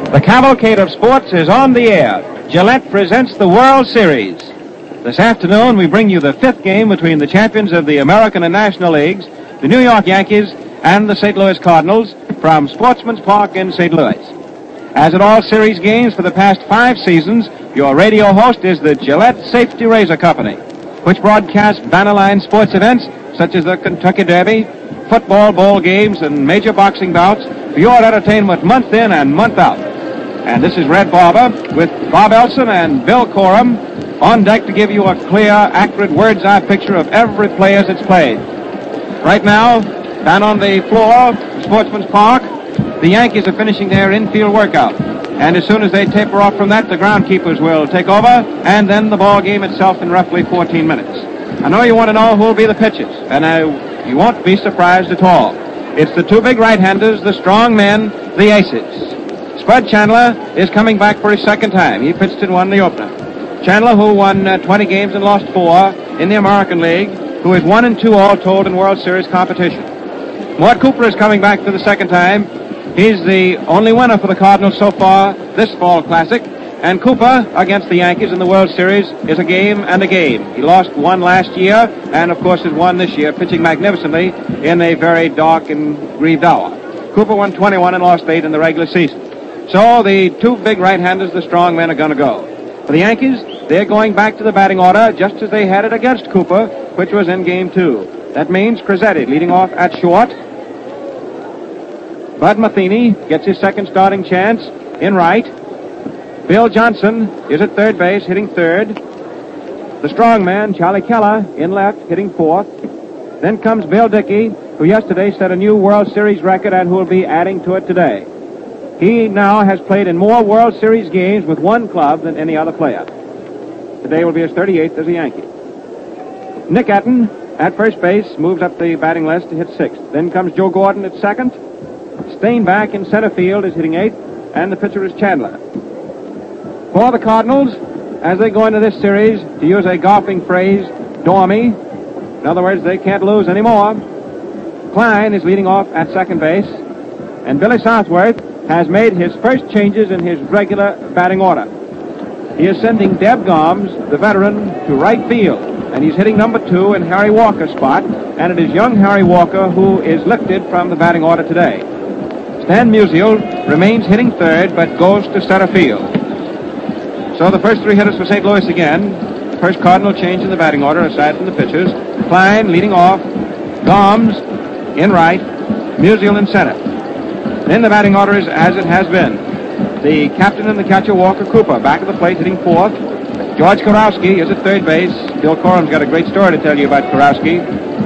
The cavalcade of sports is on the air. Gillette presents the World Series. This afternoon, we bring you the fifth game between the champions of the American and National Leagues, the New York Yankees, and the St. Louis Cardinals from Sportsman's Park in St. Louis. As at all series games for the past 5 seasons, your radio host is the Gillette Safety Razor Company, which broadcasts banner-line sports events such as the Kentucky Derby, football bowl games, and major boxing bouts for your entertainment month in and month out. And this is Red Barber with Bob Elson and Bill Corum on deck to give you a clear, accurate, words-eye picture of every player that's played. Right now, down on the floor, Sportsman's Park, the Yankees are finishing their infield workout. And as soon as they taper off from that, the groundkeepers will take over, and then the ball game itself in roughly 14 minutes. I know you want to know who will be the pitchers, and you won't be surprised at all. It's the 2 big right-handers, the strong men, the aces. Spud Chandler is coming back for his second time. He pitched and won the opener. Chandler, who won 20 games and lost 4 in the American League, who is 1-2 all told in World Series competition. Mort Cooper is coming back for the second time. He's the only winner for the Cardinals so far this fall classic. And Cooper, against the Yankees in the World Series, is a game and a game. He lost 1 last year, and of course has won this year, pitching magnificently in a very dark and grieved hour. Cooper won 21 and lost 8 in the regular season. So the 2 big right-handers, the strong men, are going to go. For the Yankees, they're going back to the batting order just as they had it against Cooper, which was in Game 2. That means Crizzetti leading off at short. Bud Matheny gets his second starting chance in right. Bill Johnson is at third base, hitting third. The strong man, Charlie Keller, in left, hitting fourth. Then comes Bill Dickey, who yesterday set a new World Series record and who will be adding to it today. He now has played in more World Series games with one club than any other player. Today will be his 38th as a Yankee. Nick Etten, at first base, moves up the batting list to hit 6th. Then comes Joe Gordon at second. Steinbach in center field is hitting 8th, and the pitcher is Chandler. For the Cardinals, as they go into this series, to use a golfing phrase, dormy. In other words, they can't lose anymore. Klein is leading off at second base, and Billy Southworth has made his first changes in his regular batting order. He is sending Deb Gomes, the veteran, to right field, and he's hitting number 2 in Harry Walker's spot, and it is young Harry Walker who is lifted from the batting order today. Stan Musial remains hitting third, but goes to center field. So the first 3 hitters for St. Louis again. First Cardinal change in the batting order, aside from the pitchers. Klein leading off, Gomes in right, Musial in center. Then the batting order is as it has been. The captain and the catcher, Walker Cooper, back of the plate, hitting fourth. George Karowski is at third base. Bill Corum's got a great story to tell you about Karowski.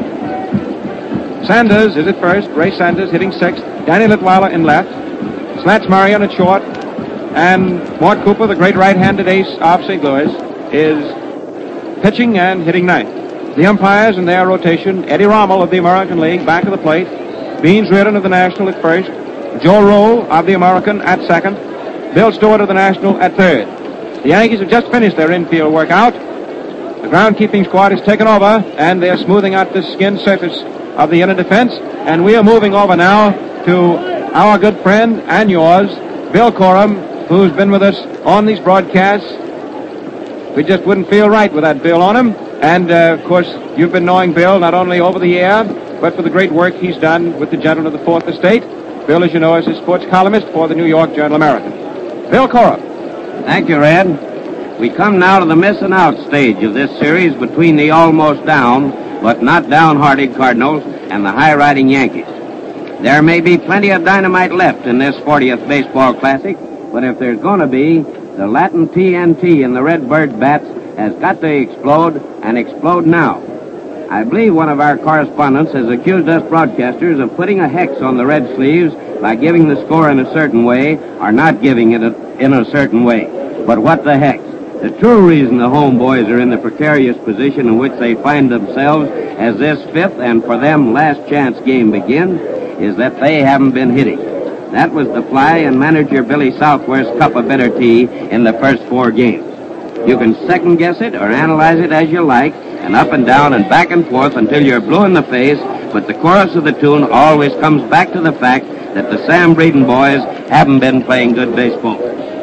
Sanders is at first. Ray Sanders hitting 6th. Danny Litwiler in left. Slats Marion at short. And Mort Cooper, the great right-handed ace of St. Louis, is pitching and hitting 9th. The umpires in their rotation, Eddie Rommel of the American League, back of the plate. Beans Reardon of the National at first. Joe Rowe of the American at second. Bill Stewart of the National at third. The Yankees have just finished their infield workout. The groundkeeping squad has taken over, and they're smoothing out the skin surface of the inner defense. And we are moving over now to our good friend and yours, Bill Corum, who's been with us on these broadcasts. We just wouldn't feel right without Bill on him. And, of course, you've been knowing Bill not only over the air, but for the great work he's done with the Gentlemen of the Fourth Estate. Bill, as you know, is a sports columnist for the New York Journal-American. Bill Corum. Thank you, Red. We come now to the missing out stage of this series between the almost down, but not downhearted Cardinals and the high-riding Yankees. There may be plenty of dynamite left in this 40th Baseball Classic, but if there's going to be, the Latin TNT in the Redbird bats has got to explode, and explode now. I believe one of our correspondents has accused us broadcasters of putting a hex on the red sleeves by giving the score in a certain way or not giving it in a certain way. But what the hex? The true reason the homeboys are in the precarious position in which they find themselves as this 5th and for them last chance game begins is that they haven't been hitting. That was the fly in manager Billy Southworth's cup of bitter tea in the first 4 games. You can second guess it or analyze it as you like, and up and down and back and forth until you're blue in the face, but the chorus of the tune always comes back to the fact that the Sam Breeden boys haven't been playing good baseball.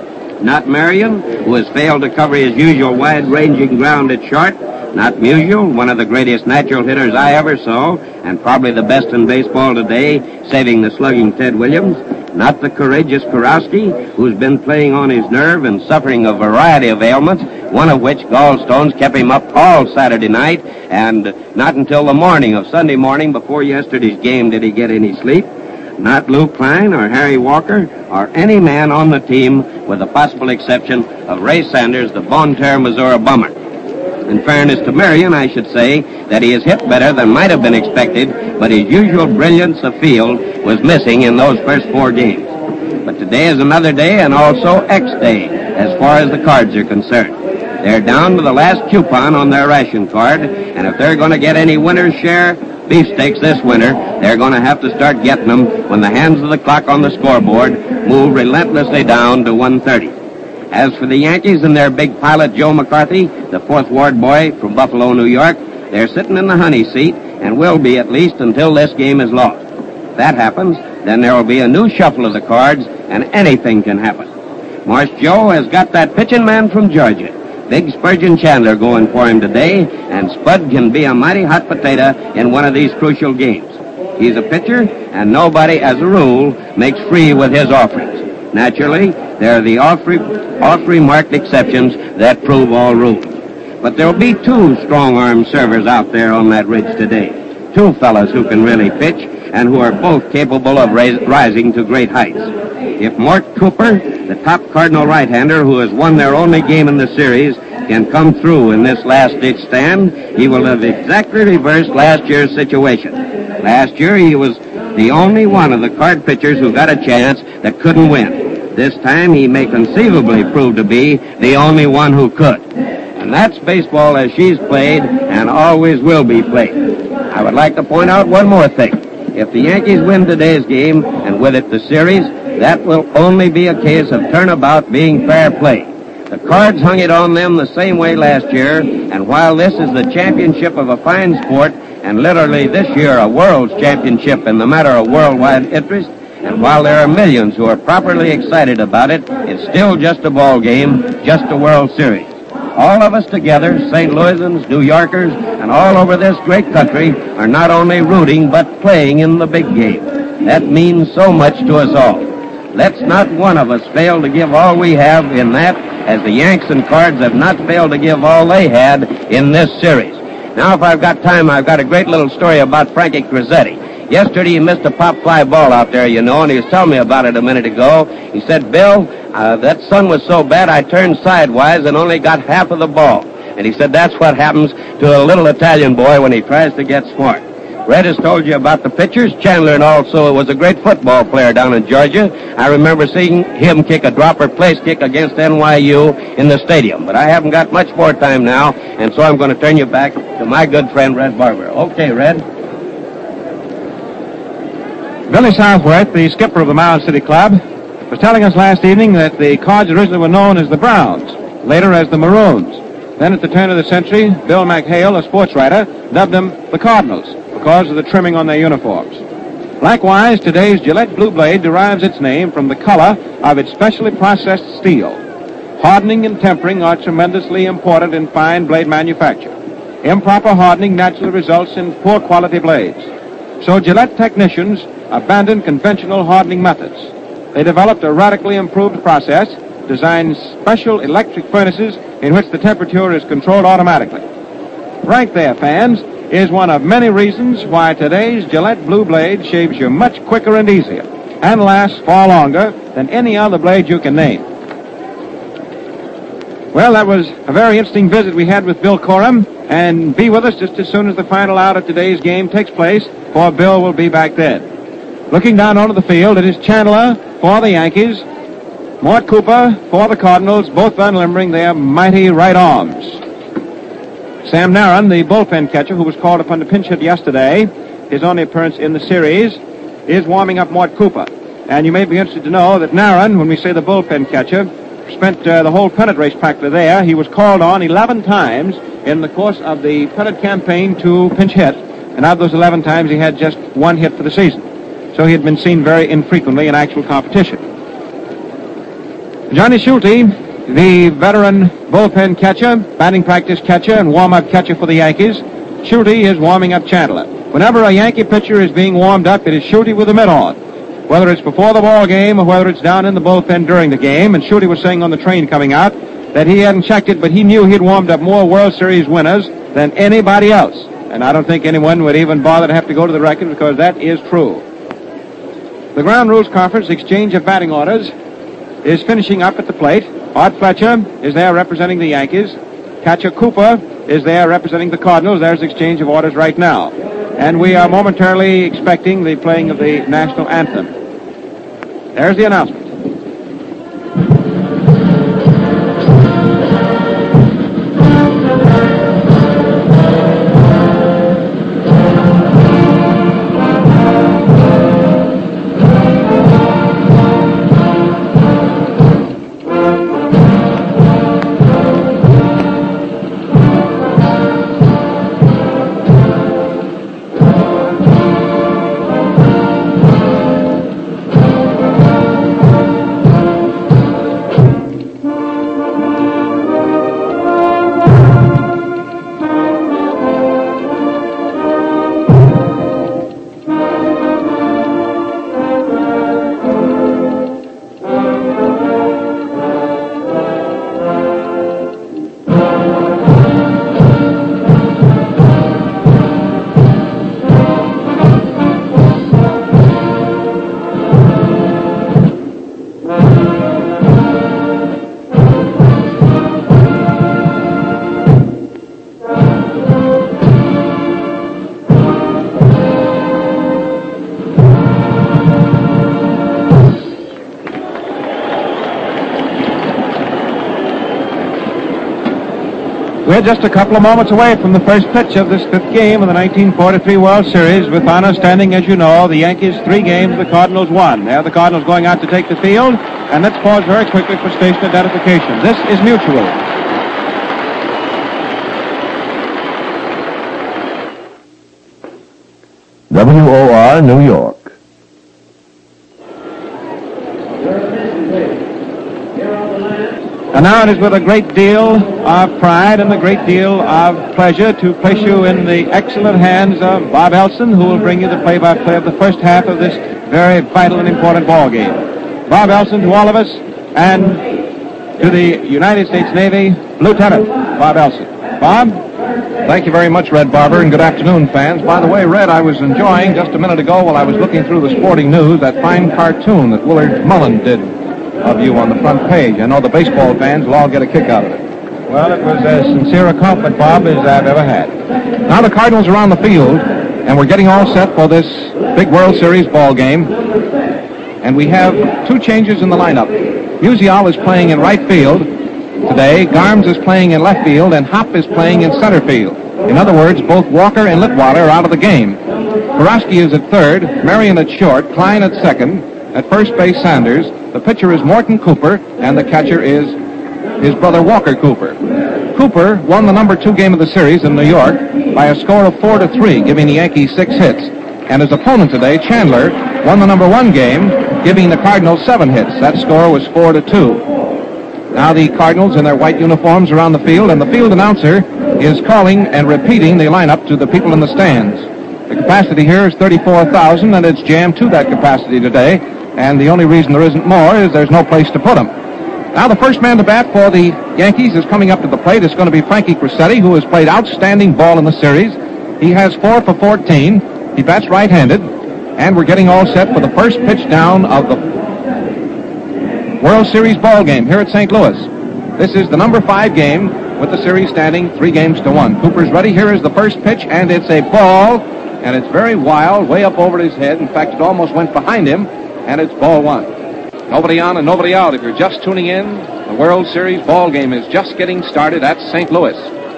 Not Marion, who has failed to cover his usual wide-ranging ground at short. Not Musial, one of the greatest natural hitters I ever saw, and probably the best in baseball today, saving the slugging Ted Williams. Not the courageous Kurowski, who's been playing on his nerve and suffering a variety of ailments, one of which, gallstones, kept him up all Saturday night, and not until the morning of Sunday morning before yesterday's game did he get any sleep. Not Lou Klein or Harry Walker or any man on the team, with the possible exception of Ray Sanders, the Bonne Terre, Missouri bummer. In fairness to Marion, I should say that he has hit better than might have been expected, but his usual brilliance of field was missing in those first 4 games. But today is another day and also X Day, as far as the Cards are concerned. They're down to the last coupon on their ration card, and if they're going to get any winner's share beefsteaks this winter, they're going to have to start getting them when the hands of the clock on the scoreboard move relentlessly down to 1:30. As for the Yankees and their big pilot, Joe McCarthy, the 4th Ward boy from Buffalo, New York, they're sitting in the honey seat and will be at least until this game is lost. If that happens, then there will be a new shuffle of the Cards, and anything can happen. Marsh Joe has got that pitching man from Georgia, Big Spurgeon Chandler, going for him today, and Spud can be a mighty hot potato in one of these crucial games. He's a pitcher, and nobody, as a rule, makes free with his offerings. Naturally, there are the off-remarked exceptions that prove all rules. But there'll be 2 strong-arm servers out there on that ridge today. 2 fellas who can really pitch and who are both capable of rising to great heights. If Mort Cooper, the top Cardinal right-hander who has won their only game in the series, can come through in this last-ditch stand, he will have exactly reversed last year's situation. Last year, he was the only one of the Card pitchers who got a chance that couldn't win. This time, he may conceivably prove to be the only one who could. And that's baseball as she's played and always will be played. I would like to point out one more thing. If the Yankees win today's game, and with it the series, that will only be a case of turnabout being fair play. The Cards hung it on them the same way last year, and while this is the championship of a fine sport, and literally this year a world's championship in the matter of worldwide interest, and while there are millions who are properly excited about it, it's still just a ball game, just a World Series. All of us together, St. Louisans, New Yorkers, and all over this great country are not only rooting but playing in the big game. That means so much to us all. Let's not one of us fail to give all we have in that, as the Yanks and Cards have not failed to give all they had in this series. Now, if I've got time, I've got a great little story about Frankie Crizzetti. Yesterday, he missed a pop-fly ball out there, you know, and he was telling me about it a minute ago. He said, Bill, that sun was so bad I turned sidewise and only got half of the ball. And he said that's what happens to a little Italian boy when he tries to get smart. Red has told you about the pitchers. Chandler and also was a great football player down in Georgia. I remember seeing him kick a dropper place kick against NYU in the stadium. But I haven't got much more time now, and so I'm going to turn you back to my good friend, Red Barber. Okay, Red. Billy Southworth, the skipper of the Mound City Club, was telling us last evening that the Cards originally were known as the Browns, later as the Maroons. Then at the turn of the century, Bill McHale, a sports writer, dubbed them the Cardinals because of the trimming on their uniforms. Likewise, today's Gillette Blue Blade derives its name from the color of its specially processed steel. Hardening and tempering are tremendously important in fine blade manufacture. Improper hardening naturally results in poor quality blades. So Gillette technicians abandoned conventional hardening methods. They developed a radically improved process, designed special electric furnaces in which the temperature is controlled automatically. Frank there, fans, is one of many reasons why today's Gillette Blue Blade shaves you much quicker and easier and lasts far longer than any other blade you can name. Well, that was a very interesting visit we had with Bill Corum, and be with us just as soon as the final out of today's game takes place, for Bill will be back then. Looking down onto the field, it is Chandler for the Yankees, Mort Cooper for the Cardinals, both unlimbering their mighty right arms. Sam Narron, the bullpen catcher who was called upon to pinch hit yesterday, his only appearance in the series, is warming up Mort Cooper. And you may be interested to know that Narron, when we say the bullpen catcher, spent the whole pennant race practically there. He was called on 11 times in the course of the pennant campaign to pinch hit, and of those 11 times he had just one hit for the season. So so he had been seen very infrequently in actual competition. Johnny Schulte, the veteran bullpen catcher, batting practice catcher, and warm-up catcher for the Yankees. Schulte is warming up Chandler. Whenever a Yankee pitcher is being warmed up, it is Schulte with the mitt on, whether it's before the ball game or whether it's down in the bullpen during the game. And Schulte was saying on the train coming out that he hadn't checked it, but he knew he'd warmed up more World Series winners than anybody else. And I don't think anyone would even bother to have to go to the record, because that is true. The Ground Rules Conference exchange of batting orders is finishing up at the plate. Art Fletcher is there representing the Yankees. Catcher Cooper is there representing the Cardinals. There's exchange of orders right now. And we are momentarily expecting the playing of the national anthem. There's the announcement. We're just a couple of moments away from the first pitch of this fifth game of the 1943 World Series, with honor standing, as you know, the Yankees 3 games, the Cardinals 1. There are the Cardinals going out to take the field, and let's pause very quickly for station identification. This is Mutual. WOR, New York. And now it is with a great deal of pride and a great deal of pleasure to place you in the excellent hands of Bob Elson, who will bring you the play-by-play of the first half of this very vital and important ball game. Bob Elson, to all of us, and to the United States Navy, Lieutenant Bob Elson. Bob? Thank you very much, Red Barber, and good afternoon, fans. By the way, Red, I was enjoying just a minute ago while I was looking through the sporting news that fine cartoon that Willard Mullen did of you on the front page. I know the baseball fans will all get a kick out of it. Well, it was as sincere a compliment, Bob, as I've ever had. Now the Cardinals are on the field, and we're getting all set for this big World Series ball game. And we have 2 changes in the lineup. Musial is playing in right field today, Garms is playing in left field, and Hopp is playing in center field. In other words, both Walker and Litwater are out of the game. Kurowski is at third, Marion at short, Klein at second, at first base Sanders. The pitcher is Morton Cooper, and the catcher is his brother Walker Cooper. Cooper won the number 2 game of the series in New York by a score of 4-3, giving the Yankees 6 hits. And his opponent today, Chandler, won the number 1 game, giving the Cardinals 7 hits. That score was 4-2. Now the Cardinals in their white uniforms are on the field, and the field announcer is calling and repeating the lineup to the people in the stands. The capacity here is 34,000, and it's jammed to that capacity today. And the only reason there isn't more is there's no place to put them. Now the first man to bat for the Yankees is coming up to the plate. It's going to be Frankie Crosetti, who has played outstanding ball in the series. He has 4 for 14. He bats right-handed. And we're getting all set for the first pitch down of the World Series ball game here at St. Louis. This is the number 5 game, with the series standing 3-1. Cooper's ready. Here is the first pitch, and it's a ball. And it's very wild, way up over his head. In fact, it almost went behind him. And it's ball 1. Nobody on and nobody out. If you're just tuning in, the World Series ball game is just getting started at St. Louis.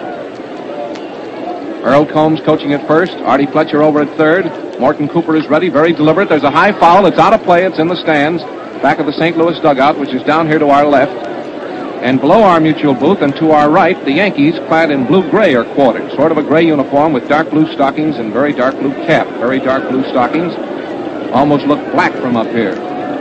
Earl Combs coaching at first. Artie Fletcher over at third. Morton Cooper is ready, very deliberate. There's a high foul. It's out of play. It's in the stands, back of the St. Louis dugout, which is down here to our left. And below our Mutual booth and to our right, the Yankees, clad in blue-gray, are quartered. Sort of a gray uniform with dark blue stockings and very dark blue cap. Very dark blue stockings. almost look black from up here.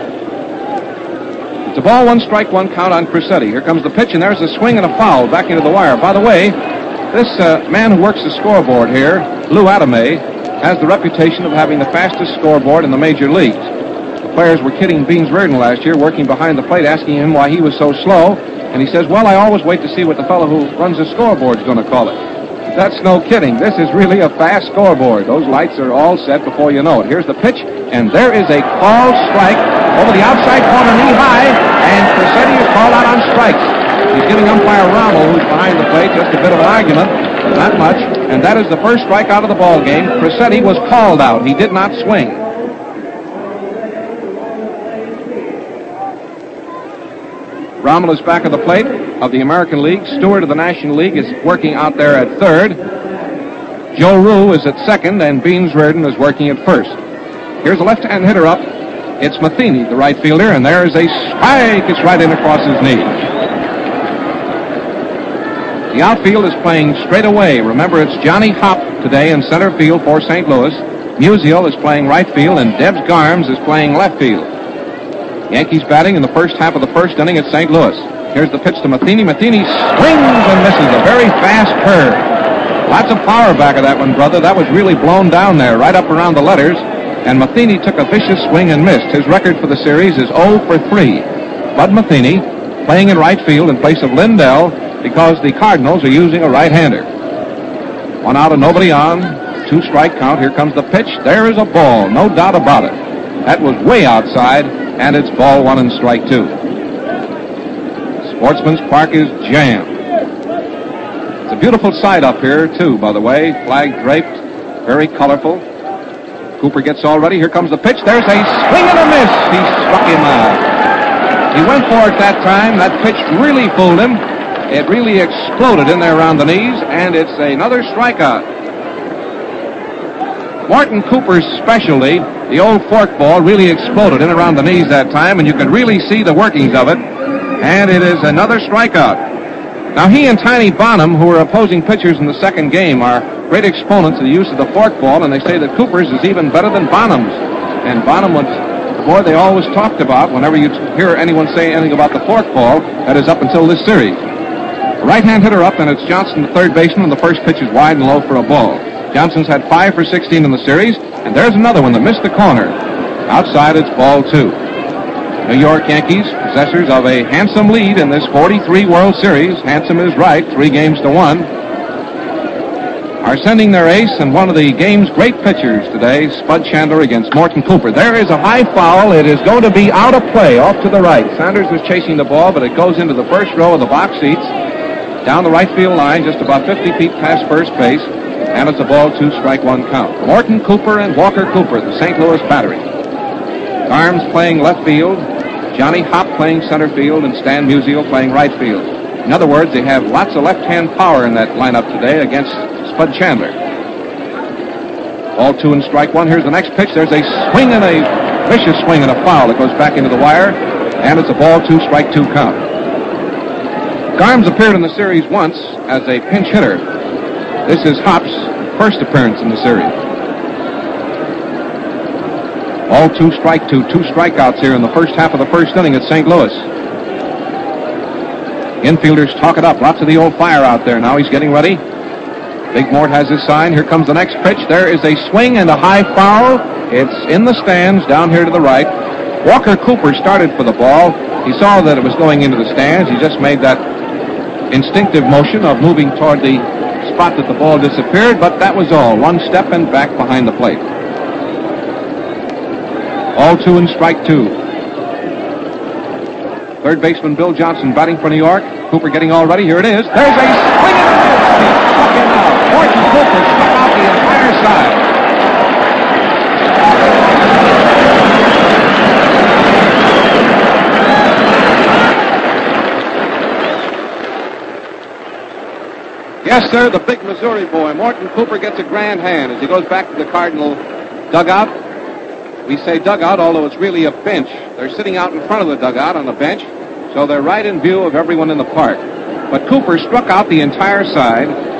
It's a ball, 1 strike, 1 count on Crissetti. Here comes the pitch, and there's a swing and a foul back into the wire. By the way, this man who works the scoreboard here, Lou Adame, has the reputation of having the fastest scoreboard in the major leagues. The players were kidding Beans Reardon last year, working behind the plate, asking him why he was so slow. And he says, well, I always wait to see what the fellow who runs the scoreboard's going to call it. That's no kidding. This is really a fast scoreboard. Those lights are all set before you know it. Here's the pitch, and there is a called strike over the outside corner, knee high, and Crissetti is called out on strikes. He's giving umpire Rommel, who's behind the plate, just a bit of an argument, but not much, and that is the first strike out of the ball game. Crissetti was called out. He did not swing. Rommel is back at the plate of the American League. Stewart of the National League is working out there at third. Joe Rue is at second, and Beans Reardon is working at first. Here's a left-hand hitter up. It's Matheny, the right fielder, and there's a strike. It's right in across his knee. The outfield is playing straight away. Remember, it's Johnny Hopp today in center field for St. Louis. Musial is playing right field, and Debs Garms is playing left field. Yankees batting in the first half of the first inning at St. Louis. Here's the pitch to Matheny. Matheny swings and misses a very fast curve. Lots of power back of that one, brother. That was really blown down there, right up around the letters. And Matheny took a vicious swing and missed. His record for the series is 0 for 3. Bud Matheny playing in right field in place of Lindell because the Cardinals are using a right-hander. 1 out and nobody on. 2 strike count. Here comes the pitch. There is a ball, no doubt about it. That was way outside, and it's ball 1 and strike 2. Sportsman's Park is jammed. It's a beautiful sight up here, too, by the way. Flag draped, very colorful. Cooper gets all ready. Here comes the pitch. There's a swing and a miss. He struck him out. He went for it that time. That pitch really fooled him. It really exploded in there around the knees, and it's another strikeout. Morton Cooper's specialty, the old forkball, really exploded in around the knees that time, and you could really see the workings of it. And it is another strikeout. Now, he and Tiny Bonham, who are opposing pitchers in the second game, are great exponents of the use of the forkball, and they say that Cooper's is even better than Bonham's. And Bonham was the boy they always talked about whenever you hear anyone say anything about the forkball. That is up until this series. A right-hand hitter up, and it's Johnson, the third baseman, and the first pitch is wide and low for a ball. Johnson's had 5 for 16 in the series, and there's another one that missed the corner. Outside, it's ball 2. New York Yankees, possessors of a handsome lead in this 43 World Series. Handsome is right, 3 games to 1. Are sending their ace and one of the game's great pitchers today, Spud Chandler against Morton Cooper. There is a high foul. It is going to be out of play, off to the right. Sanders was chasing the ball, but it goes into the first row of the box seats, down the right field line, just about 50 feet past first base, and it's a ball 2, strike 1 count. Morton Cooper and Walker Cooper, the St. Louis battery. Arms playing left field, Johnny Hopp playing center field, and Stan Musial playing right field. In other words, they have lots of left-hand power in that lineup today against Spud Chandler. Ball 2 and strike 1. Here's the next pitch. There's a swing and a vicious swing and a foul that goes back into the wire, and it's a ball 2, strike 2 count. Garms appeared in the series once as a pinch hitter. This is Hopp's first appearance in the series. Ball 2, strike 2. 2 strikeouts here in the first half of the first inning at St. Louis. Infielders talk it up. Lots of the old fire out there. Now he's getting ready. Big Mort has his sign. Here comes the next pitch. There is a swing and a high foul. It's in the stands down here to the right. Walker Cooper started for the ball. He saw that it was going into the stands. He just made that instinctive motion of moving toward the spot that the ball disappeared, but that was all. 1 step and back behind the plate. All 2 and strike 2. Third baseman Bill Johnson batting for New York. Cooper getting all ready. Here it is. There's a swing and a miss. He struck him out. Morton Cooper struck out the entire side. Yes, sir, the big Missouri boy. Morton Cooper gets a grand hand as he goes back to the Cardinal dugout. We say dugout, although it's really a bench. They're sitting out in front of the dugout on the bench, so they're right in view of everyone in the park. But Cooper struck out the entire side.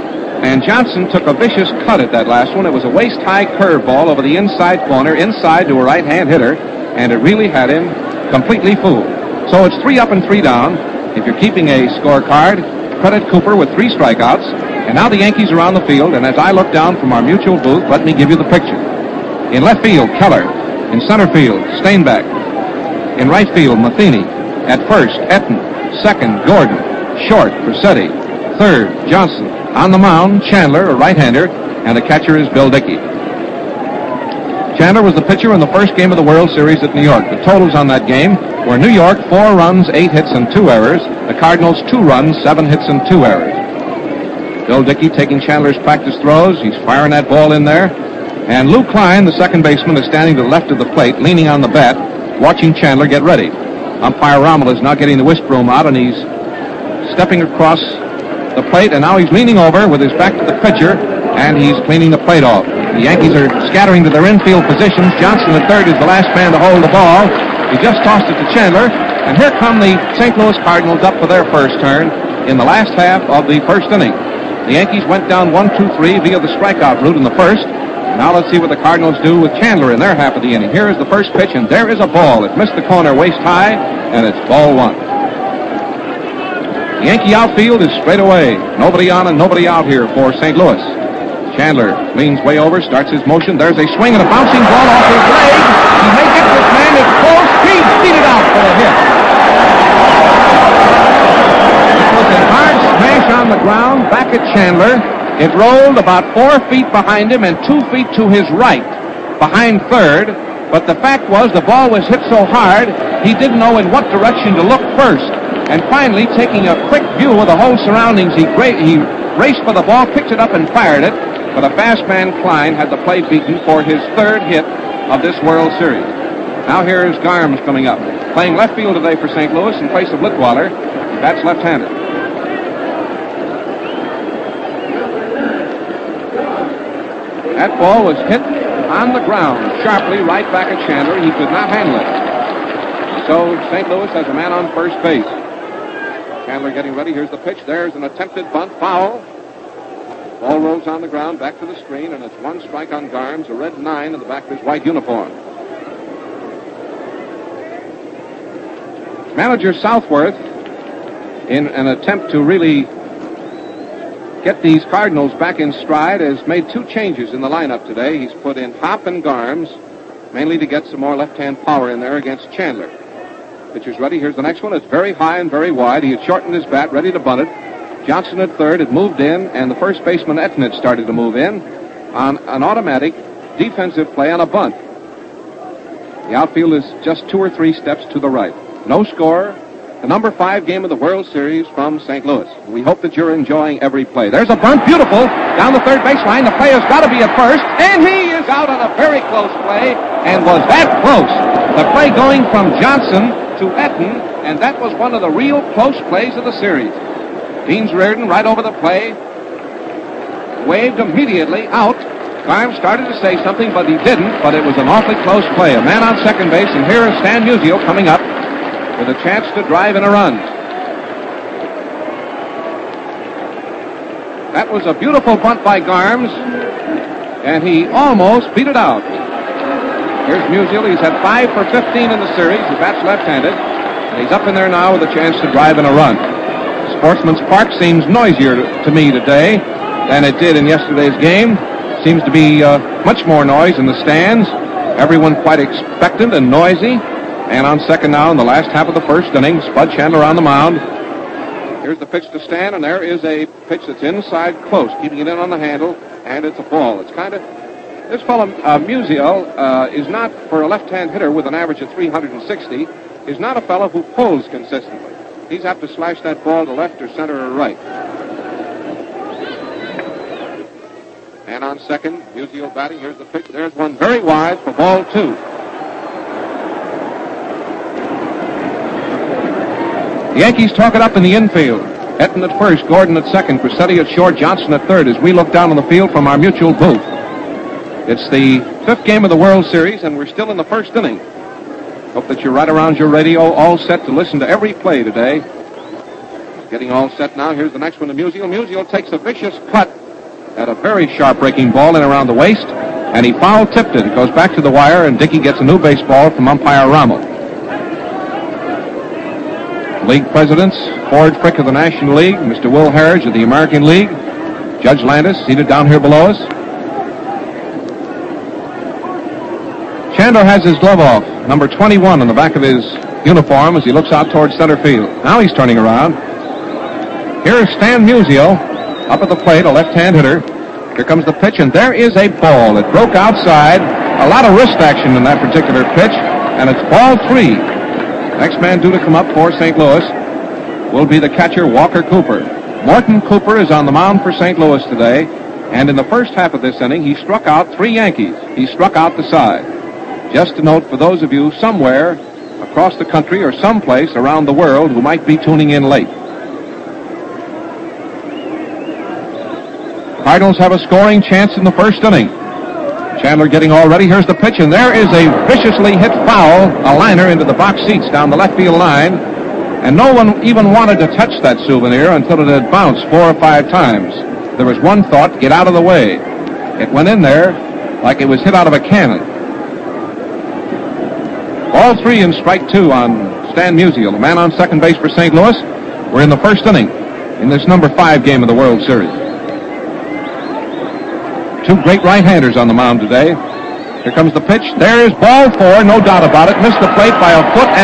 And Johnson took a vicious cut at that last one. It was a waist-high curveball over the inside corner, inside to a right-hand hitter, and it really had him completely fooled. So it's 3 up and 3 down. If you're keeping a scorecard, credit Cooper with 3 strikeouts. And now the Yankees are on the field, and as I look down from our mutual booth, let me give you the picture. In left field, Keller. In center field, Steinbeck. In right field, Matheny. At first, Etten. Second, Gordon. Short, Vercetti. Third, Johnson. On the mound, Chandler, a right-hander, and the catcher is Bill Dickey. Chandler was the pitcher in the first game of the World Series at New York. The totals on that game were New York, 4 runs, 8 hits, and 2 errors. The Cardinals, 2 runs, 7 hits, and 2 errors. Bill Dickey taking Chandler's practice throws. He's firing that ball in there. And Lou Klein, the second baseman, is standing to the left of the plate, leaning on the bat, watching Chandler get ready. Umpire Rommel is now getting the whisk broom out, and he's stepping across the plate, and now he's leaning over with his back to the pitcher, and he's cleaning the plate off. The Yankees are scattering to their infield positions. Johnson at third is the last man to hold the ball. He just tossed it to Chandler, and here come the St. Louis Cardinals up for their first turn in the last half of the first inning. The Yankees went down 1-2-3 via the strikeout route in the first. Now let's see what the Cardinals do with Chandler in their half of the inning. Here is the first pitch, and there is a ball. It missed the corner waist high, and it's ball 1. The Yankee outfield is straight away. Nobody on and nobody out here for St. Louis. Chandler leans way over, starts his motion. There's a swing and a bouncing ball off his leg. He may get this man. It's close. He beat it out for a hit. It was a hard smash on the ground back at Chandler. It rolled about 4 feet behind him and 2 feet to his right, behind third. But the fact was the ball was hit so hard, he didn't know in what direction to look first. And finally, taking a quick view of the whole surroundings, he raced for the ball, picked it up, and fired it. But a fast man, Klein, had the play beaten for his 3rd hit of this World Series. Now here's Garms coming up, playing left field today for St. Louis in place of Litwaller. That's left-handed. That ball was hit on the ground sharply right back at Chandler. He could not handle it. So St. Louis has a man on first base. Chandler getting ready. Here's the pitch. There's an attempted bunt. Foul. Ball rolls on the ground, back to the screen, and it's 1 strike on Garms, a red 9 in the back of his white uniform. Manager Southworth, in an attempt to really get these Cardinals back in stride, has made 2 changes in the lineup today. He's put in Hop and Garms, mainly to get some more left-hand power in there against Chandler. Pitcher's ready. Here's the next one. It's very high and very wide. He had shortened his bat, ready to bunt it. Johnson at third had moved in, and the first baseman Etten had started to move in on an automatic defensive play on a bunt. The outfield is just 2 or 3 steps to the right. No score. The number 5 game of the World Series from St. Louis. We hope that you're enjoying every play. There's a bunt. Beautiful. Down the third baseline. The player's got to be at first, and he is out on a very close play, and was that close. The play going from Johnson to Etten, and that was one of the real close plays of the series. Deans Reardon right over the play, waved immediately out. Garms started to say something, but he didn't, but it was an awfully close play. A man on second base, and here is Stan Musial coming up with a chance to drive in a run. That was a beautiful bunt by Garms, and he almost beat it out. Here's Musial. He's had 5 for 15 in the series. He bats left-handed, and he's up in there now with a chance to drive in a run. Sportsman's Park seems noisier to me today than it did in yesterday's game. Seems to be much more noise in the stands. Everyone quite expectant and noisy. And on second now in the last half of the first inning, Spud Chandler on the mound. Here's the pitch to Stan, and there is a pitch that's inside close, keeping it in on the handle, and it's a ball. It's kind of... This fellow, Musial, is not, for a left-hand hitter with an average of 360, is not a fellow who pulls consistently. He's apt to slash that ball to left or center or right. And on second, Musial batting. Here's the pitch. There's one very wide for ball 2. The Yankees talk it up in the infield. Etten at first, Gordon at second, Vercetti at short, Johnson at third as we look down on the field from our mutual booth. It's the 5th game of the World Series, and we're still in the first inning. Hope that you're right around your radio, all set to listen to every play today. Getting all set now. Here's the next one to Musial. Musial takes a vicious cut Had a very sharp breaking ball in around the waist, and he foul tipped it. It goes back to the wire, and Dickey gets a new baseball from umpire Rommel. League presidents, Ford Frick of the National League, Mr. Will Harridge of the American League, Judge Landis seated down here below us. Chandler has his glove off, number 21 on the back of his uniform as he looks out towards center field. Now he's turning around. Here is Stan Musial up at the plate, a left-hand hitter. Here comes the pitch, and there is a ball. It broke outside. A lot of wrist action in that particular pitch, and it's ball 3. Next man due to come up for St. Louis will be the catcher, Walker Cooper. Morton Cooper is on the mound for St. Louis today, and in the first half of this inning, he struck out 3 Yankees. He struck out the side. Just a note for those of you somewhere across the country or someplace around the world who might be tuning in late. Cardinals have a scoring chance in the first inning. Chandler getting all ready. Here's the pitch, and there is a viciously hit foul, a liner into the box seats down the left field line, and no one even wanted to touch that souvenir until it had bounced 4 or 5 times. There was one thought, get out of the way. It went in there like it was hit out of a cannon. Ball 3 and strike 2 on Stan Musial, the man on second base for St. Louis. We're in the first inning in this number 5 game of the World Series. 2 great right-handers on the mound today. Here comes the pitch. There is ball 4, no doubt about it. Missed the plate by 1.5 feet.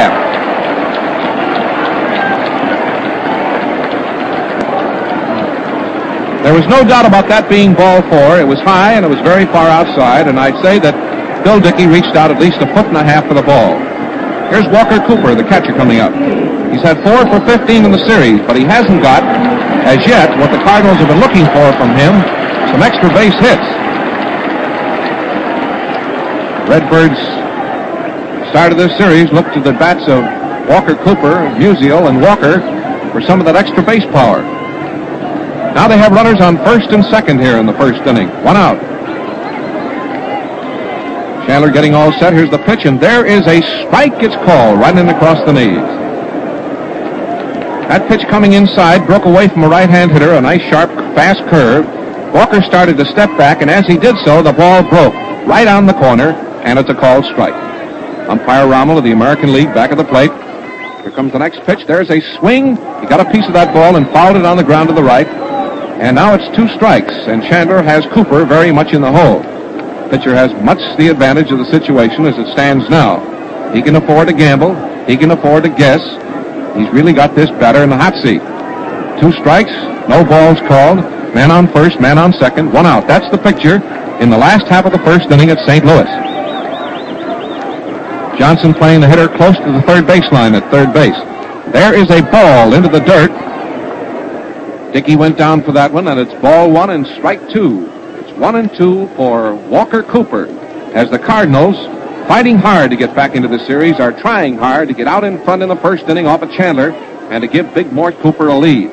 There was no doubt about that being ball 4. It was high and it was very far outside, and I'd say that Bill Dickey reached out at least 1.5 feet for the ball. Here's Walker Cooper, the catcher, coming up. He's had 4 for 15 in the series, but he hasn't got, as yet, what the Cardinals have been looking for from him, some extra base hits. Redbirds started this series, looked to the bats of Walker Cooper, Musial, and Walker for some of that extra base power. Now they have runners on first and second here in the first inning. 1 out. Chandler getting all set. Here's the pitch, and there is a strike. It's called right in across the knees. That pitch coming inside broke away from a right-hand hitter, a nice, sharp, fast curve. Walker started to step back, and as he did so, the ball broke right on the corner, and it's a called strike. Umpire Rommel of the American League back at the plate. Here comes the next pitch. There's a swing. He got a piece of that ball and fouled it on the ground to the right. And now it's 2 strikes, and Chandler has Cooper very much in the hole. Pitcher has much the advantage of the situation as it stands now. He can afford to gamble. He can afford to guess. He's really got this batter in the hot seat. 2 strikes, no balls called. Man on first, man on second, 1 out. That's the picture in the last half of the first inning at St. Louis. Johnson playing the hitter close to the third baseline at third base. There is a ball into the dirt. Dickey went down for that one, and it's ball 1 and strike 2. It's 1 and 2 for Walker Cooper as the Cardinals, fighting hard to get back into the series, are trying hard to get out in front in the first inning off of Chandler and to give Big Mort Cooper a lead.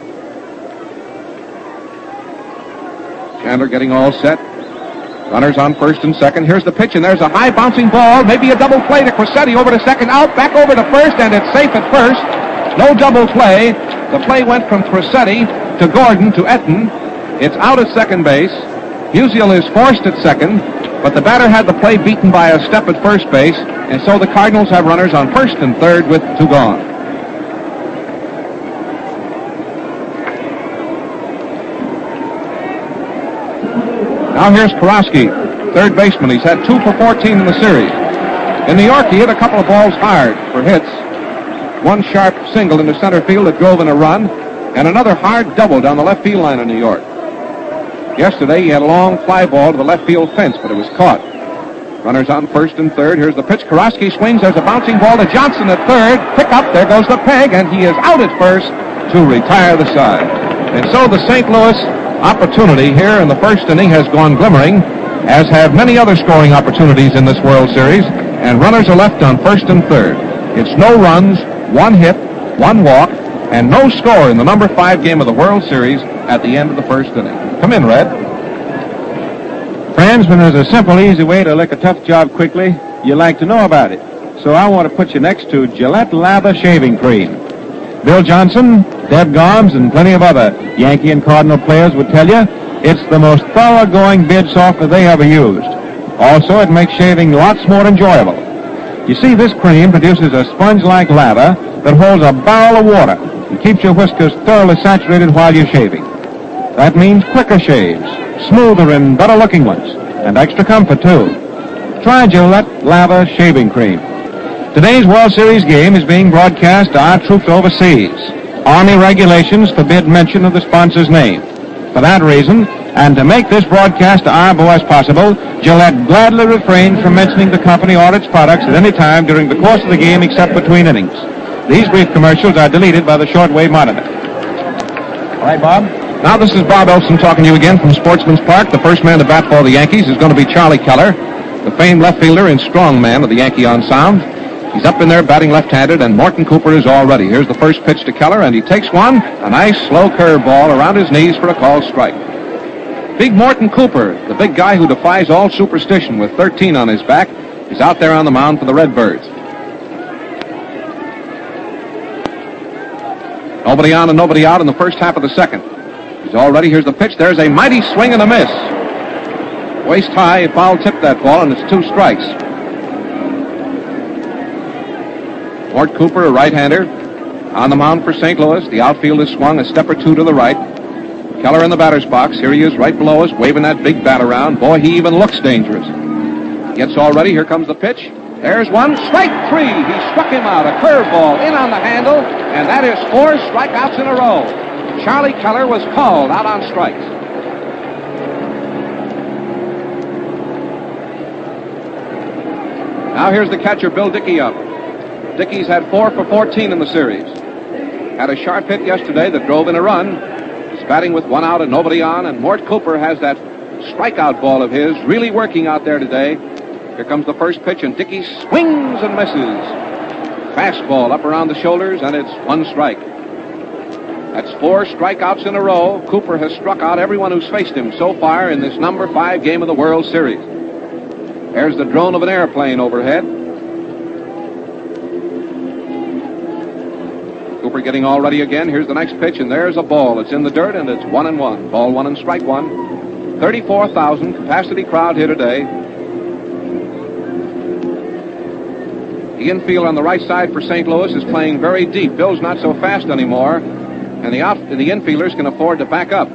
Chandler getting all set. Runners on first and second. Here's the pitch, and there's a high bouncing ball. Maybe a double play to Cressetti over to second, out, back over to first, and it's safe at first. No double play. The play went from Cressetti to Gordon to Etten. It's out at second base. Musial is forced at second, but the batter had the play beaten by a step at first base, and so the Cardinals have runners on first and third with 2 gone. Now here's Karofsky, third baseman. He's had 2 for 14 in the series. In New York, he hit a couple of balls hard for hits. 1 sharp single into center field that drove in a run, and another hard double down the left field line in New York. Yesterday, he had a long fly ball to the left field fence, but it was caught. Runners on first and third. Here's the pitch. Karofsky swings. There's a bouncing ball to Johnson at third. Pick up. There goes the peg, and he is out at first to retire the side. And so the St. Louis opportunity here in the first inning has gone glimmering, as have many other scoring opportunities in this World Series, and runners are left on first and third. It's no runs, 1 hit, 1 walk, and no score in the number 5 game of the World Series at the end of the first inning. Come in, Red. Friends, when there's a simple, easy way to lick a tough job quickly, you like to know about it. So I want to put you next to Gillette Lather Shaving Cream. Bill Johnson, Deb Gomes, and plenty of other Yankee and Cardinal players would tell you It's the most thoroughgoing beard softener they ever used. Also, it makes shaving lots more enjoyable. You see, this cream produces a sponge-like lather that holds a barrel of water and keeps your whiskers thoroughly saturated while you're shaving. That means quicker shaves, smoother and better-looking ones, and extra comfort, too. Try Gillette Lather Shaving Cream. Today's World Series game is being broadcast to our troops overseas. Army regulations forbid mention of the sponsor's name. For that reason, and to make this broadcast to our boys possible, Gillette gladly refrains from mentioning the company or its products at any time during the course of the game except between innings. These brief commercials are deleted by the shortwave monitor. All right, Bob? Now this is Bob Elson talking to you again from Sportsman's Park. The first man to bat for the Yankees is going to be Charlie Keller, the famed left fielder and strong man of the Yankee ensemble. He's up in there batting left-handed, and Morton Cooper is all ready. Here's the first pitch to Keller, and he takes one, a nice slow curveball around his knees for a called strike. Big Morton Cooper, the big guy who defies all superstition with 13 on his back, is out there on the mound for the Redbirds. Nobody on and nobody out in the first half of the second. He's all ready. Here's the pitch. There's a mighty swing and a miss. Waist high, foul tipped that ball, and it's 2 strikes. Mort Cooper, a right-hander, on the mound for St. Louis. The outfield is swung a step or two to the right. Keller in the batter's box. Here he is right below us, waving that big bat around. Boy, he even looks dangerous. Gets all ready. Here comes the pitch. There's one. Strike 3. He struck him out. A curveball in on the handle, and that is 4 strikeouts in a row. Charlie Keller was called out on strikes. Now here's the catcher, Bill Dickey, up. Dickey's had 4 for 14 in the series. Had a sharp hit yesterday that drove in a run. He's batting with 1 out and nobody on, and Mort Cooper has that strikeout ball of his really working out there today. Here comes the first pitch, and Dickey swings and misses. Fastball up around the shoulders, and it's 1 strike. That's 4 strikeouts in a row. Cooper has struck out everyone who's faced him so far in this number 5 game of the World Series. There's the drone of an airplane overhead. Cooper getting all ready again. Here's the next pitch, and there's a ball. It's in the dirt, and it's 1-1. Ball 1 and strike 1. 34,000 capacity crowd here today. The infield on the right side for St. Louis is playing very deep. Bill's not so fast anymore, and the infielders can afford to back up.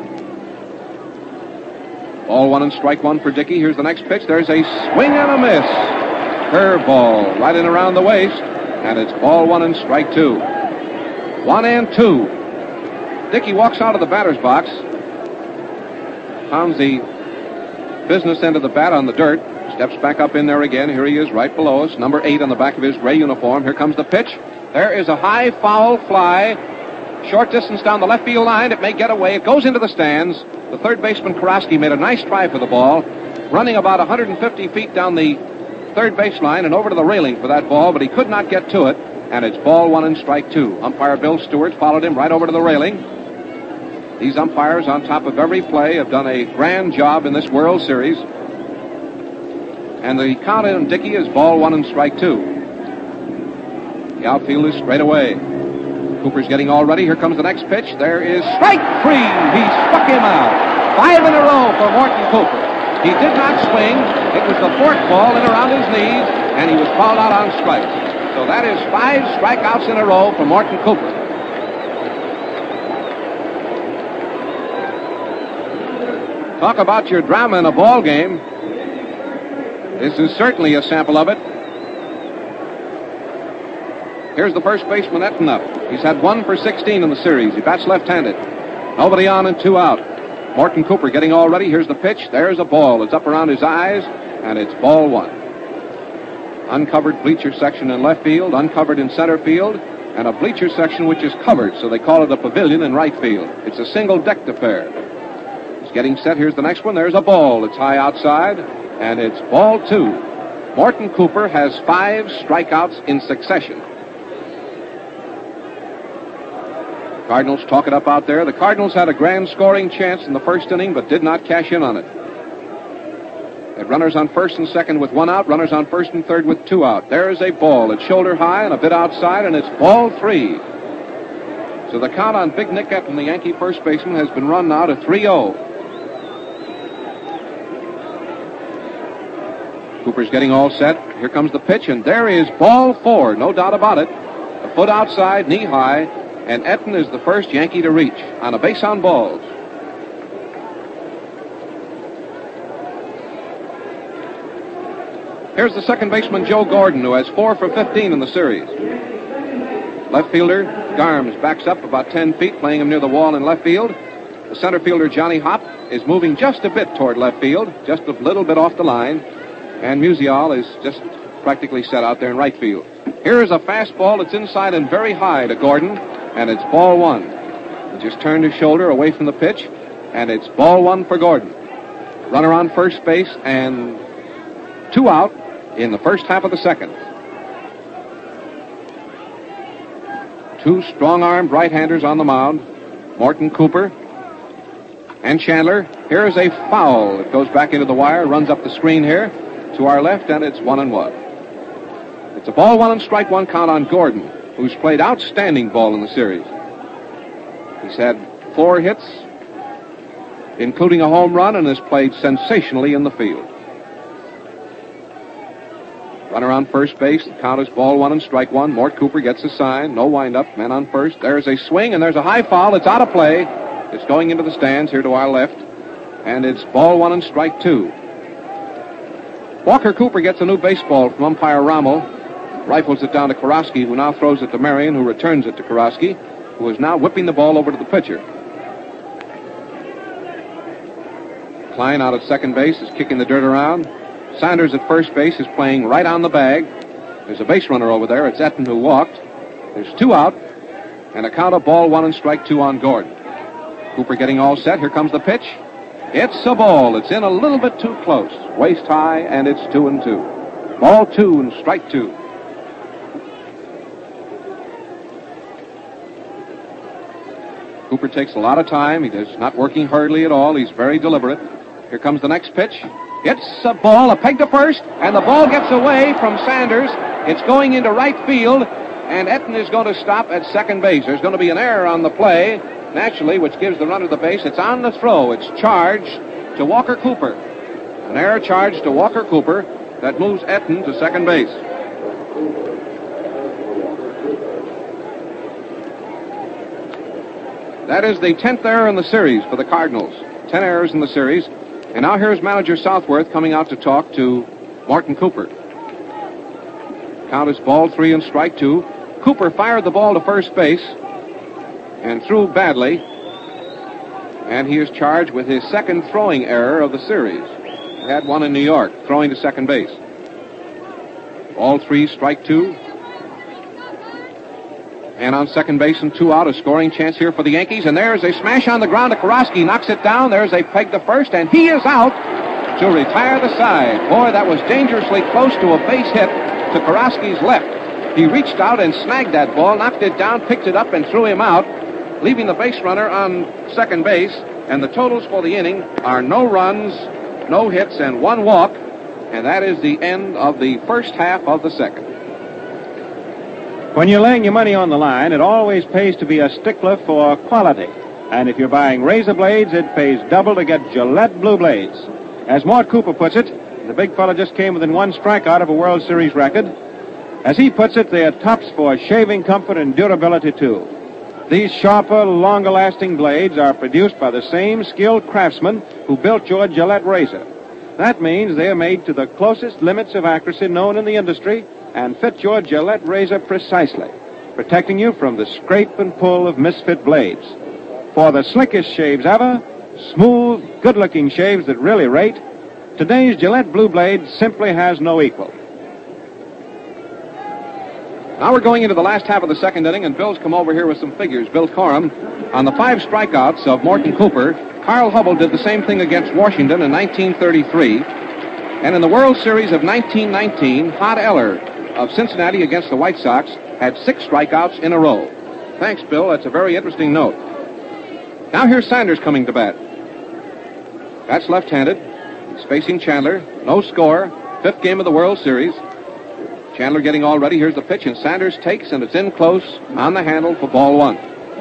Ball 1 and strike 1 for Dickey. Here's the next pitch. There's a swing and a miss. Curveball right in around the waist, and it's ball 1 and strike 2. 1-2. Dickey walks out of the batter's box, pounds the business end of the bat on the dirt, steps back up in there again. Here he is right below us, number 8 on the back of his gray uniform. Here comes the pitch. There is a high foul fly, short distance down the left field line. It may get away. It goes into the stands. The third baseman, Karofsky, made a nice try for the ball, running about 150 feet down the third base line and over to the railing for that ball, but he could not get to it, and it's ball 1 and strike 2. Umpire Bill Stewart followed him right over to the railing. These umpires, on top of every play, have done a grand job in this World Series. And the count on Dickey is ball 1 and strike 2. The outfield is straight away. Cooper's getting all ready. Here comes the next pitch. There is strike 3. He struck him out. 5 in a row for Morton Cooper. He did not swing. It was the fork ball in around his knees, and he was called out on strikes. So that is 5 strikeouts in a row for Morton Cooper. Talk about your drama in a ball game. This is certainly a sample of it. Here's the first baseman, Ettenop. He's had 1 for 16 in the series. He bats left-handed. Nobody on and 2 out. Morton Cooper getting all ready. Here's the pitch. There's a ball. It's up around his eyes, and it's ball 1. Uncovered bleacher section in left field, uncovered in center field, and a bleacher section which is covered, so they call it a pavilion in right field. It's a single-decked affair. He's getting set. Here's the next one. There's a ball. It's high outside, and it's ball 2. Morton Cooper has 5 strikeouts in succession. Cardinals talk it up out there. The Cardinals had a grand scoring chance in the first inning, but did not cash in on it. They had runners on first and second with 1 out, runners on first and third with 2 out. There is a ball. It's shoulder high and a bit outside, and it's ball 3. So the count on Big Nick Etten, the Yankee first baseman, has been run now to 3-0. Cooper's getting all set. Here comes the pitch, and there is ball 4, no doubt about it. A foot outside, knee high, and Etten is the first Yankee to reach on a base on balls. Here's the second baseman, Joe Gordon, who has 4 for 15 in the series. Left fielder, Garms, backs up about 10 feet, playing him near the wall in left field. The center fielder, Johnny Hopp, is moving just a bit toward left field, just a little bit off the line. And Musial is just practically set out there in right field. Here is a fastball that's inside and very high to Gordon, and it's ball 1. He just turned his shoulder away from the pitch, and it's ball 1 for Gordon. Runner on first base, and 2 out in the first half of the second. 2 strong-armed right-handers on the mound, Morton Cooper and Chandler. Here is a foul. It goes back into the wire, runs up the screen here to our left, and it's 1-1. It's a ball 1 and strike 1 count on Gordon, who's played outstanding ball in the series. He's had 4 hits, including a home run, and has played sensationally in the field. Runner on first base. The count is ball 1 and strike 1. Mort Cooper gets a sign. No windup. Man on first. There's a swing, and there's a high foul. It's out of play. It's going into the stands here to our left. And it's ball 1 and strike 2. Walker Cooper gets a new baseball from umpire Rommel. Rifles it down to Karofsky, who now throws it to Marion, who returns it to Karofsky, who is now whipping the ball over to the pitcher. Klein out at second base is kicking the dirt around. Sanders at first base is playing right on the bag. There's a base runner over there. It's Etten who walked. There's 2 out, and a count of ball 1 and strike 2 on Gordon. Cooper getting all set. Here comes the pitch. It's a ball. It's in a little bit too close. Waist high, and it's 2-2. Ball 2 and strike 2. Cooper takes a lot of time. He's not working hurriedly at all. He's very deliberate. Here comes the next pitch. It's a ball, a peg to first, and the ball gets away from Sanders. It's going into right field, and Etten is going to stop at second base. There's going to be an error on the play, naturally, which gives the runner the base. It's on the throw. It's charged to Walker Cooper. An error charged to Walker Cooper that moves Etten to second base. That is the 10th error in the series for the Cardinals. 10 errors in the series. And now here's manager Southworth coming out to talk to Morton Cooper. Count is ball 3 and strike 2. Cooper fired the ball to first base and threw badly. And he is charged with his second throwing error of the series. He had one in New York, throwing to second base. Ball 3, strike 2. And on second base and 2 out, a scoring chance here for the Yankees. And there's a smash on the ground to Karofsky. Knocks it down. There's a peg to first, and he is out to retire the side. Boy, that was dangerously close to a base hit to Karofsky's left. He reached out and snagged that ball, knocked it down, picked it up, and threw him out, leaving the base runner on second base. And the totals for the inning are no runs, no hits, and 1 walk. And that is the end of the first half of the second. When you're laying your money on the line, it always pays to be a stickler for quality. And if you're buying razor blades, it pays double to get Gillette Blue Blades. As Mort Cooper puts it, the big fella just came within 1 strikeout of a World Series record. As he puts it, they are tops for shaving comfort and durability, too. These sharper, longer-lasting blades are produced by the same skilled craftsmen who built your Gillette razor. That means they are made to the closest limits of accuracy known in the industry and fit your Gillette razor precisely, protecting you from the scrape and pull of misfit blades. For the slickest shaves ever, smooth, good-looking shaves that really rate, today's Gillette Blue Blade simply has no equal. Now we're going into the last half of the second inning, and Bill's come over here with some figures. Bill Corum, on the 5 strikeouts of Morton Cooper, Carl Hubble did the same thing against Washington in 1933. And in the World Series of 1919, Hod Eller of Cincinnati against the White Sox had 6 strikeouts in a row. Thanks, Bill. That's a very interesting note. Now here's Sanders coming to bat. That's left-handed. He's facing Chandler. No score. 5th game of the World Series. Chandler getting all ready. Here's the pitch, and Sanders takes, and it's in close on the handle for ball 1.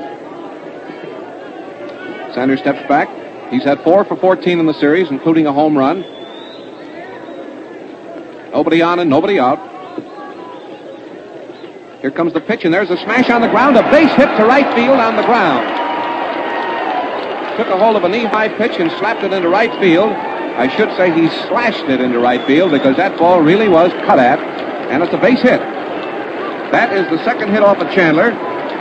Sanders steps back. He's had 4 for 14 in the series, including a home run. Nobody on and nobody out. Here comes the pitch, and there's a smash on the ground. A base hit to right field on the ground. Took a hold of a knee-high pitch and slapped it into right field. I should say he slashed it into right field because that ball really was cut at, and it's a base hit. That is the second hit off of Chandler.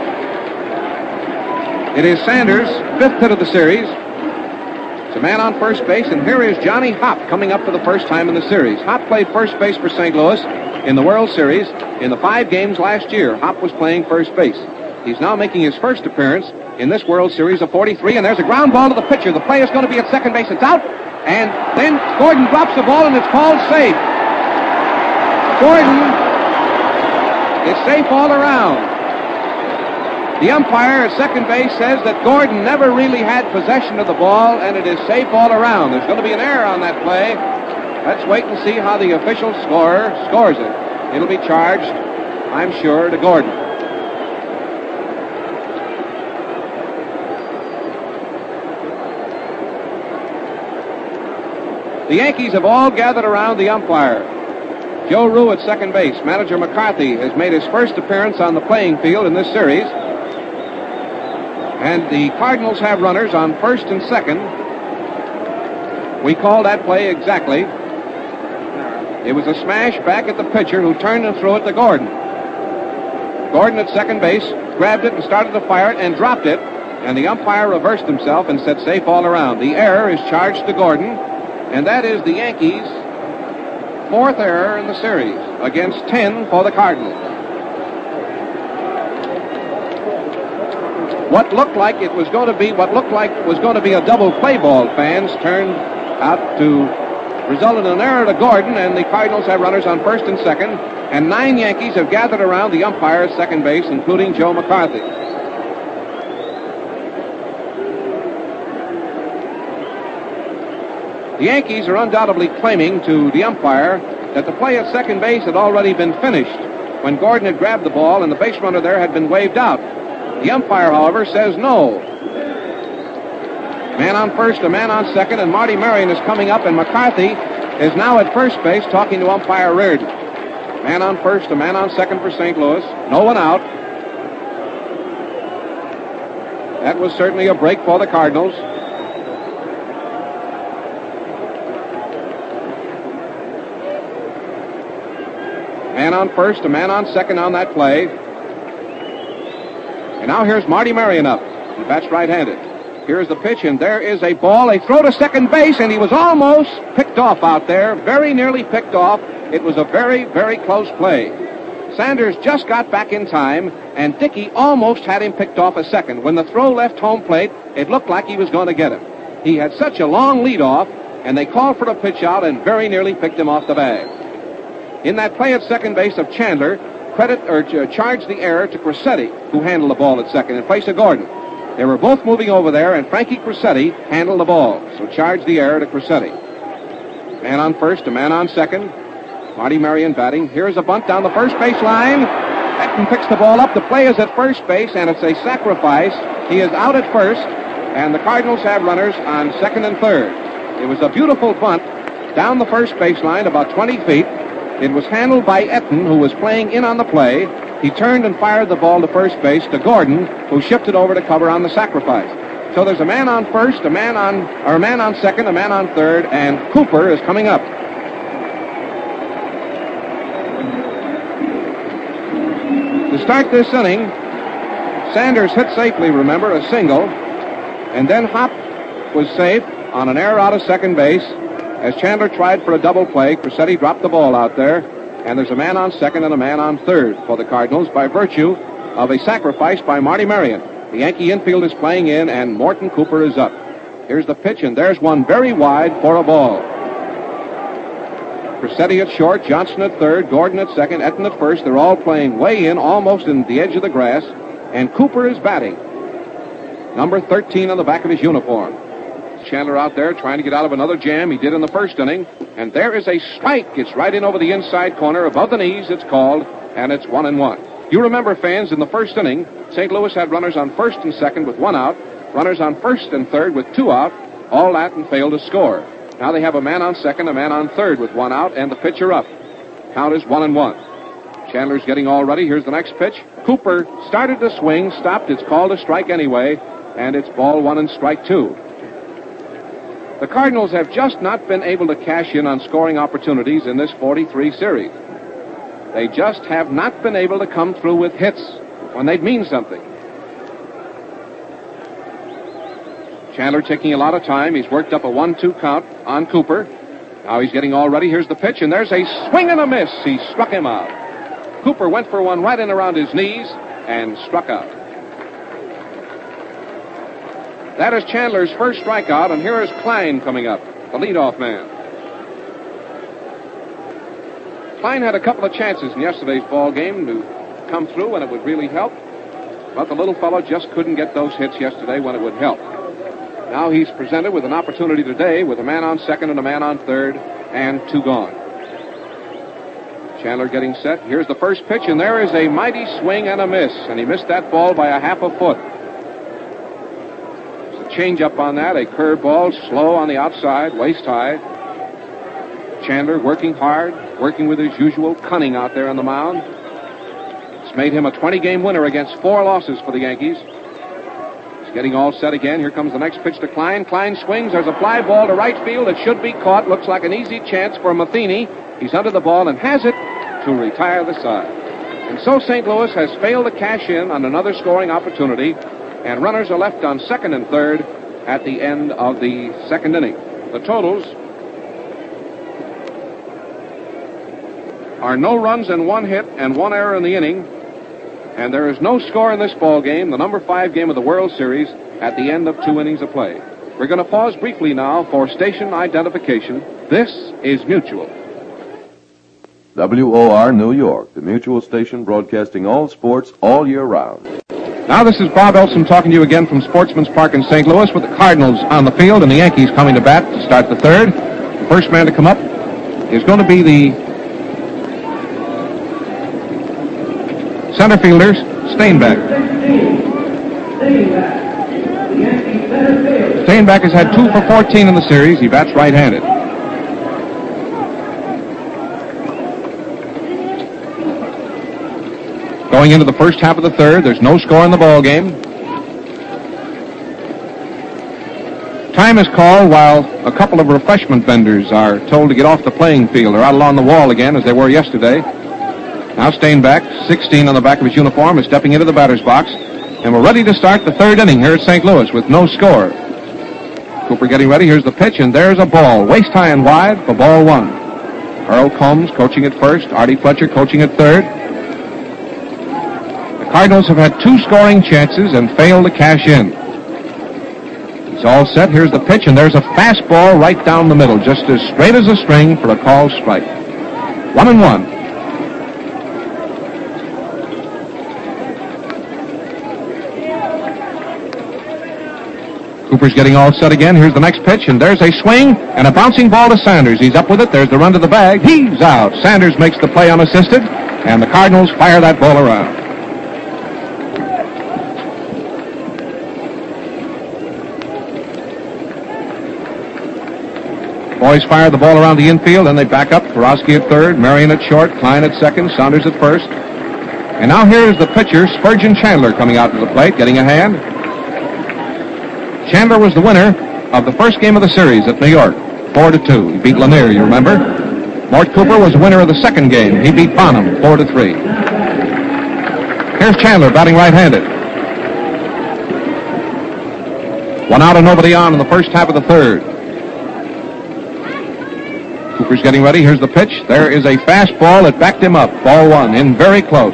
It is Sanders' fifth hit of the series. It's a man on first base, and here is Johnny Hopp coming up for the first time in the series. Hopp played first base for St. Louis in the World Series. In the 5 games last year, Hopp was playing first base. He's now making his first appearance in this World Series of 43, and there's a ground ball to the pitcher. The play is going to be at second base. It's out, and then Gordon drops the ball, and it's called safe. Gordon is safe all around. The umpire at second base says that Gordon never really had possession of the ball, and it is safe all around. There's going to be an error on that play. Let's wait and see how the official scorer scores it. It'll be charged, I'm sure, to Gordon. The Yankees have all gathered around the umpire. Joe Rue at second base. Manager McCarthy has made his first appearance on the playing field in this series. And the Cardinals have runners on first and second. We call that play exactly. It was a smash back at the pitcher who turned and threw it to Gordon. Gordon at second base grabbed it and started to fire it and dropped it. And the umpire reversed himself and said safe all around. The error is charged to Gordon. And that is the Yankees' fourth error in the series against 10 for the Cardinals. What looked like was going to be a double play ball, fans, turned out to result in an error to Gordon, and the Cardinals have runners on first and second, and 9 Yankees have gathered around the umpire at second base, including Joe McCarthy. The Yankees are undoubtedly claiming to the umpire that the play at second base had already been finished when Gordon had grabbed the ball and the base runner there had been waved out. The umpire, however, says no. Man on first, a man on second, and Marty Marion is coming up, and McCarthy is now at first base talking to umpire Reardon. Man on first, a man on second for St. Louis. No one out. That was certainly a break for the Cardinals. Man on first, a man on second on that play. And now here's Marty Marion up. He bats right-handed. Here's the pitch, and there is a ball. A throw to second base, and he was almost picked off out there. Very nearly picked off. It was a very, very close play. Sanders just got back in time, and Dickey almost had him picked off a second. When the throw left home plate, it looked like he was going to get him. He had such a long lead off, and they called for the pitch out and very nearly picked him off the bag. In that play at second base of Chandler, charged the error to Cressetti, who handled the ball at second in place of Gordon. They were both moving over there, and Frankie Cressetti handled the ball, so charged the error to Cressetti. Man on first, a man on second. Marty Marion batting. Here's a bunt down the first base line. Etten picks the ball up. The play is at first base, and it's a sacrifice. He is out at first, and the Cardinals have runners on second and third. It was a beautiful bunt down the first baseline, about 20 feet. It was handled by Etten, who was playing in on the play. He turned and fired the ball to first base to Gordon, who shipped it over to cover on the sacrifice. So there's a man on first, a man on second, a man on third, and Cooper is coming up. To start this inning, Sanders hit safely, remember, a single, and then Hopp was safe on an error out of second base. As Chandler tried for a double play, Cressetti dropped the ball out there, and there's a man on second and a man on third for the Cardinals by virtue of a sacrifice by Marty Marion. The Yankee infield is playing in, and Morton Cooper is up. Here's the pitch, and there's one very wide for a ball. Cressetti at short, Johnson at third, Gordon at second, Etten at first. They're all playing way in, almost in the edge of the grass, and Cooper is batting. Number 13 on the back of his uniform. Chandler out there trying to get out of another jam he did in the first inning. And there is a strike. It's right in over the inside corner. Above the knees, it's called, and it's 1-1. You remember, fans, in the first inning, St. Louis had runners on first and second with 1 out, runners on first and third with 2 out, all that and failed to score. Now they have a man on second, a man on third with 1 out, and the pitcher up. count is 1-1. Chandler's getting all ready. Here's the next pitch. Cooper started to swing, stopped. It's called a strike anyway, and it's ball 1 and strike 2. The Cardinals have just not been able to cash in on scoring opportunities in this 43 series. They just have not been able to come through with hits when they'd mean something. Chandler taking a lot of time. He's worked up a 1-2 count on Cooper. Now he's getting all ready. Here's the pitch, and there's a swing and a miss. He struck him out. Cooper went for one right in around his knees and struck out. That is Chandler's first strikeout, and here is Klein coming up, the leadoff man. Klein had a couple of chances in yesterday's ball game to come through when it would really help, but the little fellow just couldn't get those hits yesterday when it would help. Now he's presented with an opportunity today with a man on second and a man on third and 2 gone. Chandler getting set. Here's the first pitch, and there is a mighty swing and a miss, and he missed that ball by a half a foot. There's a change-up on that, a curveball, slow on the outside, waist high. Chandler working hard, working with his usual cunning out there on the mound. It's made him a 20-game winner against 4 losses for the Yankees. Getting all set again. Here comes the next pitch to Klein. Klein swings. There's a fly ball to right field. It should be caught. Looks like an easy chance for Matheny. He's under the ball and has it to retire the side. And so St. Louis has failed to cash in on another scoring opportunity, and runners are left on second and third at the end of the second inning. The totals are no runs and 1 hit and 1 error in the inning. And there is no score in this ball game, the number 5 game of the World Series, at the end of 2 innings of play. We're going to pause briefly now for station identification. This is Mutual. WOR New York, the Mutual station broadcasting all sports all year round. Now this is Bob Elson talking to you again from Sportsman's Park in St. Louis with the Cardinals on the field and the Yankees coming to bat to start the third. The first man to come up is going to be the center fielders, Steinbeck. Steinbeck has had 2 for 14 in the series. He bats right-handed. Going into the first half of the third, there's no score in the ball game. Time is called while a couple of refreshment vendors are told to get off the playing field. They're out along the wall again as they were yesterday. Now Steinbeck, 16 on the back of his uniform, is stepping into the batter's box. And we're ready to start the third inning here at St. Louis with no score. Cooper getting ready. Here's the pitch, and there's a ball. Waist high and wide for ball 1. Earl Combs coaching at first. Artie Fletcher coaching at third. The Cardinals have had 2 scoring chances and failed to cash in. It's all set. Here's the pitch, and there's a fastball right down the middle, just as straight as a string for a called strike. 1-1. Cooper's getting all set again. Here's the next pitch, and there's a swing and a bouncing ball to Sanders. He's up with it. There's the run to the bag. He's out. Sanders makes the play unassisted, and the Cardinals fire that ball around. Boys fire the ball around the infield, and they back up. Karowski at third, Marion at short, Klein at second, Saunders at first. And now here's the pitcher, Spurgeon Chandler, coming out to the plate, getting a hand. Chandler was the winner of the first game of the series at New York, 4-2. He beat Lanier, you remember. Mort Cooper was the winner of the second game. He beat Bonham, 4-3. Here's Chandler batting right-handed. 1 out and nobody on in the first half of the third. Cooper's getting ready. Here's the pitch. There is a fastball that backed him up. Ball 1, in very close.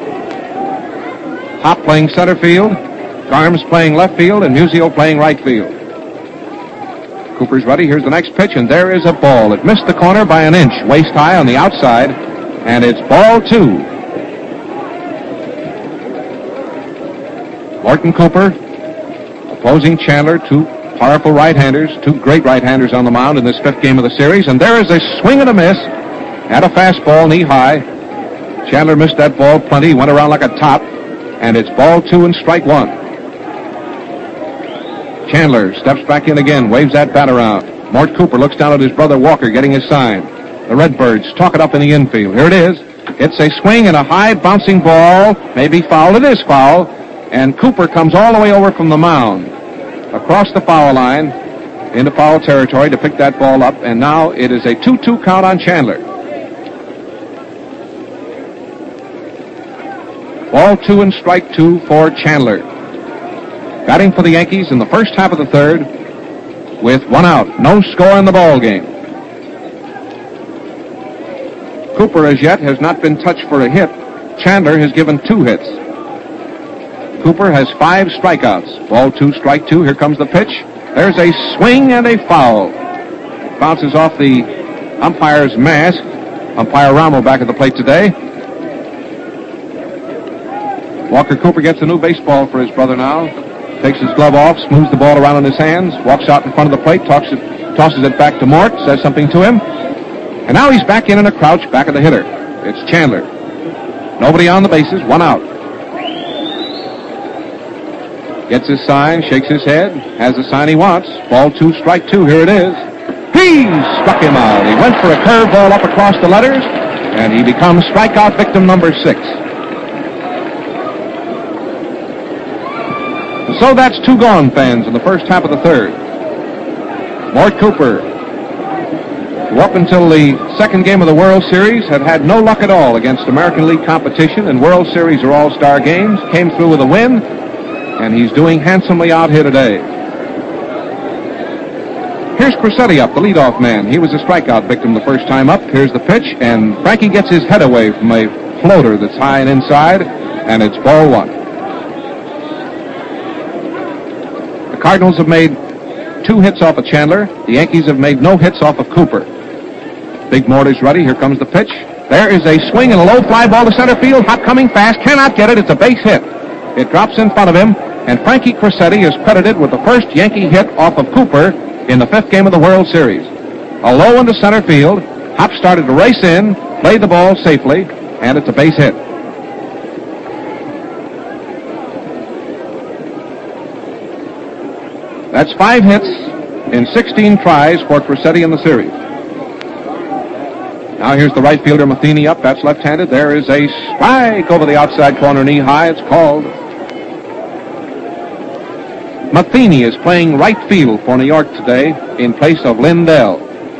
Hop playing center field. Garms playing left field, and Musial playing right field. Cooper's ready. Here's the next pitch, and there is a ball. It missed the corner by an inch, waist high on the outside, and it's ball 2. Morton Cooper opposing Chandler, 2 powerful right-handers, 2 great right-handers on the mound in this 5th game of the series, and there is a swing and a miss at a fastball knee high. Chandler missed that ball plenty, went around like a top, and it's ball 2 and strike 1. Chandler steps back in again, waves that bat around. Mort Cooper looks down at his brother Walker getting his sign. the Redbirds talk it up in the infield. Here it is. It's a swing and a high bouncing ball. Maybe foul. It is foul. And Cooper comes all the way over from the mound, across the foul line, into foul territory to pick that ball up. And now it is a 2-2 count on Chandler. Ball 2 and strike 2 for Chandler. Batting for the Yankees in the first half of the third with 1 out. No score in the ball game. Cooper as yet has not been touched for a hit. Chandler has given 2 hits. Cooper has 5 strikeouts. Ball 2, strike 2. Here comes the pitch. There's a swing and a foul. Bounces off the umpire's mask. Umpire Ramo back at the plate today. Walker Cooper gets a new baseball for his brother now. Takes his glove off, smooths the ball around in his hands, walks out in front of the plate, tosses it back to Mort, says something to him. And now he's back in a crouch back of the hitter. It's Chandler. Nobody on the bases, 1 out. Gets his sign, shakes his head, has the sign he wants. Ball 2, strike 2, here it is. He struck him out. He went for a curveball up across the letters, and he becomes strikeout victim number 6. So that's 2 gone, fans, in the first half of the third. Mort Cooper, who up until the second game of the World Series had no luck at all against American League competition in World Series or All-Star games, came through with a win, and he's doing handsomely out here today. Here's Crosetti up, the leadoff man. He was a strikeout victim the first time up. Here's the pitch, and Frankie gets his head away from a floater that's high and inside, and it's ball 1. Cardinals have made 2 hits off of Chandler. The Yankees have made no hits off of Cooper. Big Mort is ready. Here comes the pitch. There is a swing and a low fly ball to center field. Hot coming fast. Cannot get it. It's a base hit. It drops in front of him, and Frankie Crosetti is credited with the first Yankee hit off of Cooper in the 5th game of the World Series. A low into center field. Hop started to race in, played the ball safely, and it's a base hit. That's 5 hits in 16 tries for Crosetti in the series. Now here's the right fielder Matheny up. That's left-handed. There is a strike over the outside corner, knee high. It's called. Matheny is playing right field for New York today in place of Lindell.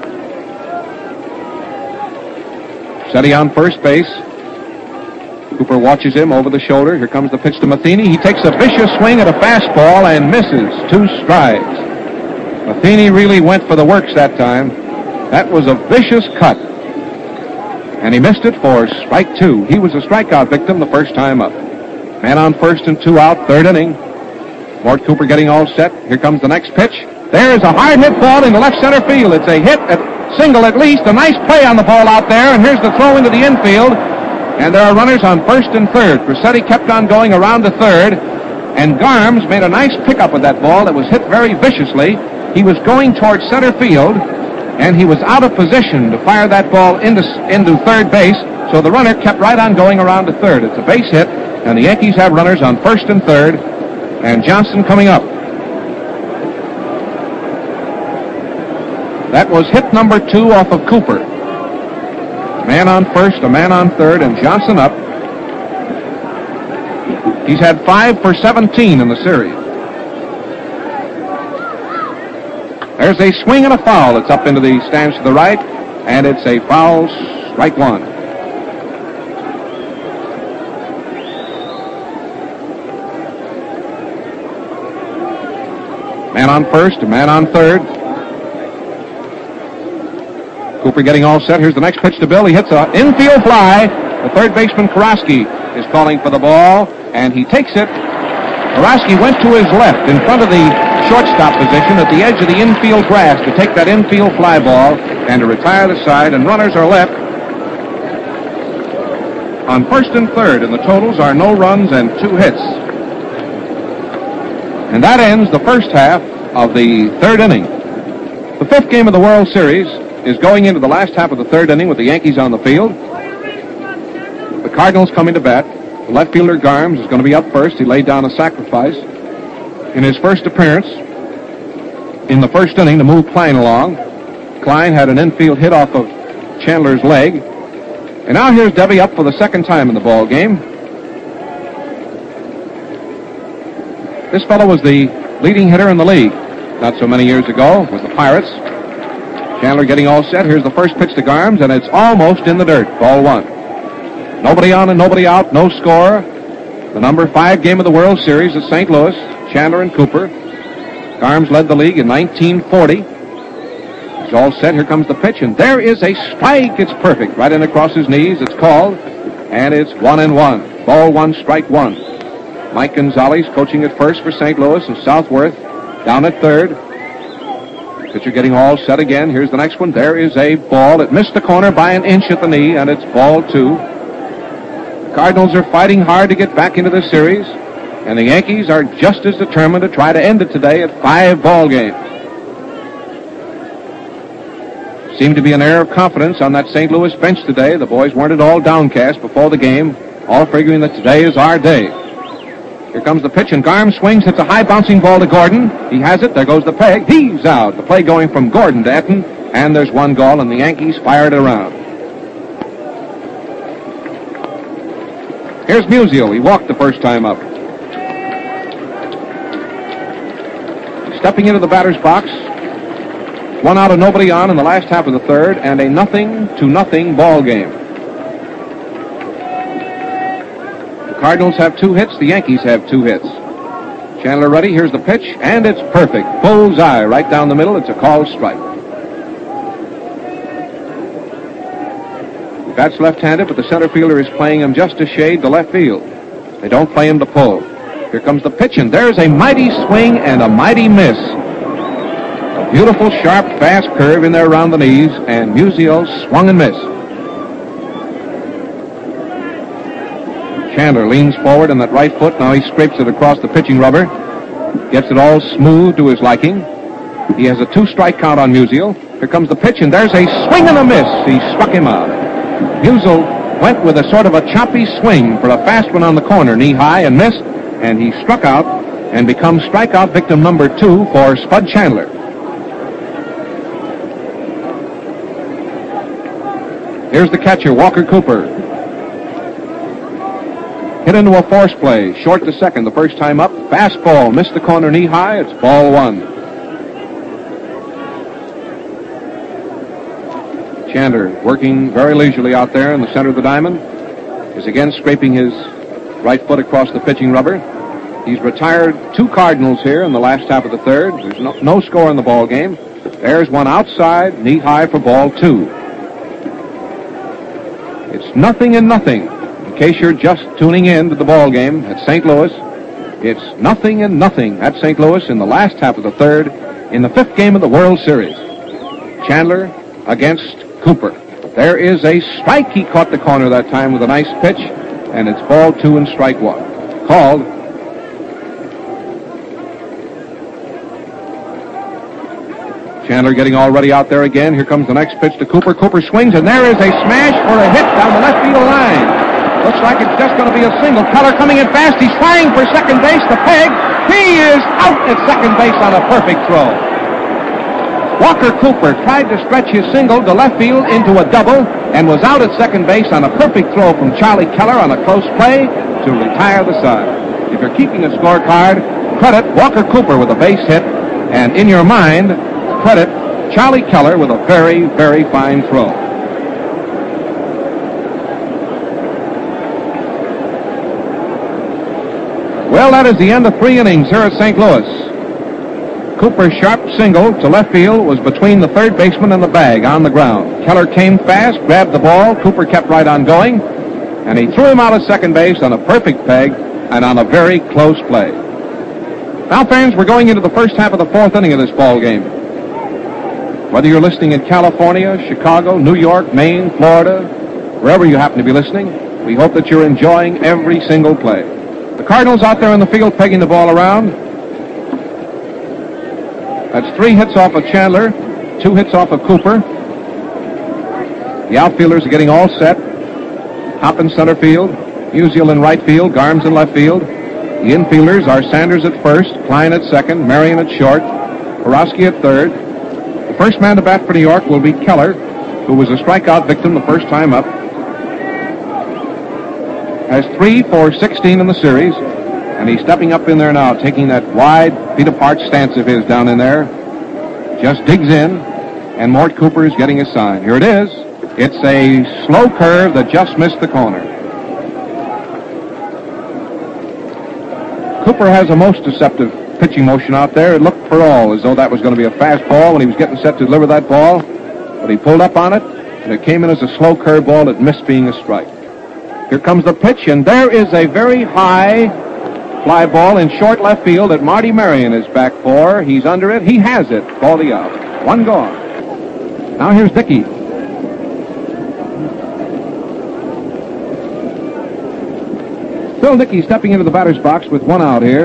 Crosetti on first base. Cooper watches him over the shoulder. Here comes the pitch to Matheny. He takes a vicious swing at a fastball and misses. 2 strikes. Matheny really went for the works that time. That was a vicious cut. And he missed it for strike 2. He was a strikeout victim the first time up. Man on first and 2 out, 3rd inning. Mort Cooper getting all set. Here comes the next pitch. There is a hard hit ball in the left center field. It's a hit at single at least. A nice play on the ball out there. And here's the throw into the infield. And there are runners on first and 3rd. Crosetti kept on going around to 3rd, and Garms made a nice pickup with that ball that was hit very viciously. He was going towards center field, and he was out of position to fire that ball into 3rd base, so the runner kept right on going around to 3rd. It's a base hit, and the Yankees have runners on first and 3rd, and Johnson coming up. That was hit number 2 off of Cooper. Man on first, a man on 3rd, and Johnson up. He's had 5 for 17 in the series. There's a swing and a foul. It's up into the stands to the right, and it's a foul, strike 1. Man on first, a man on 3rd. Cooper getting all set. Here's the next pitch to Bill. He hits an infield fly. The 3rd baseman, Karosky, is calling for the ball, and he takes it. Karosky went to his left in front of the shortstop position at the edge of the infield grass to take that infield fly ball and to retire the side, and runners are left on first and 3rd, and the totals are no runs and 2 hits. And that ends the first half of the 3rd inning. The 5th game of the World Series is going into the last half of the 3rd inning with the Yankees on the field. The Cardinals coming to bat. The left fielder Garms is going to be up first. He laid down a sacrifice in his first appearance in the first inning to move Klein along. Klein had an infield hit off of Chandler's leg. And now here's Debbie up for the second time in the ball game. This fellow was the leading hitter in the league not so many years ago with the Pirates. Chandler getting all set. Here's the first pitch to Garms, and it's almost in the dirt. Ball one. Nobody on and nobody out, no score. The number 5 game of the World Series at St. Louis, Chandler and Cooper. Garms led the league in 1940. He's all set. Here comes the pitch, and there is a strike. It's perfect. Right in across his knees. It's called, and it's 1-1. Ball one, strike one. Mike Gonzalez coaching at first for St. Louis, and Southworth down at third. Pitcher getting all set again. Here's the next one. There is a ball. It missed the corner by an inch at the knee, and it's ball two. The Cardinals are fighting hard to get back into this series, and the Yankees are just as determined to try to end it today at 5 ball games. Seemed to be an air of confidence on that St. Louis bench today. The boys weren't at all downcast before the game, all figuring that today is our day. Here comes the pitch, and Garm swings, hits a high bouncing ball to Gordon. He has it. There goes the peg. He's out. The play going from Gordon to Etten, and there's one goal, and the Yankees fired it around. Here's Musial. He walked the first time up. Stepping into the batter's box. 1 out and nobody on in the last half of the third, and a 0-0 ball game. Cardinals have 2 hits. The Yankees have 2 hits. Chandler ready. Here's the pitch, and it's perfect. Bullseye right down the middle. It's a called strike. The bat's left-handed, but the center fielder is playing him just a shade to left field. They don't play him to pull. Here comes the pitch, and there's a mighty swing and a mighty miss. A beautiful, sharp, fast curve in there around the knees, and Musial swung and missed. Chandler leans forward on that right foot. Now he scrapes it across the pitching rubber. Gets it all smooth to his liking. He has a 2-strike count on Musial. Here comes the pitch, and there's a swing and a miss. He struck him out. Musial went with a sort of a choppy swing for a fast one on the corner, knee-high, and missed. And he struck out and becomes strikeout victim number 2 for Spud Chandler. Here's the catcher, Walker Cooper. Hit into a force play, short to second the first time up. Fastball, missed the corner knee high. It's ball one. Chandler, working very leisurely out there in the center of the diamond, is again scraping his right foot across the pitching rubber. He's retired 2 Cardinals here in the last half of the third. There's no score in the ball game. There's one outside, knee high for ball 2. It's 0-0. In case you're just tuning in to the ball game at St. Louis, it's 0-0 at St. Louis in the last half of the third in the 5th game of the World Series. Chandler against Cooper. There is a strike. He caught the corner that time with a nice pitch, and it's ball 2 and strike 1. Called. Chandler getting all ready out there again. Here comes the next pitch to Cooper. Cooper swings, and there is a smash for a hit down the left field line. Looks like it's just going to be a single. Keller coming in fast. He's flying for second base. The peg. He is out at second base on a perfect throw. Walker Cooper tried to stretch his single to left field into a double and was out at second base on a perfect throw from Charlie Keller on a close play to retire the side. If you're keeping a scorecard, credit Walker Cooper with a base hit, and in your mind, credit Charlie Keller with a very, very fine throw. Well, that is the end of 3 innings here at St. Louis. Cooper's sharp single to left field was between the third baseman and the bag on the ground. Keller came fast, grabbed the ball. Cooper kept right on going, and he threw him out at second base on a perfect peg and on a very close play. Now, fans, we're going into the first half of the 4th inning of this ball game. Whether you're listening in California, Chicago, New York, Maine, Florida, wherever you happen to be listening, we hope that you're enjoying every single play. The Cardinals out there in the field pegging the ball around. That's 3 hits off of Chandler, 2 hits off of Cooper. The outfielders are getting all set. Hop in center field, Musial in right field, Garms in left field. The infielders are Sanders at first, Klein at second, Marion at short, Borowski at third. The first man to bat for New York will be Keller, who was a strikeout victim the first time up, has 3 for 16 in the series, and he's stepping up in there now, taking that wide, feet-apart stance of his down in there. Just digs in, and Mort Cooper is getting his sign. Here it is. It's a slow curve that just missed the corner. Cooper has a most deceptive pitching motion out there. It looked for all as though that was going to be a fast ball when he was getting set to deliver that ball. But he pulled up on it, and it came in as a slow curve ball that missed being a strike. Here comes the pitch, and there is a very high fly ball in short left field that Marty Marion is back for. He's under it. He has it. Baldy out. One gone. Now here's Dickey. Phil Dickey stepping into the batter's box with one out here.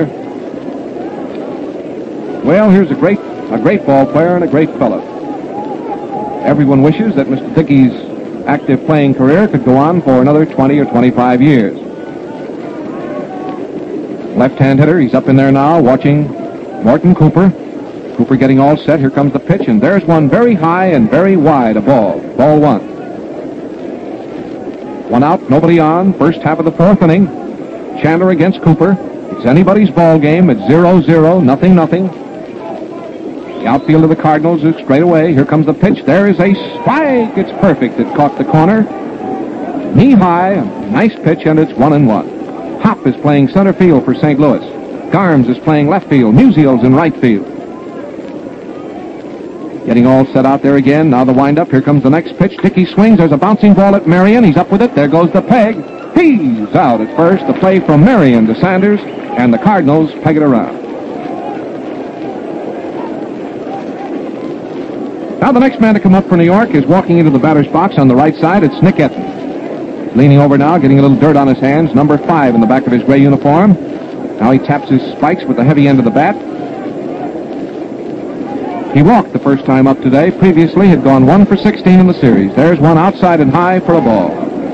Well, here's a great ball player and a great fellow. Everyone wishes that Mr. Dickey's active playing career could go on for another 20 or 25 years. Left-hand hitter, he's up in there now watching Morton Cooper. Cooper getting all set. Here comes the pitch, and there's one very high and very wide, a ball. Ball one. One out, nobody on. First half of the fourth inning. Chandler against Cooper. It's anybody's ball game. It's 0-0, nothing. The outfield of the Cardinals is straight away. Here comes the pitch. There is a strike. It's perfect. It caught the corner. Knee high. A nice pitch, and it's 1-1. Hopp is playing center field for St. Louis. Garms is playing left field. Musial's in right field. Getting all set out there again. Now the windup. Here comes the next pitch. Dickey swings. There's a bouncing ball at Marion. He's up with it. There goes the peg. He's out at first. The play from Marion to Sanders, and the Cardinals peg it around. Now the next man to come up for New York is walking into the batter's box on the right side. It's Nick Etten. Leaning over now, getting a little dirt on his hands. Number 5 in the back of his gray uniform. Now he taps his spikes with the heavy end of the bat. He walked the first time up today. Previously had gone 1 for 16 in the series. There's one outside and high for a ball.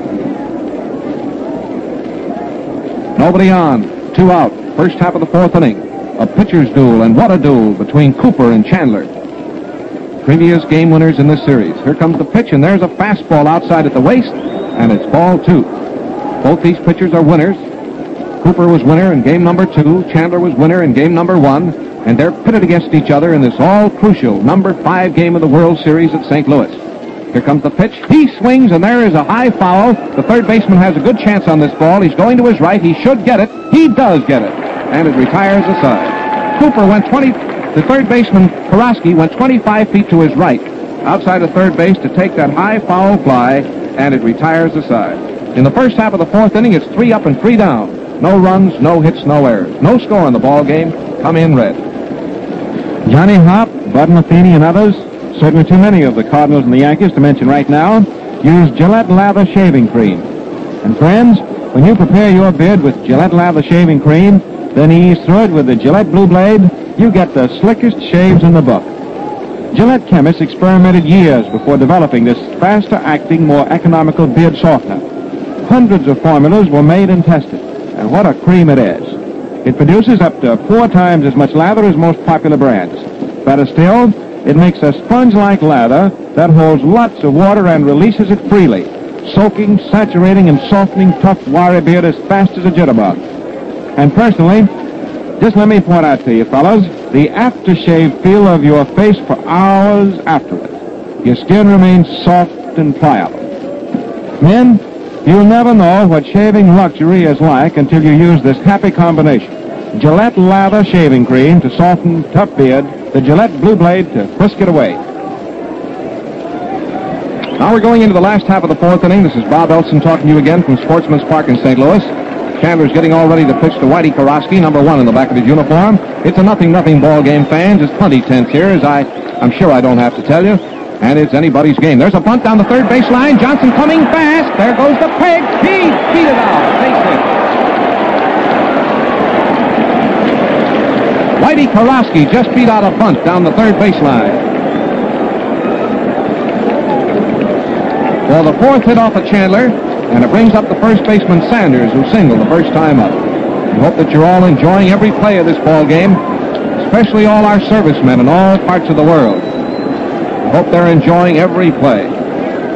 Nobody on. 2 out. First half of the fourth inning. A pitcher's duel, and what a duel between Cooper and Chandler. Previous game winners in this series. Here comes the pitch, and there's a fastball outside at the waist, and it's ball 2. Both these pitchers are winners. Cooper was winner in game number 2. Chandler was winner in game number 1. And they're pitted against each other in this all-crucial number 5 game of the World Series at St. Louis. Here comes the pitch. He swings, and there is a high foul. The third baseman has a good chance on this ball. He's going to his right. He should get it. He does get it. And it retires aside. Cooper went the third baseman, Karosky, went 25 feet to his right, outside of third base to take that high foul fly, and it retires aside. In the first half of the fourth inning, it's 3 up and 3 down. No runs, no hits, no errors. No score in the ball game. Come in red. Johnny Hopp, Bud Matheny, and others, certainly too many of the Cardinals and the Yankees to mention right now, use Gillette Lather shaving cream. And friends, when you prepare your beard with Gillette Lather shaving cream, then ease through it with the Gillette Blue Blade, you get the slickest shaves in the book. Gillette chemists experimented years before developing this faster-acting, more economical beard softener. Hundreds of formulas were made and tested, and what a cream it is. It produces up to 4 times as much lather as most popular brands. Better still, it makes a sponge-like lather that holds lots of water and releases it freely, soaking, saturating, and softening tough, wiry beard as fast as a jitterbug. And personally, just let me point out to you, fellas, the aftershave feel of your face for hours after it. Your skin remains soft and pliable. Men, you'll never know what shaving luxury is like until you use this happy combination. Gillette Lather shaving cream to soften tough beard, the Gillette Blue Blade to whisk it away. Now we're going into the last half of the fourth inning. This is Bob Elson talking to you again from Sportsman's Park in St. Louis. Chandler's getting all ready to pitch to Whitey Karosky, number 1 in the back of his uniform. It's a 0-0 ball game, fans. It's plenty tense here, as I'm sure I don't have to tell you. And it's anybody's game. There's a bunt down the third base line. Johnson coming fast. There goes the peg. He beat it out. Base hit. Whitey Karosky just beat out a bunt down the third base line. Well, the fourth hit off of Chandler, and it brings up the first baseman Sanders, who singled the first time up. I hope that you're all enjoying every play of this ball game, especially all our servicemen in all parts of the world. I hope they're enjoying every play.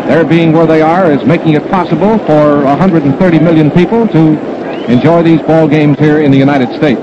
Their being where they are is making it possible for 130 million people to enjoy these ball games here in the United States.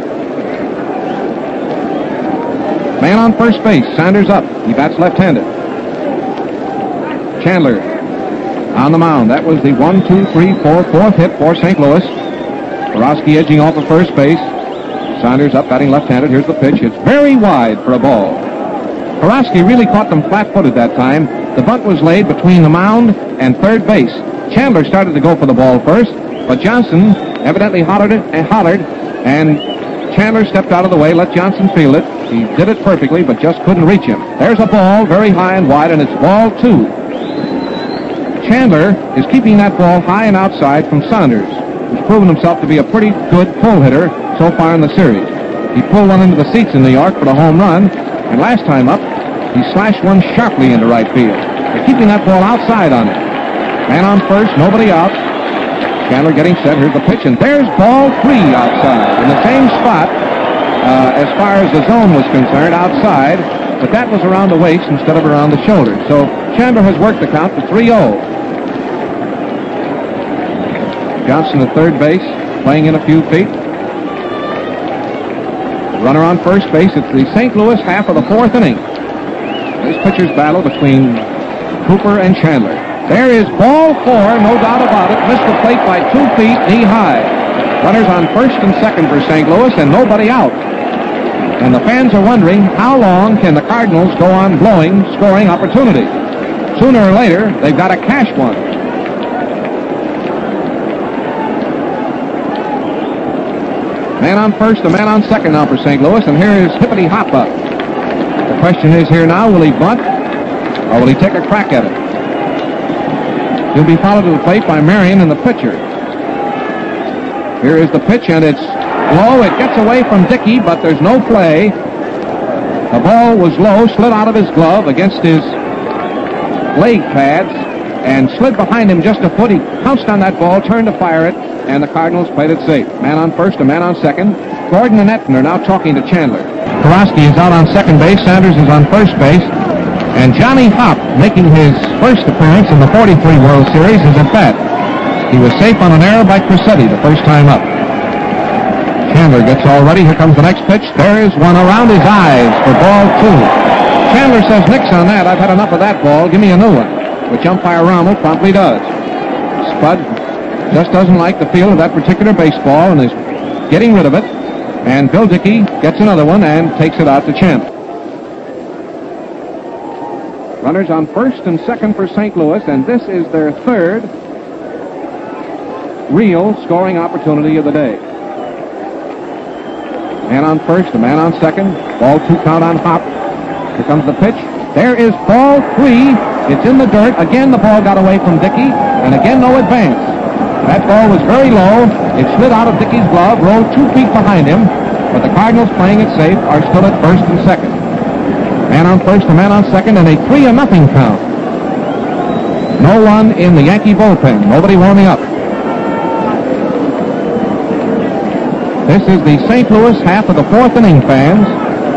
Man on first base, Sanders up. He bats left-handed. Chandler on the mound. That was the 4th hit for St. Louis. Borowski edging off of first base. Sanders up, batting left-handed. Here's the pitch. It's very wide for a ball. Borowski really caught them flat-footed that time. The bunt was laid between the mound and third base. Chandler started to go for the ball first, but Johnson evidently hollered, and Chandler stepped out of the way, let Johnson field it. He did it perfectly, but just couldn't reach him. There's a ball very high and wide, and it's ball 2. Chandler is keeping that ball high and outside from Saunders, who's proven himself to be a pretty good pull hitter so far in the series. He pulled one into the seats in New York for the home run, and last time up, he slashed one sharply into right field. They're keeping that ball outside on it. Man on first, nobody out. Chandler getting set. Here's the pitch, and there's ball 3 outside in the same spot as far as the zone was concerned, outside, but that was around the waist instead of around the shoulder. So Chandler has worked the count to 3-0. Johnson at third base, playing in a few feet. Runner on first base. It's the St. Louis half of the 4th inning. This pitcher's battle between Cooper and Chandler. There is ball 4, no doubt about it. Missed the plate by 2 feet, knee high. Runners on first and second for St. Louis, and nobody out. And the fans are wondering, how long can the Cardinals go on blowing scoring opportunity? Sooner or later, they've got to cash one. Man on first, a man on second now for St. Louis, and here is Hippity Hop up. The question is here now, will he bunt, or will he take a crack at it? He'll be followed to the plate by Marion and the pitcher. Here is the pitch, and it's low. It gets away from Dickey, but there's no play. The ball was low, slid out of his glove against his leg pads, and slid behind him just a foot. He pounced on that ball, turned to fire it, and the Cardinals played it safe. Man on first, a man on second. Gordon and Etten are now talking to Chandler. Borowski is out on second base. Sanders is on first base. And Johnny Hop, making his first appearance in the 43 World Series, is at bat. He was safe on an error by Crissetti the first time up. Chandler gets all ready. Here comes the next pitch. There is one around his eyes for ball 2. Chandler says, "Nix on that. I've had enough of that ball. Give me a new one," which umpire Rommel promptly does. Spud just doesn't like the feel of that particular baseball and is getting rid of it. And Bill Dickey gets another one and takes it out to Chandler. Runners on first and second for St. Louis, and this is their third real scoring opportunity of the day. Man on first, a man on second. Ball 2 count on Hop. Here comes the pitch. There is ball 3. It's in the dirt. Again, the ball got away from Dickey, and again, no advance. That ball was very low. It slid out of Dickey's glove, rolled 2 feet behind him, but the Cardinals, playing it safe, are still at first and second. Man on first, a man on second, and a 3-0 count. No one in the Yankee bullpen. Nobody warming up. This is the St. Louis half of the 4th inning, fans.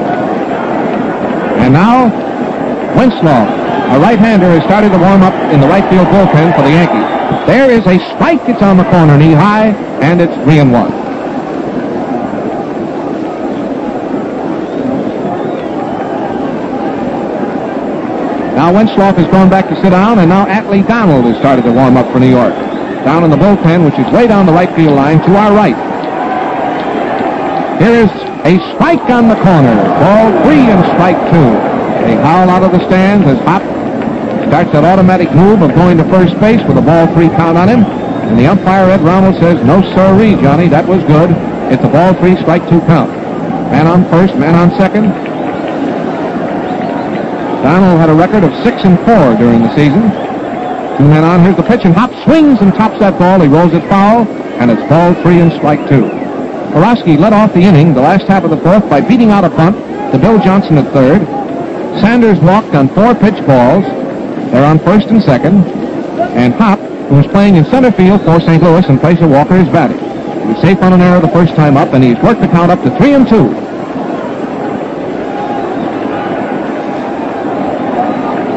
And now, Winslow, a right-hander, has started to warm up in the right field bullpen for the Yankees. There is a strike. It's on the corner, knee high, and it's 3-1. Now Winslow is going back to sit down, and now Atlee Donald has started to warm up for New York. Down in the bullpen, which is way down the right field line to our right. Here is a strike on the corner. Ball 3 and strike 2. A howl out of the stands as Hop starts that automatic move of going to first base with a ball 3 count on him. And the umpire, Ed Rommel, says, "No sirree, Johnny, that was good. It's a ball 3, strike 2 count." Man on first, man on second. Donald had a record of 6-4 during the season. 2 men on. Here's the pitch, and Hop swings and tops that ball. He rolls it foul, and it's ball 3 and strike 2. Borowski led off the inning, the last half of the 4th, by beating out a bunt to Bill Johnson at third. Sanders walked on 4 pitch balls. They're on first and second. And Hop, who was playing in center field for St. Louis in place of Walker, is batting. He was safe on an error the first time up, and he's worked the count up to 3-2.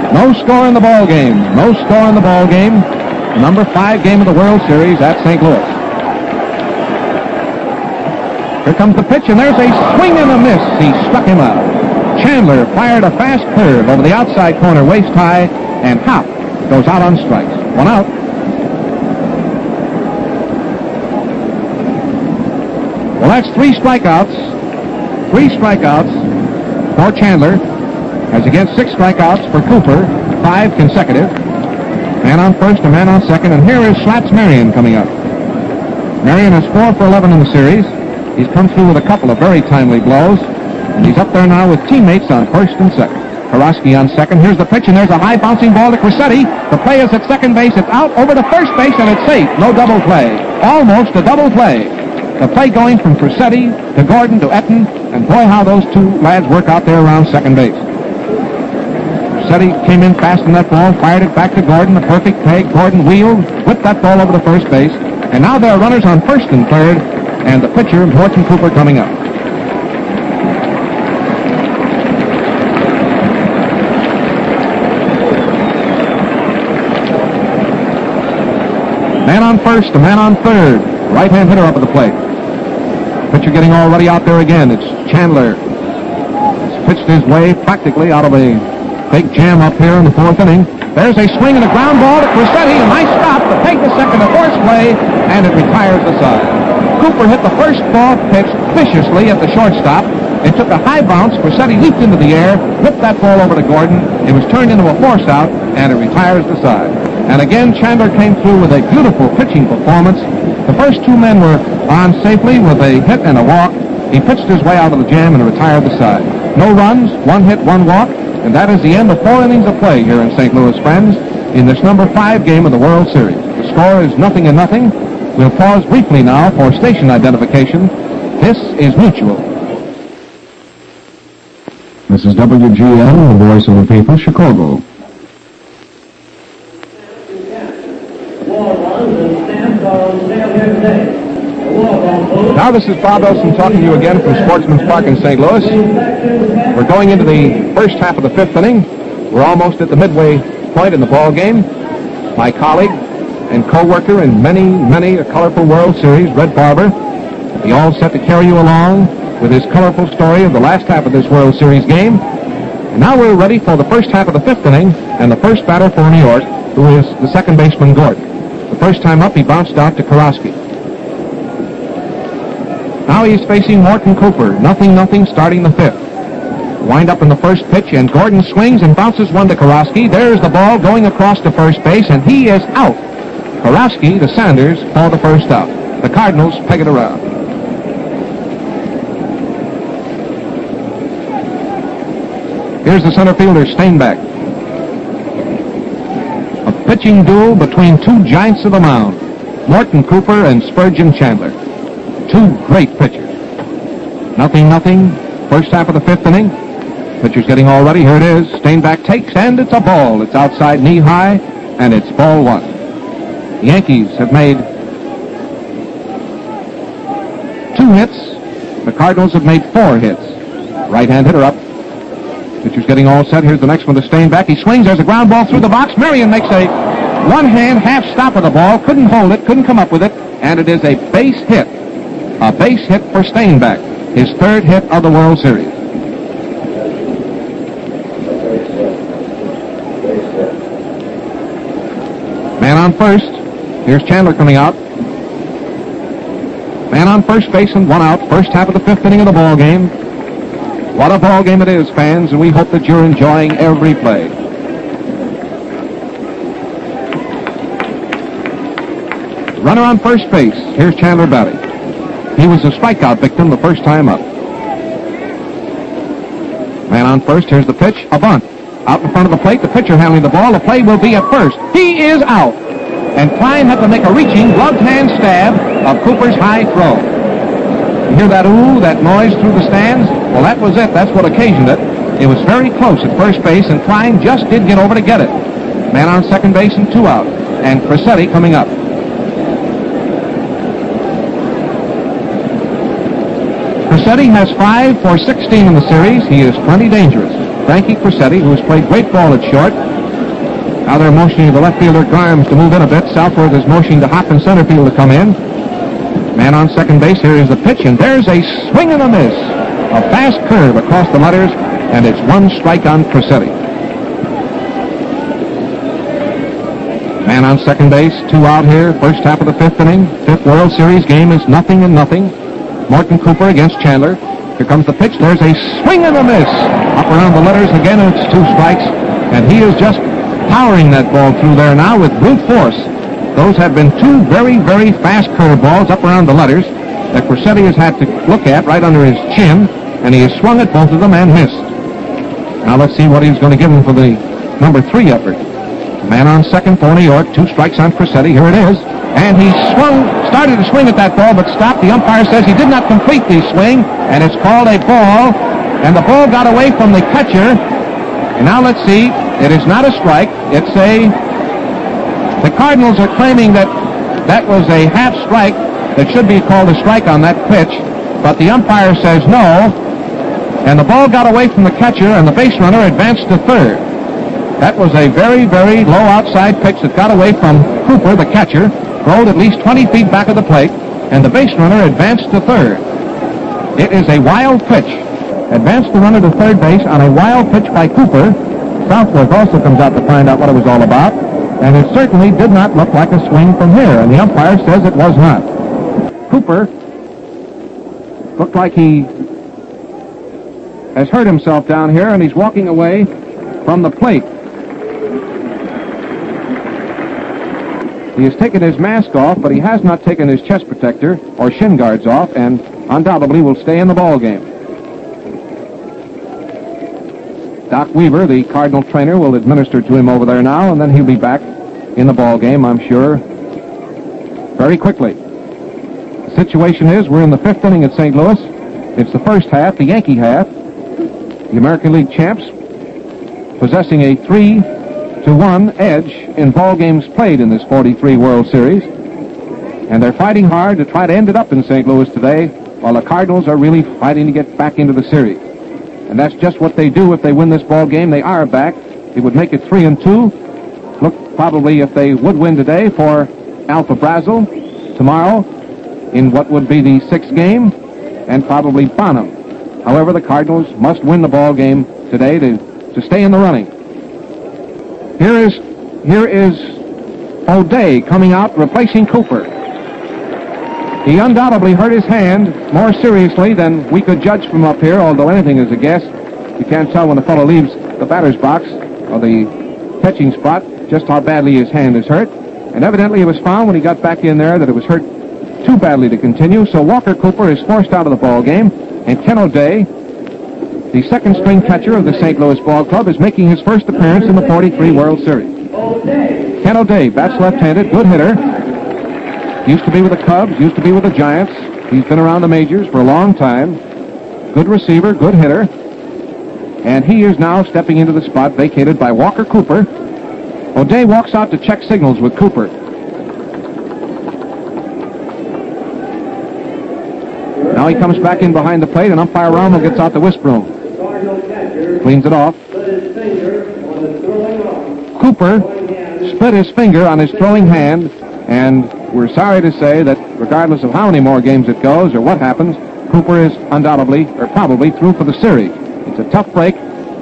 No score in the ball game. No score in the ball game. Number 5 game of the World Series at St. Louis. Here comes the pitch, and there's a swing and a miss. He struck him out. Chandler fired a fast curve over the outside corner, waist high, and Hop goes out on strikes. 1 out. Well, that's 3 strikeouts. 3 strikeouts for Chandler, as against 6 strikeouts for Cooper, 5 consecutive. Man on first, a man on second, and here is Slats Marion coming up. Marion is 4 for 11 in the series. He's come through with a couple of very timely blows, and he's up there now with teammates on first and second. Karosky on second. Here's the pitch, and there's a high bouncing ball to Cressetti. The play is at second base. It's out over to first base, and it's safe. No double play. Almost a double play. The play going from Cressetti to Gordon to Etten, and boy, how those 2 lads work out there around second base. Cressetti came in fast on that ball, fired it back to Gordon, a perfect peg. Gordon wheeled, whipped that ball over to first base, and now there are runners on first and third, and the pitcher, Morton Cooper, coming up. Man on first, a man on third. Right-hand hitter up at the plate. Pitcher getting all ready out there again. It's Chandler. He's pitched his way practically out of a big jam up here in the 4th inning. There's a swing and a ground ball to Cressetti. A nice stop to take the second, a force play, and it retires the side. Cooper hit the first ball pitch viciously at the shortstop. It took a high bounce. Cressetti leaped into the air, whipped that ball over to Gordon. It was turned into a force out, and it retires the side. And again, Chandler came through with a beautiful pitching performance. The first 2 men were on safely with a hit and a walk. He pitched his way out of the jam and retired the side. No runs, 1 hit, 1 walk, and that is the end of 4 innings of play here in St. Louis, friends, in this number 5 game of the World Series. The score is 0-0. We'll pause briefly now for station identification. This is Mutual. This is WGN, the voice of the people, Chicago. Now this is Bob Elson talking to you again from Sportsman's Park in St. Louis. We're going into the first half of the 5th inning. We're almost at the midway point in the ball game. My colleague and co-worker in many a colorful World Series, Red Barber, he all set to carry you along with his colorful story of the last half of this World Series game. And now we're ready for the first half of the 5th inning, and the first batter for New York, who is the second baseman, Gordon. The first time up, he bounced out to Karosky. Now he's facing Morton Cooper. 0-0 starting the 5th. Wind up in the first pitch, and Gordon swings and bounces one to Karosky. There's the ball going across to first base, and he is out. Karosky to Sanders for the first out. The Cardinals peg it around. Here's the center fielder, Steinbeck. A pitching duel between 2 giants of the mound, Morton Cooper and Spurgeon Chandler. 2 great pitchers. 0-0, first half of the 5th inning. Pitcher's getting all ready. Here it is. Steinbeck takes, and it's a ball. It's outside knee high, and it's ball 1. The Yankees have made 2 hits. The Cardinals have made 4 hits. Right-hand hitter up. Pitcher's getting all set. Here's the next one to Steinbeck. He swings. There's a ground ball through the box. Marion makes a one-hand half stop of the ball. Couldn't hold it. Couldn't come up with it. And it is a base hit. A base hit for Steinbeck. His 3rd hit of the World Series. Man on first. Here's Chandler coming out. Man on first base and 1 out. First half of the 5th inning of the ball game. What a ball game it is, fans, and we hope that you're enjoying every play. Runner on first base. Here's Chandler batting. He was a strikeout victim the first time up. Man on first. Here's the pitch. A bunt. Out in front of the plate. The pitcher handling the ball. The play will be at first. He is out. And Klein had to make a reaching, gloved hand stab of Cooper's high throw. You hear that ooh, that noise through the stands? Well, that was it. That's what occasioned it. It was very close at first base, and Klein just did get over to get it. Man on second base and 2 out. And Cressetti coming up. Cressetti has 5 for 16 in the series. He is plenty dangerous. Frankie Cressetti, who has played great ball at short, Now they're motioning the left fielder, Garms, to move in a bit. Southworth is motioning the Hop in center field to come in. Man on second base. Here is the pitch, and there's a swing and a miss. A fast curve across the letters, and it's one strike on Crosetti. Man on second base, 2 out here, first half of the 5th inning. 5th World Series game is 0-0. Morton Cooper against Chandler. Here comes the pitch. There's a swing and a miss. Up around the letters again, and it's 2 strikes. And he is just powering that ball through there now with brute force. Those have been 2 very, very fast curveballs up around the letters that Crosetti has had to look at right under his chin, and he has swung at both of them and missed. Now let's see what he's going to give him for the number 3 effort. Man on second for New York, 2 strikes on Crosetti. Here it is. And he started to swing at that ball, but stopped. The umpire says he did not complete the swing, and it's called a ball. And the ball got away from the catcher. And now let's see. It is not a strike. It's the Cardinals are claiming that that was a half strike that should be called a strike on that pitch. But the umpire says no. And the ball got away from the catcher, and the base runner advanced to third. That was a very, very low outside pitch that got away from Cooper, the catcher, rolled at least 20 feet back of the plate, and the base runner advanced to third. It is a wild pitch. Advanced the runner to third base on a wild pitch by Cooper. Southworth also comes out to find out what it was all about, and it certainly did not look like a swing from here, and the umpire says it was not. Cooper looked like he has hurt himself down here, and he's walking away from the plate. He has taken his mask off, but he has not taken his chest protector or shin guards off, and undoubtedly will stay in the ball game. Doc Weaver, the Cardinal trainer, will administer to him over there now, and then he'll be back in the ball game, I'm sure, very quickly. The situation is we're in the 5th inning at St. Louis. It's the first half, the Yankee half. The American League champs possessing a 3-1 edge in ball games played in this 43 World Series. And they're fighting hard to try to end it up in St. Louis today, while the Cardinals are really fighting to get back into the series. And that's just what they do if they win this ball game. They are back. It would make it 3-2. Look, probably if they would win today for Alpha Brazil tomorrow in what would be the 6th game, and probably Bonham. However, the Cardinals must win the ball game today to stay in the running. Here is O'Day coming out replacing Cooper. He undoubtedly hurt his hand more seriously than we could judge from up here, although anything is a guess. You can't tell when the fellow leaves the batter's box or the catching spot just how badly his hand is hurt. And evidently it was found when he got back in there that it was hurt too badly to continue, so Walker Cooper is forced out of the ball game, and Ken O'Day, the second-string catcher of the St. Louis Ball Club, is making his first appearance in the 43 World Series. Ken O'Day, bats left-handed, good hitter. Used to be with the Cubs, used to be with the Giants. He's been around the majors for a long time. Good receiver, good hitter. And he is now stepping into the spot vacated by Walker Cooper. O'Day walks out to check signals with Cooper. Now he comes back in behind the plate, and umpire Rommel gets out the whisk broom. Cleans it off. Cooper split his finger on his throwing hand, and we're sorry to say that regardless of how many more games it goes or what happens, Cooper is undoubtedly, or probably, through for the series. It's a tough break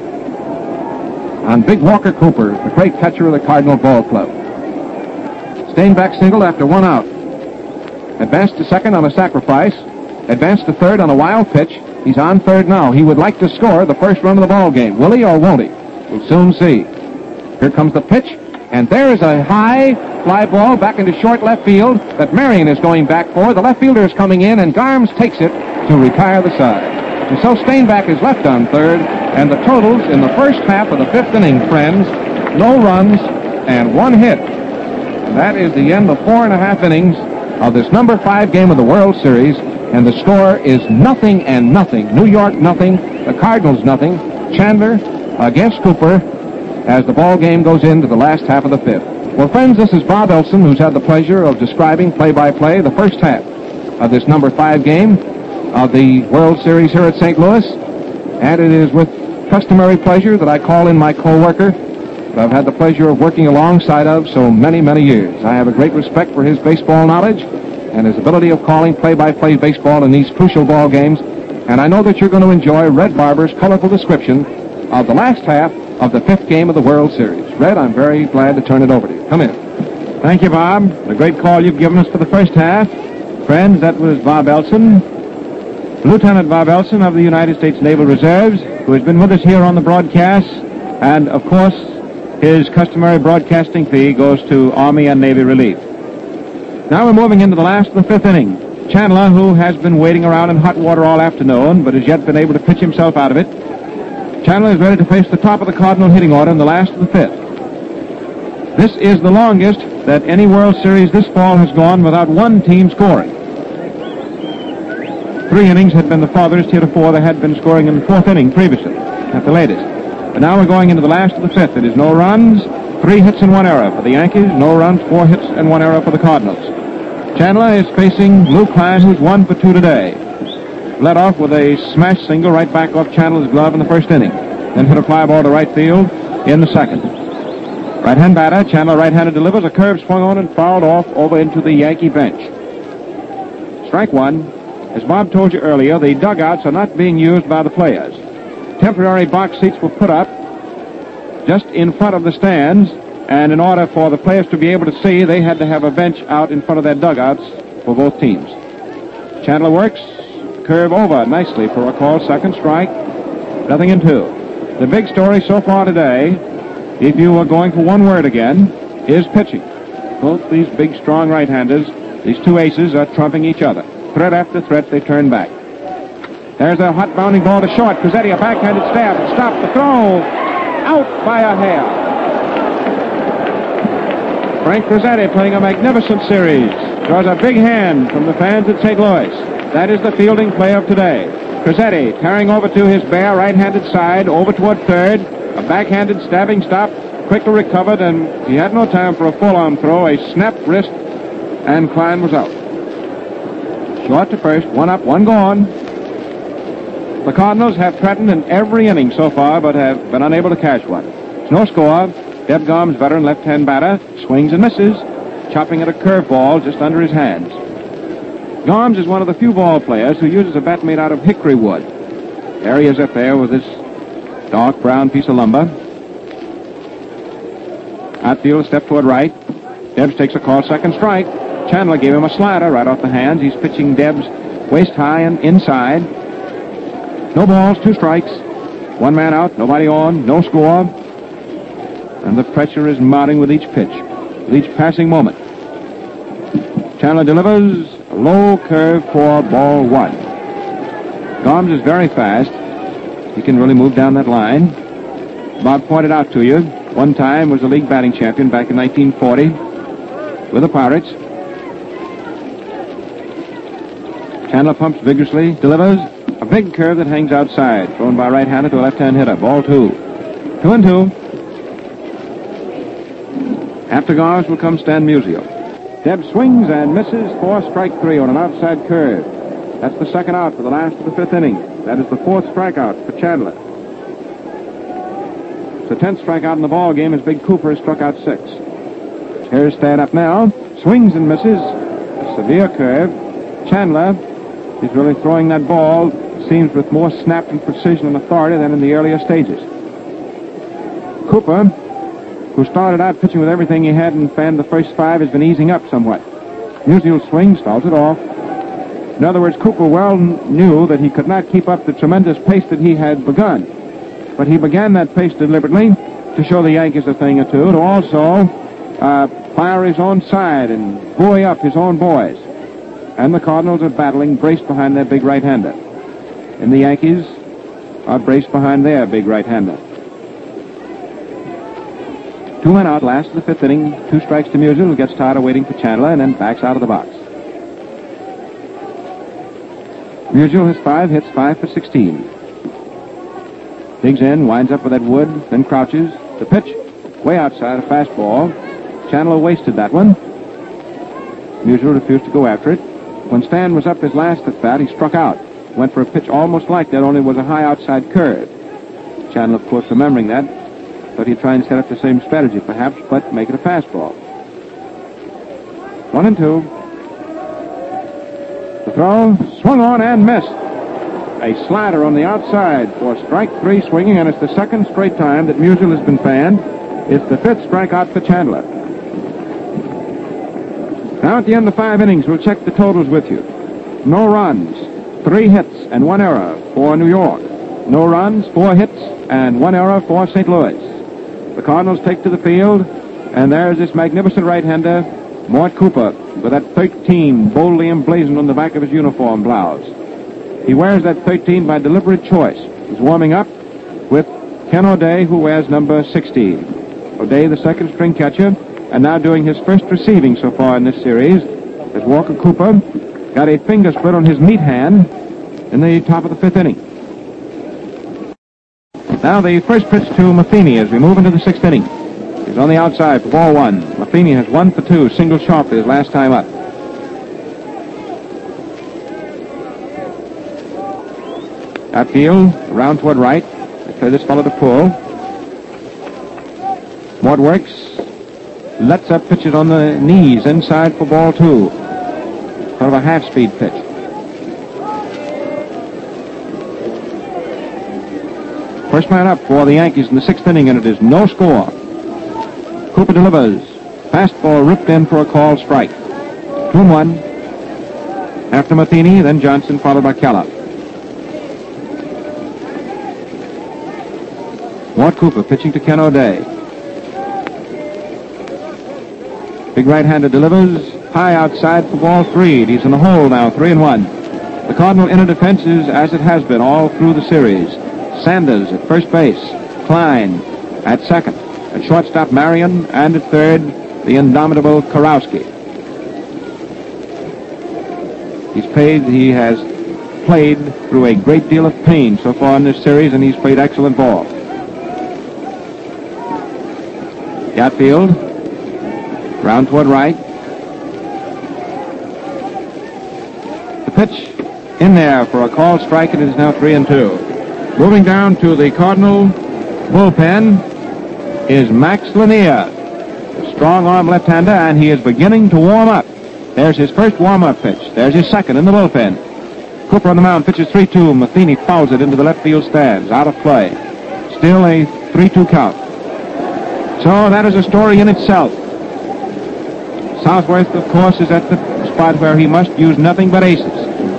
on Big Walker Cooper, the great catcher of the Cardinal Ball Club. Steinbach singled after 1 out. Advanced to second on a sacrifice. Advanced to third on a wild pitch. He's on third now. He would like to score the first run of the ball game. Will he or won't he? We'll soon see. Here comes the pitch, and there is a high fly ball back into short left field that Marion is going back for. The left fielder is coming in, and Garms takes it to retire the side. And so Steinbach is left on third, and the totals in the first half of the 5th inning, friends, no runs and 1 hit. And that is the end of 4.5 innings of this number 5 game of the World Series. And the score is 0-0. New York 0, the Cardinals 0. Chandler against Cooper as the ball game goes into the last half of the 5th. Well, friends, this is Bob Elson, who's had the pleasure of describing play-by-play the first half of this number 5 game of the World Series here at St. Louis. And it is with customary pleasure that I call in my co-worker, that I've had the pleasure of working alongside of so many, many years. I have a great respect for his baseball knowledge and his ability of calling play-by-play baseball in these crucial ball games, and I know that you're going to enjoy Red Barber's colorful description of the last half of the 5th game of the World Series. Red, I'm very glad to turn it over to you. Come in. Thank you, Bob. The great call you've given us for the first half. Friends, that was Bob Elson, Lieutenant Bob Elson of the United States Naval Reserves, who has been with us here on the broadcast, and, of course, his customary broadcasting fee goes to Army and Navy Relief. Now we're moving into the last of the 5th inning. Chandler, who has been waiting around in hot water all afternoon, but has yet been able to pitch himself out of it. Chandler is ready to face the top of the Cardinal hitting order in the last of the 5th. This is the longest that any World Series this fall has gone without one team scoring. 3 innings had been the farthest heretofore. They had been scoring in the 4th inning previously, at the latest. But now we're going into the last of the 5th. It is no runs, 3 hits and 1 error for the Yankees, no runs, 4 hits and 1 error for the Cardinals. Chandler is facing Lou Klein, who's 1 for 2 today. Led off with a smash single right back off Chandler's glove in the 1st inning. Then hit a fly ball to right field in the 2nd. Right-hand batter, Chandler right-handed delivers. A curve swung on and fouled off over into the Yankee bench. Strike 1. As Bob told you earlier, the dugouts are not being used by the players. Temporary box seats were put up just in front of the stands, and in order for the players to be able to see, they had to have a bench out in front of their dugouts for both teams. Chandler works, curve over nicely for a call, 2nd strike, 0-2. The big story so far today, if you were going for one word again, is pitching. Both these big, strong right-handers, these 2 aces, are trumping each other. Threat after threat, they turn back. There's a hot bounding ball to short. Cuzzetti, a backhanded stab. Stop the throw. Out by a hair. Frank Cuzzetti playing a magnificent series. Draws a big hand from the fans at St. Louis. That is the fielding play of today. Cuzzetti tearing over to his bare right-handed side, over toward third. A backhanded stabbing stop, quickly recovered, and he had no time for a full-arm throw. A snapped wrist, and Klein was out. Short to first, 1 up, 1 gone. The Cardinals have threatened in every inning so far, but have been unable to catch one. It's no score. Deb Gomes, veteran left-hand batter, swings and misses, chopping at a curveball just under his hands. Gomes is one of the few ball players who uses a bat made out of hickory wood. There he is up there with this dark brown piece of lumber. Outfield, step toward right. Debs takes a call, 2nd strike. Chandler gave him a slider right off the hands. He's pitching Debs waist high and inside. No balls, 2 strikes. 1 man out, nobody on, no score. And the pressure is mounting with each pitch, with each passing moment. Chandler delivers a low curve for ball 1. Gomes is very fast. He can really move down that line. Bob pointed out to you, one time was the league batting champion back in 1940 with the Pirates. Chandler pumps vigorously, delivers a big curve that hangs outside, thrown by right-hander to a left-hand hitter. Ball 2. 2-2. After Gomes will come Stan Musial. Deb swings and misses for strike 3 on an outside curve. That's the 2nd out for the last of the 5th inning. That is the 4th strikeout for Chandler. It's the 10th strikeout in the ball game as Big Cooper has struck out 6. Here's Stan up now. Swings and misses. A severe curve. Chandler is really throwing that ball, seems with more snap and precision and authority than in the earlier stages. Cooper, who started out pitching with everything he had and fanned the first 5, has been easing up somewhat. Musial swings, fouls it off. In other words, Cooper well knew that he could not keep up the tremendous pace that he had begun. But he began that pace deliberately to show the Yankees a thing or two, to also fire his own side and buoy up his own boys. And the Cardinals are battling, braced behind their big right-hander. And the Yankees are braced behind their big right-hander. 2 men out, last of the 5th inning. 2 strikes to Musial, who gets tired of waiting for Chandler and then backs out of the box. Musial has 5 hits, 5 for 16. Digs in, winds up with that wood, then crouches. The pitch, way outside, a fastball. Chandler wasted that one. Musial refused to go after it. When Stan was up his last at bat, he struck out. Went for a pitch almost like that, only was a high outside curve. Chandler, of course, remembering that, Thought he'd try and set up the same strategy, perhaps, but make it a fastball. 1-2. The throw, swung on and missed. A slider on the outside for strike 3 swinging, and it's the second straight time that Musial has been fanned. It's the 5th strikeout for Chandler. Now at the end of 5 innings, we'll check the totals with you. No runs, 3 hits, and 1 error for New York. No runs, 4 hits, and 1 error for St. Louis. The Cardinals take to the field, and there's this magnificent right-hander, Mort Cooper, with that 13 boldly emblazoned on the back of his uniform blouse. He wears that 13 by deliberate choice. He's warming up with Ken O'Day, who wears number 16. O'Day, the second string catcher, and now doing his first receiving so far in this series, as Walker Cooper got a finger split on his meat hand in the top of the 5th inning. Now the first pitch to Matheny as we move into the 6th inning. He's on the outside for ball 1. Matheny has 1 for 2, single sharply his last time up. Outfield, around toward right. They play this fellow to pull. Mort works. Lets up, pitches on the knees inside for ball 2. Sort of a half-speed pitch. First man up for the Yankees in the 6th inning, and it is no score. Cooper delivers. Fastball ripped in for a called strike. 2-1. After Matheny, then Johnson, followed by Keller. Mort Cooper pitching to Ken O'Day. Big right-hander delivers. High outside for ball 3. He's in the hole now, 3-1. The Cardinal inner defense is as it has been all through the series. Sanders at first base. Klein at second. At shortstop, Marion. And at third, the indomitable Karowski. He has played through a great deal of pain so far in this series, and he's played excellent ball. The outfield. Round toward right. The pitch in there for a called strike, and it is now 3-2. Moving down to the Cardinal bullpen is Max Lanier, a strong-arm left-hander, and he is beginning to warm up. There's his first warm-up pitch. There's his second in the bullpen. Cooper on the mound, pitches 3-2. Matheny fouls it into the left field stands, out of play. Still a 3-2 count. So that is a story in itself. Southworth, of course, is at the spot where he must use nothing but aces.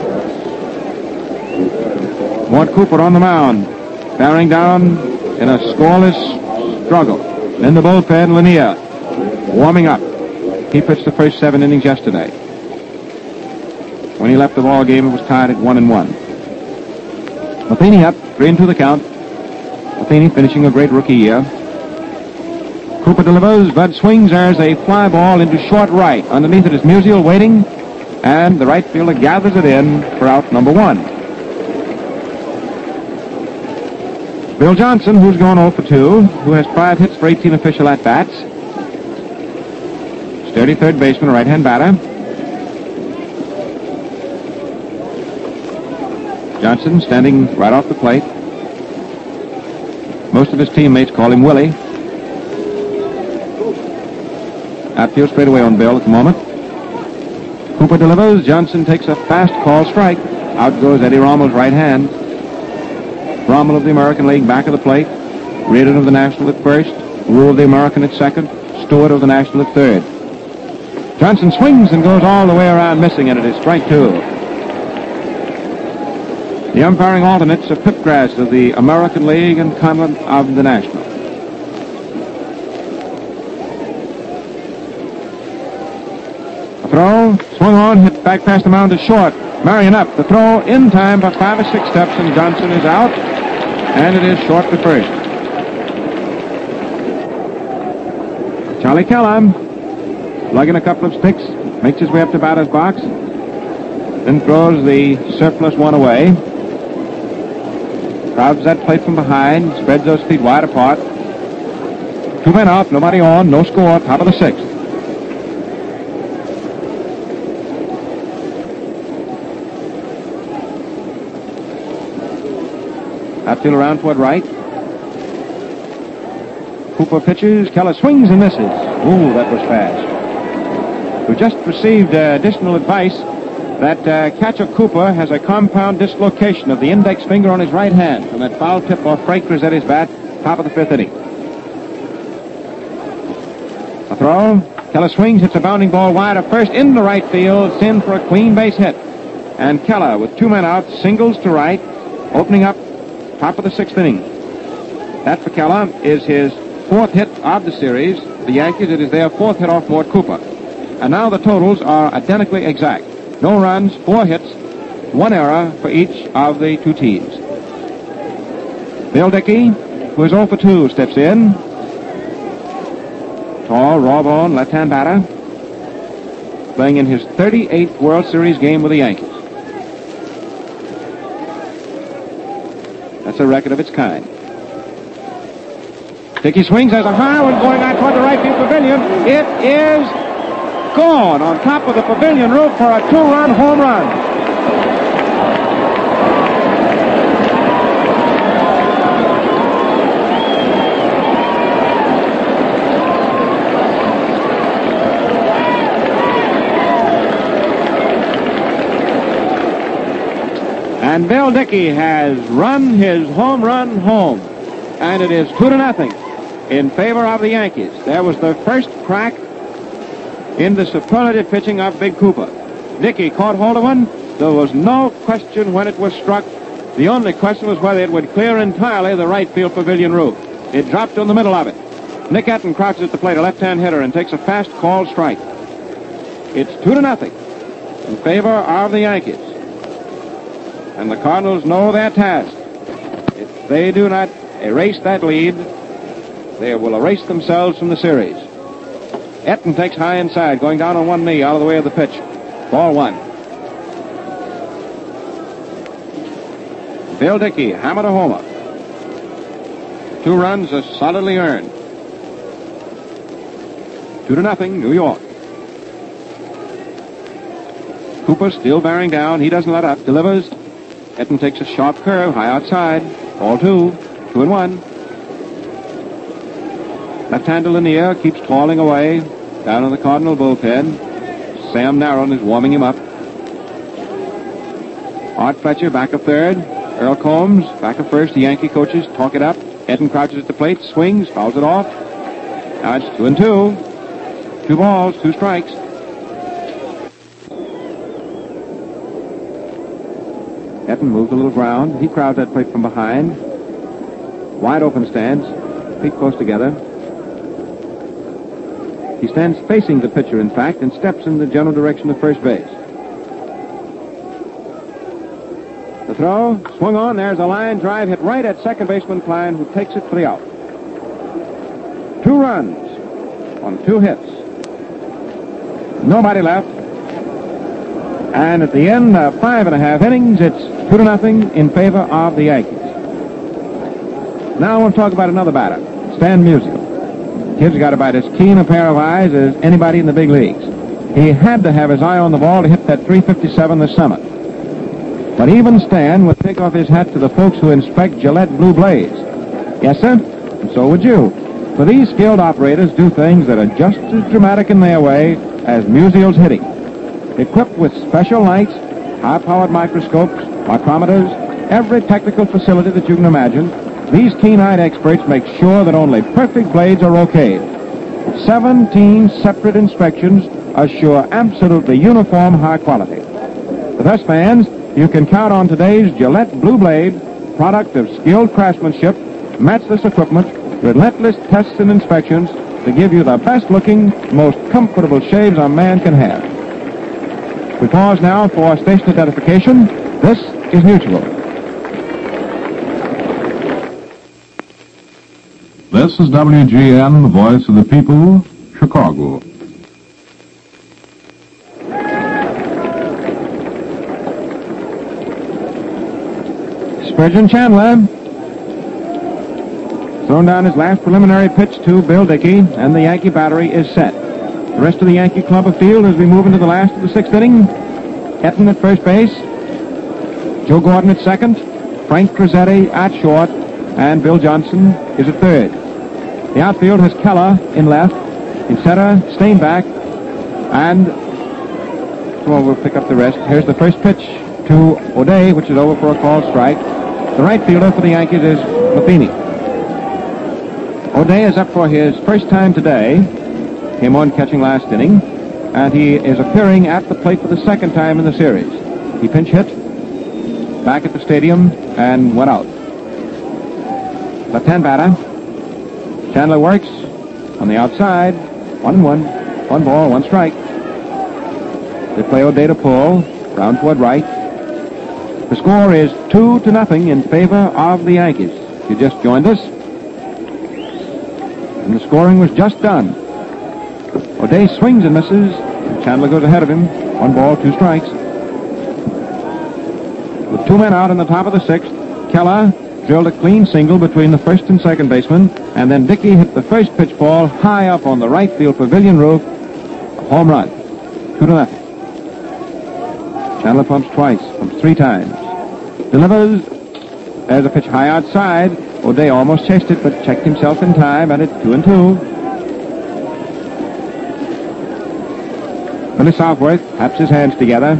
Mort Cooper on the mound, bearing down in a scoreless struggle. In the bullpen, Lanier warming up. He pitched the first 7 innings yesterday. When he left the ball game, it was tied at 1-1. Matheny up, 3-2 the count. Matheny finishing a great rookie year. Cooper delivers. Bud swings. There's a fly ball into short right. Underneath it is Musial waiting, and the right fielder gathers it in for out number 1. Bill Johnson, who's gone 0 for 2, who has 5 hits for 18 official at-bats. Sturdy third baseman, right-hand batter. Johnson standing right off the plate. Most of his teammates call him Willie. Outfield straight away on Bill at the moment. Cooper delivers. Johnson takes a fast call strike. Out goes Eddie Rommel's right hand. Rommel of the American League back of the plate. Reardon of the National at first. Rule of the American at second. Stewart of the National at third. Johnson swings and goes all the way around, missing, and it is strike 2. The umpiring alternates are Pipgrass of the American League and Conlon of the National. A throw, swung on, hit back past the mound to short. Marion up, the throw in time by 5 or 6 steps, and Johnson is out, and it is short to first. Charlie Keller, lugging a couple of sticks, makes his way up to batter's box, then throws the surplus one away. Crowds that plate from behind, spreads those feet wide apart. 2 men out, nobody on, no score, top of the 6th. Outfield around toward right. Cooper pitches. Keller swings and misses. Ooh, that was fast. We just received additional advice that catcher Cooper has a compound dislocation of the index finger on his right hand from that foul tip off Frank Grizzetti's bat, top of the fifth inning. A throw. Keller swings, hits a bounding ball wide of first into right field. It's in for a clean base hit. And Keller, with 2 men out, singles to right, opening up top of the sixth inning. That for Keller is his 4th hit of the series. The Yankees, it is their 4th hit off Mort Cooper. And now the totals are identically exact. No runs, 4 hits, 1 error for each of the two teams. Bill Dickey, who is 0 for 2, steps in. Tall, raw-boned, left-hand batter, playing in his 38th World Series game with the Yankees. That's a record of its kind. Dickey swings, has a high one going out toward the right field pavilion. It is gone on top of the pavilion roof for a 2-run home run. And Bill Dickey has run his home run home. And it is 2-0 in favor of the Yankees. There was the first crack in the superlative pitching of Big Cooper. Dickey caught hold of one. There was no question when it was struck. The only question was whether it would clear entirely the right field pavilion roof. It dropped in the middle of it. Nick Etten crouches at the plate, a left-hand hitter, and takes a fast called strike. It's 2-0 in favor of the Yankees. And the Cardinals know their task. If they do not erase that lead, they will erase themselves from the series. Etten takes high inside, going down on one knee, out of the way of the pitch. Ball 1. Bill Dickey hammered a homer. 2 runs are solidly earned. 2-0, New York. Cooper still bearing down. He doesn't let up. Delivers. Etten takes a sharp curve, high outside. Ball 2. 2-1. Left-hander Lanier keeps toiling away down in the Cardinal bullpen. Sam Narron is warming him up. Art Fletcher back of third. Earl Combs back of first. The Yankee coaches talk it up. Etten crouches at the plate, swings, fouls it off. Now it's 2-2. 2 balls, 2 strikes. Etten moves a little ground. He crowds that plate from behind. Wide open stance, feet close together. He stands facing the pitcher, in fact, and steps in the general direction of first base. The throw, swung on, there's a line drive hit right at second baseman Klein, who takes it for the out. 2 runs on 2 hits. Nobody left. And at the end of 5.5 innings, it's 2-0 in favor of the Yankees. Now I want to talk about another batter, Stan Musial. Kid's got about as keen a pair of eyes as anybody in the big leagues. He had to have his eye on the ball to hit that 357 this summer. But even Stan would take off his hat to the folks who inspect Gillette Blue Blades. Yes, sir, and so would you. For these skilled operators do things that are just as dramatic in their way as Musial's hitting. Equipped with special lights, high-powered microscopes, micrometers, every technical facility that you can imagine, these keen-eyed experts make sure that only perfect blades are okayed. 17 separate inspections assure absolutely uniform high quality. For us fans, you can count on today's Gillette Blue Blade, product of skilled craftsmanship, matchless equipment, relentless tests and inspections to give you the best-looking, most comfortable shaves a man can have. We pause now for station identification. This is Mutual. This is WGN, the voice of the people, Chicago. Spurgeon Chandler thrown down his last preliminary pitch to Bill Dickey, and the Yankee battery is set. The rest of the Yankee club afield as we move into the last of the 6th inning. Etten at first base, Joe Gordon at second, Frank Grizzetti at short, and Bill Johnson is at third. The outfield has Keller in left. In center, Steinbach. And we'll pick up the rest. Here's the first pitch to O'Day, which is over for a called strike. The right fielder for the Yankees is Matheny. O'Day is up for his first time today. Came on catching last inning. And he is appearing at the plate for the second time in the series. He pinch hit back at the stadium and went out. Left-hand batter. Chandler works on the outside. 1-1. 1 ball, 1 strike. They play O'Day to pull. Round toward right. The score is 2-0 in favor of the Yankees. You just joined us. And the scoring was just done. O'Day swings and misses. Chandler goes ahead of him. 1 ball, 2 strikes. With 2 men out in the top of the 6th, Keller drilled a clean single between the first and second baseman, and then Dickey hit the first pitch ball high up on the right field pavilion roof. A home run. 2-0. Chandler pumps twice, pumps 3 times. Delivers. There's a pitch high outside. O'Day almost chased it, but checked himself in time, and it's 2-2. Billy Southworth taps his hands together.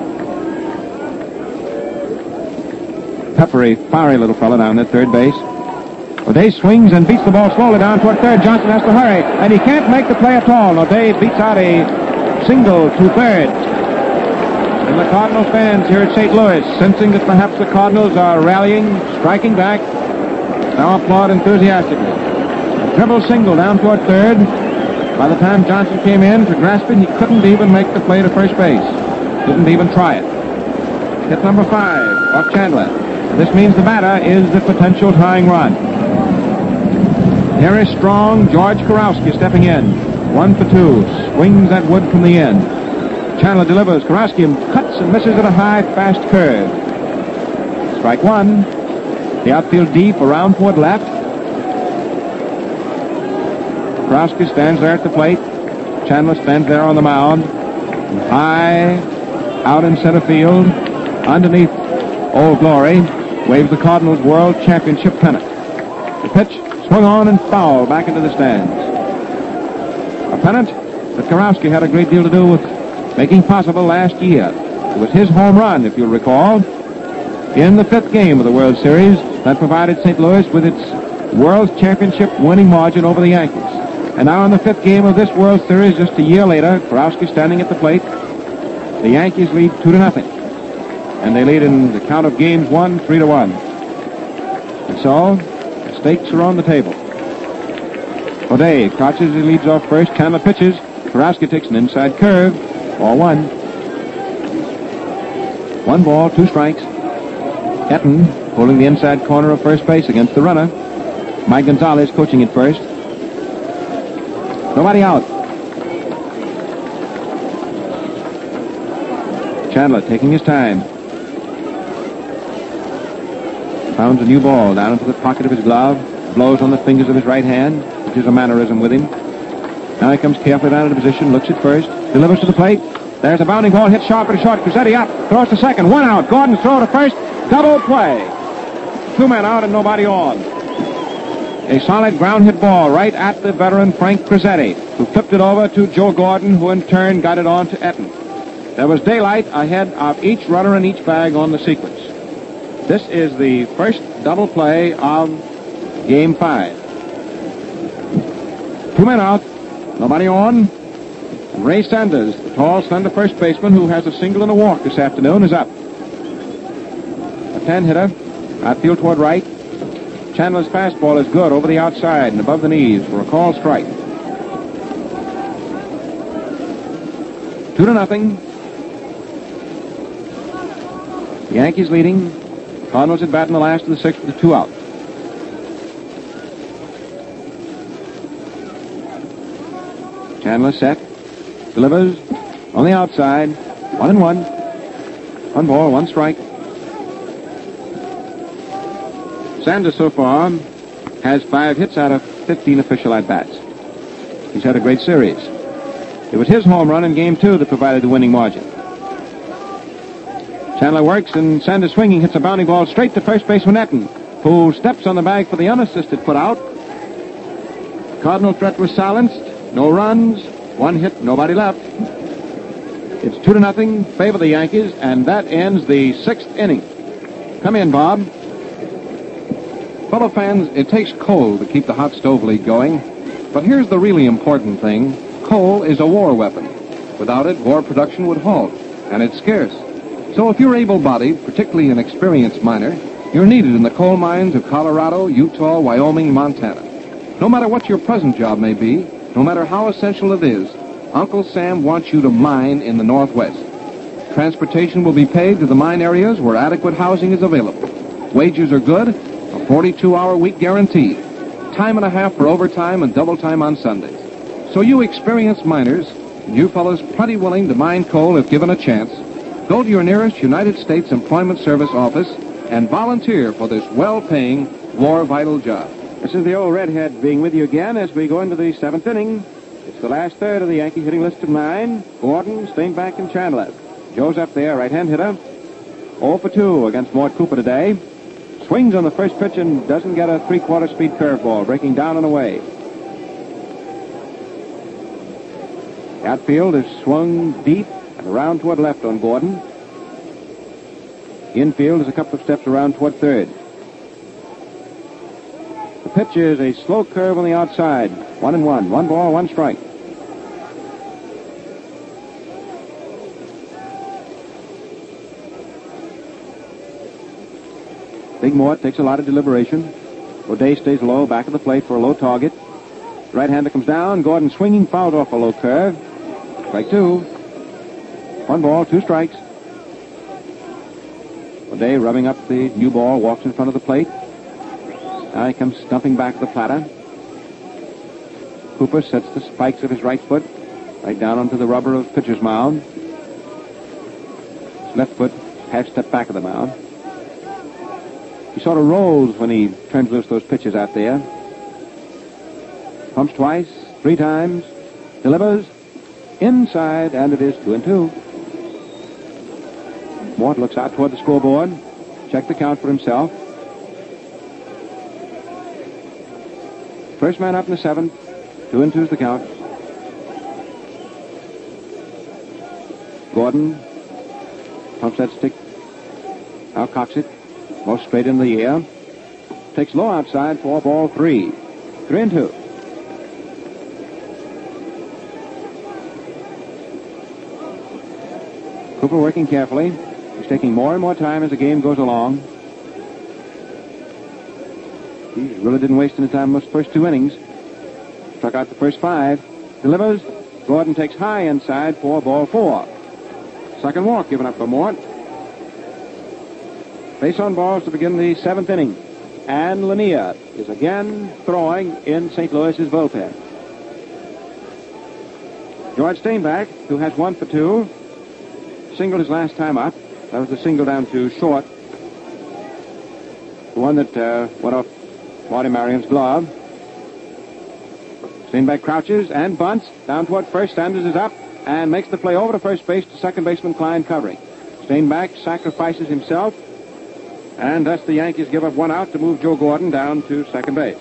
Peppery, fiery little fellow down at third base. O'Day swings and beats the ball slowly down toward third. Johnson has to hurry, and he can't make the play at all. O'Day beats out a single to third. And the Cardinals fans here at St. Louis, sensing that perhaps the Cardinals are rallying, striking back, now applaud enthusiastically. A dribble single down toward third. By the time Johnson came in to grasp it, he couldn't even make the play to first base. Didn't even try it. Hit number 5 off Chandler. This means the batter is the potential tying run. Here is strong George Kurowski stepping in. 1 for 2. Swings at Wood from the end. Chandler delivers. Kurowski cuts and misses at a high, fast curve. Strike 1. The outfield deep around toward left. Kurowski stands there at the plate. Chandler stands there on the mound. High out in center field. Underneath Old Glory waves the Cardinals' World Championship pennant. The pitch swung on and foul back into the stands. A pennant that Kurowski had a great deal to do with making possible last year. It was his home run, if you'll recall, in the 5th game of the World Series that provided St. Louis with its World Championship winning margin over the Yankees. And now in the 5th game of this World Series, just a year later, Kurowski standing at the plate, the Yankees lead 2-0. And they lead in the count of games 1, 3-1. And so, the stakes are on the table. O'Day crouches, he leads off first. Chandler pitches. Kurowski takes an inside curve. Ball 1. 1 ball, 2 strikes. Etten holding the inside corner of first base against the runner. Mike Gonzalez coaching at first. Nobody out. Chandler taking his time. Pounds a new ball down into the pocket of his glove. Blows on the fingers of his right hand, which is a mannerism with him. Now he comes carefully down into position, looks at first, delivers to the plate. There's a bounding ball hit sharp and short. Cuzzetti up, throws to second. 1 out. Gordon's throw to first. Double play. 2 men out and nobody on. A solid ground hit ball right at the veteran Frank Cuzzetti, who flipped it over to Joe Gordon, who in turn got it on to Etten. There was daylight ahead of each runner in each bag on the sequence. This is the first double play of Game 5. 2 men out, nobody on. And Ray Sanders, the tall, slender first baseman who has a single and a walk this afternoon, is up. A 10-hitter, outfield toward right. Chandler's fastball is good over the outside and above the knees for a called strike. 2-0. The Yankees leading. Cardinals at bat in the last of the 6th with 2 out. Chandler set. Delivers on the outside. 1-1. 1 ball, 1 strike. Sanders so far has 5 hits out of 15 official at-bats. He's had a great series. It was his home run in Game 2 that provided the winning margin. Chandler works, and Sanders swinging hits a bounding ball straight to first baseman Etten, who steps on the bag for the unassisted put out. Cardinal threat was silenced. No runs. One hit, nobody left. It's 2-0, favor the Yankees, and that ends the 6th inning. Come in, Bob. Fellow fans, it takes coal to keep the hot stove league going. But here's the really important thing. Coal is a war weapon. Without it, war production would halt, and it's scarce. So if you're able-bodied, particularly an experienced miner, you're needed in the coal mines of Colorado, Utah, Wyoming, Montana. No matter what your present job may be, no matter how essential it is, Uncle Sam wants you to mine in the Northwest. Transportation will be paid to the mine areas where adequate housing is available. Wages are good, a 42-hour week guaranteed. Time and a half for overtime and double time on Sundays. So you experienced miners, and you fellows plenty willing to mine coal if given a chance, go to your nearest United States Employment Service office and volunteer for this well-paying, war-vital job. This is the old redhead being with you again as we go into the 7th inning. It's the last third of the Yankee hitting list of 9. Gordon, Steinbach, and Chandler. Joe's up there, right-hand hitter. 0 for 2 against Mort Cooper today. Swings on the first pitch and doesn't get a 3/4 speed curveball, breaking down and away. The outfield is swung deep and around toward left on Gordon. Infield is a couple of steps around toward third. The pitch is a slow curve on the outside. 1-1. 1 ball, 1 strike. Big Mort takes a lot of deliberation. O'Day stays low, back of the plate for a low target. Right-hander comes down. Gordon swinging, fouled off a low curve. Strike 2. 1 ball, 2 strikes. O'Day rubbing up the new ball, walks in front of the plate. Now he comes stumping back the platter. Cooper sets the spikes of his right foot right down onto the rubber of pitcher's mound. His left foot half step back of the mound. He sort of rolls when he turns loose those pitches out there. Pumps twice, 3 times, delivers inside, and it is 2-2. Mort looks out toward the scoreboard. Check the count for himself. First man up in the 7th. 2-2's the count. Gordon pumps that stick. Now cocks it. Most straight in the air. Takes low outside for ball 3. 3-2. Cooper working carefully. He's taking more and more time as the game goes along. He really didn't waste any time in those first 2 innings. Struck out the first 5. Delivers. Gordon takes high inside for ball 4. Second walk given up for Mort. Base on balls to begin the 7th inning. And Lanier is again throwing in St. Louis's bullpen. George Steinbach, who has 1 for 2, singled his last time up. That was the single down to short. The one that went off Marty Marion's glove. Steinbach crouches and bunts down toward first. Sanders is up and makes the play over to first base to second baseman Klein covering. Steinbach sacrifices himself, and thus the Yankees give up 1 out to move Joe Gordon down to second base.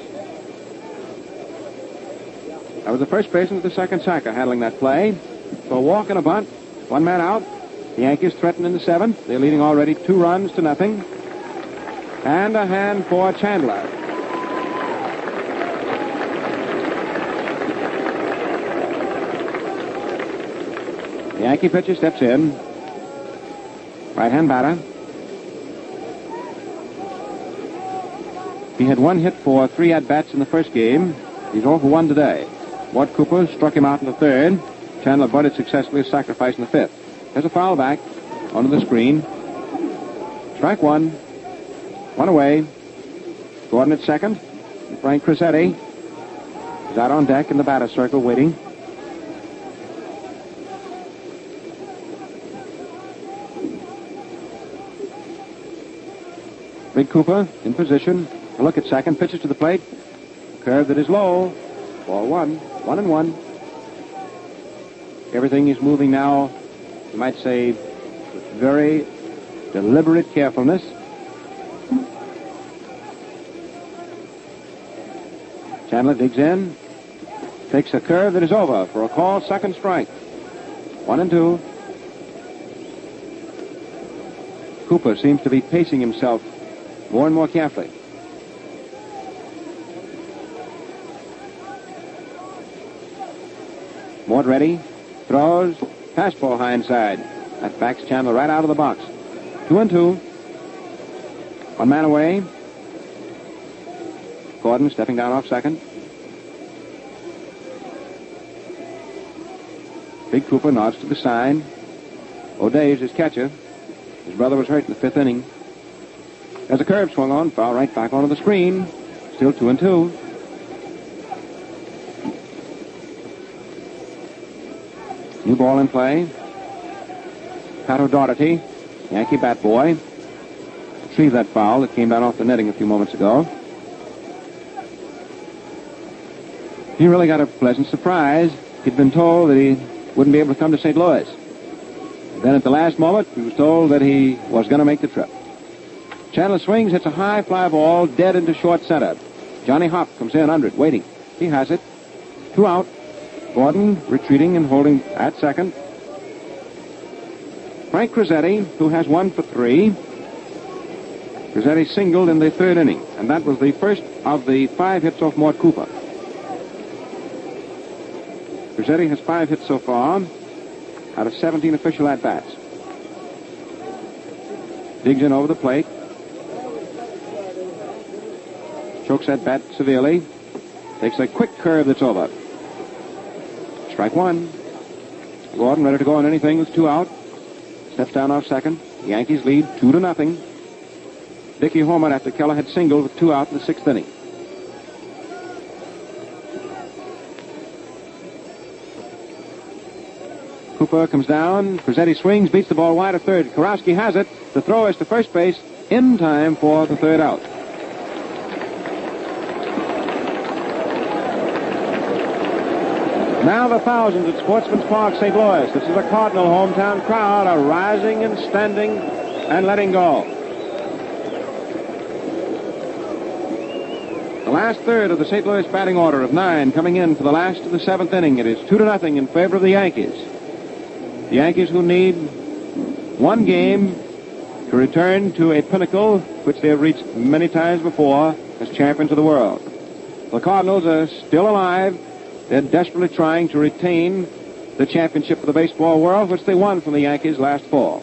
That was the first baseman with the second sacker handling that play. So a walk and a bunt, 1 man out. The Yankees threaten in the 7th. They're leading already 2 runs to nothing. And a hand for Chandler. The Yankee pitcher steps in. Right-hand batter. He had 1 hit for 3 at-bats in the first game. He's 0 for 1 today. Mort Cooper struck him out in the 3rd. Chandler bunted successfully, sacrifice in the 5th. There's a foul back onto the screen. Strike 1. 1 away. Gordon at second. Frank Crissetti is out on deck in the batter's circle waiting. Big Cooper in position. A look at second. Pitches to the plate. Curve that is low. Ball 1. 1-1. Everything is moving now, you might say, with very deliberate carefulness. Chandler digs in. Takes a curve that is over for a call, second strike. 1-2. Cooper seems to be pacing himself more and more carefully. Mort ready. Throws. Fastball high inside. That backs Chandler right out of the box. 2-2. One man away. Gordon stepping down off second. Big Cooper nods to the side. O'Day is his catcher. His brother was hurt in the fifth inning. There's a curve swung on, foul right back onto the screen. Still 2-2. New ball in play. Pat O'Doherty, Yankee bat boy, retrieved that foul that came down off the netting a few moments ago. He really got a pleasant surprise. He'd been told that he wouldn't be able to come to St. Louis. Then at the last moment, he was told that he was going to make the trip. Chandler swings, hits a high fly ball dead into short center. Johnny Hopp comes in under it, waiting. He has it. 2 out. Gordon retreating and holding at second. Frank Crizzetti, who has 1 for 3. Crizzetti singled in the third inning, and that was the first of the 5 hits off Mort Cooper. Crizzetti has 5 hits so far out of 17 official at-bats. Digs in over the plate. Chokes that bat severely. Takes a quick curve that's over. Strike 1. Gordon ready to go on anything with 2 out. Steps down off second. The Yankees lead 2-0. Dickie homered after Keller had singled with 2 out in the 6th inning. Cooper comes down. Crizzetti swings, beats the ball wide to third. Karowski has it. The throw is to first base in time for the 3rd out. Now the thousands at Sportsman's Park, St. Louis. This is a Cardinal hometown crowd are rising and standing and letting go. The last third of the St. Louis batting order of 9 coming in for the last of the 7th inning. It is 2-0 in favor of the Yankees. The Yankees who need 1 game to return to a pinnacle which they have reached many times before as champions of the world. The Cardinals are still alive. They're desperately trying to retain the championship of the baseball world, which they won from the Yankees last fall.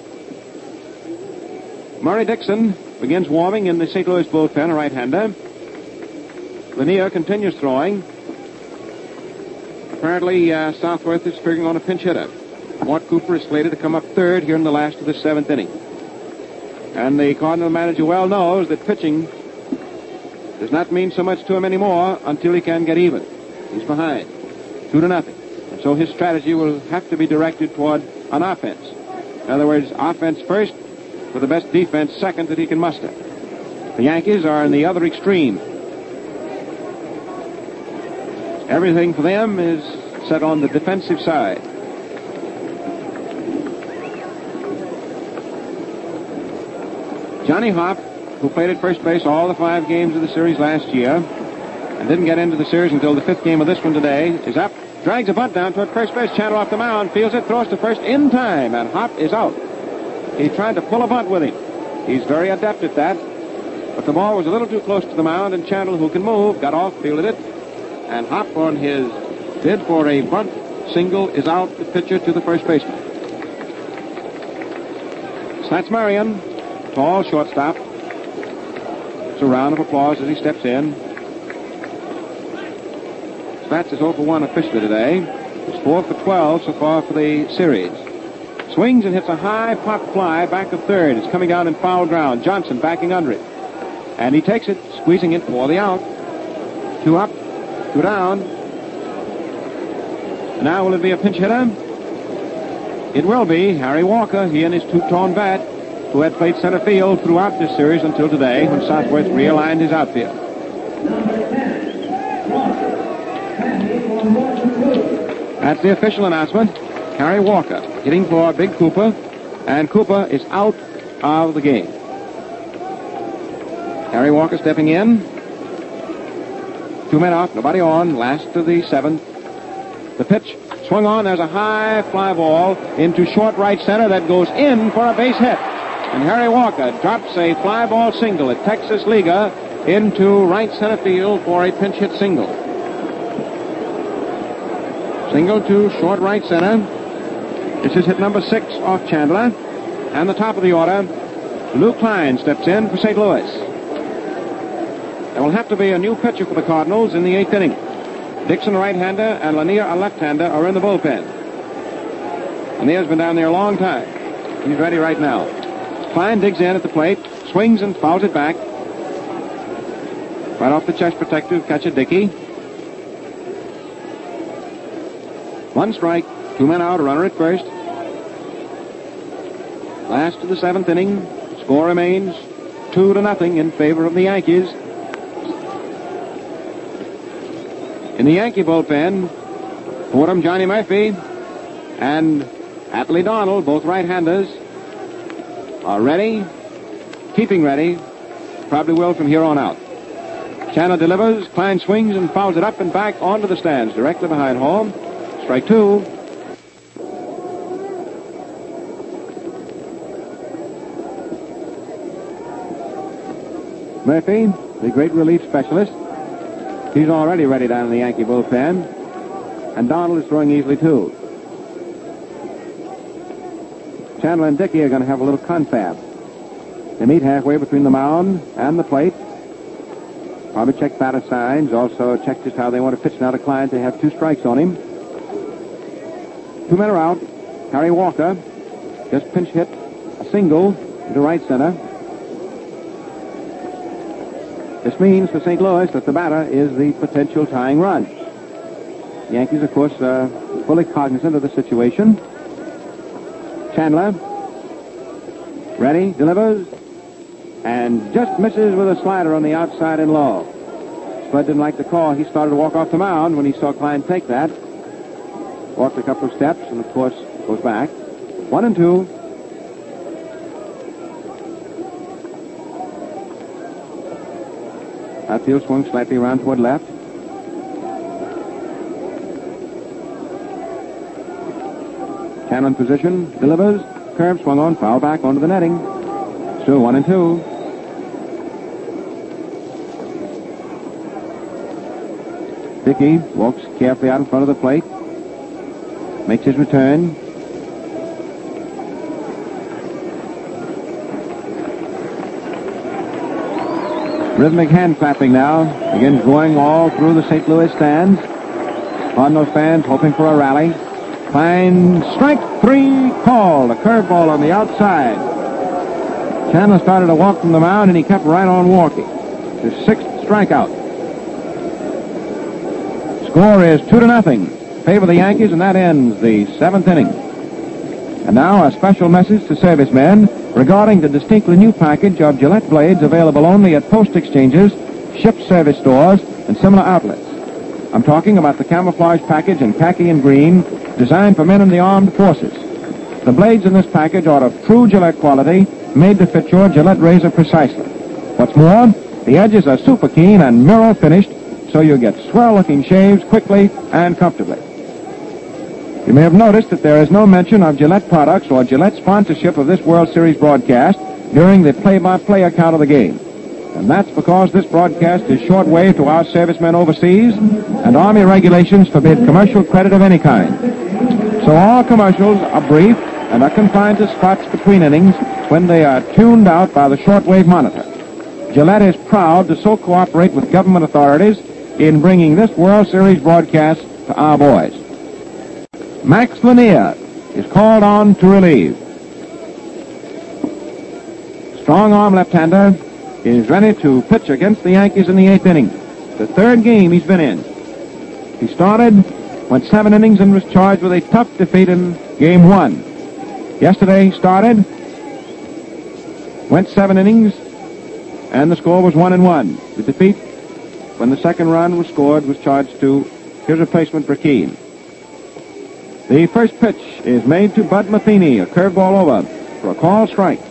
Murray Dixon begins warming in the St. Louis bullpen, a right-hander. Lanier continues throwing. Apparently, Southworth is figuring on a pinch hitter. Mort Cooper is slated to come up 3rd here in the last of the 7th inning. And the Cardinal manager well knows that pitching does not mean so much to him anymore until he can get even. He's behind, 2-0. And so his strategy will have to be directed toward an offense. In other words, offense first with the best defense second that he can muster. The Yankees are in the other extreme. Everything for them is set on the defensive side. Johnny Hopp, who played at first base all the 5 games of the series last year, and didn't get into the series until the 5th game of this one today, is up, drags a bunt down toward first base. Chandler off the mound, fields it, throws to first in time, and Hopp is out. He tried to pull a bunt with him. He's very adept at that, but the ball was a little too close to the mound, and Chandler, who can move, got off, fielded it, and Hopp on his bid for a bunt single is out, the pitcher to the first baseman. Snats Marion, tall shortstop. It's a round of applause as he steps in. Spats is 0 for 1 officially today. He's 4 for 12 so far for the series. Swings and hits a high pop fly back of 3rd. It's coming down in foul ground. Johnson backing under it. And he takes it, squeezing it for the out. 2 up, 2 down. Now will it be a pinch hitter? It will be. Harry Walker, he and his 2-tone bat, who had played center field throughout this series until today when Southworth realigned his outfield. That's the official announcement. Harry Walker hitting for Big Cooper, and Cooper is out of the game. Harry Walker stepping in. 2 men off, nobody on, last of the 7th. The pitch swung on. There's a high fly ball into short right center that goes in for a base hit. And Harry Walker drops a fly ball single at Texas Liga into right center field for a pinch hit single. Single to short right center. This is hit number 6 off Chandler. And the top of the order, Lou Klein steps in for St. Louis. There will have to be a new pitcher for the Cardinals in the 8th inning. Dixon, a right-hander, and Lanier, a left-hander, are in the bullpen. Lanier's been down there a long time. He's ready right now. Klein digs in at the plate, swings and fouls it back. Right off the chest protective catcher, Dickey. 1 strike, 2 men out, a runner at first. Last of the 7th inning. Score remains 2-0 in favor of the Yankees. In the Yankee bullpen, Fordham, Johnny Murphy, and Atlee Donald, both right-handers, are ready, keeping ready, probably will from here on out. Chandler delivers, Klein swings and fouls it up and back onto the stands, directly behind home. Strike 2. Murphy, the great relief specialist, he's already ready down in the Yankee bullpen, and Donald is throwing easily too. Chandler and Dickey are going to have a little confab. They meet halfway between the mound and the plate. Probably check batter signs, also check just how they want to pitch now to Klein. They have 2 strikes on him. 2 men are out. Harry Walker just pinch hit a single into right center. This means for St. Louis that the batter is the potential tying run. The Yankees, of course, are fully cognizant of the situation. Chandler, ready, delivers, and just misses with a slider on the outside and low. Spud didn't like the call. He started to walk off the mound when he saw Klein take that. Walked a couple of steps and, of course, goes back. 1-2. Outfield swung slightly around toward left. Chandler in position, delivers, curve swung on, foul back onto the netting. Still 1-2. Dickey walks carefully out in front of the plate, makes his return. Rhythmic hand clapping now begins going all through the St. Louis stands. Cardinals fans hoping for a rally. Klein, strike 3 called. A curveball on the outside. Chandler started to walk from the mound, and he kept right on walking. His 6th strikeout. Score is 2-0. Favor the Yankees, and that ends the 7th inning. And now a special message to servicemen regarding the distinctly new package of Gillette blades available only at post exchanges, ship service stores, and similar outlets. I'm talking about the camouflage package in khaki and green, designed for men in the armed forces. The blades in this package are of true Gillette quality, made to fit your Gillette razor precisely. What's more, the edges are super keen and mirror finished, so you get swell-looking shaves quickly and comfortably. You may have noticed that there is no mention of Gillette products or Gillette sponsorship of this World Series broadcast during the play-by-play account of the game. And that's because this broadcast is shortwave to our servicemen overseas, and Army regulations forbid commercial credit of any kind. So all commercials are brief and are confined to spots between innings when they are tuned out by the shortwave monitor. Gillette is proud to so cooperate with government authorities in bringing this World Series broadcast to our boys. Max Lanier is called on to relieve. Strong arm left-hander is ready to pitch against the Yankees in the 8th inning. The 3rd game he's been in. He started, went 7 innings, and was charged with a tough defeat in Game 1. Yesterday he started, went 7 innings, and the score was 1-1. The defeat, when the 2nd run was scored, was charged to his replacement, Burkeen. The first pitch is made to Bud Matheny, a curveball over for a called strike.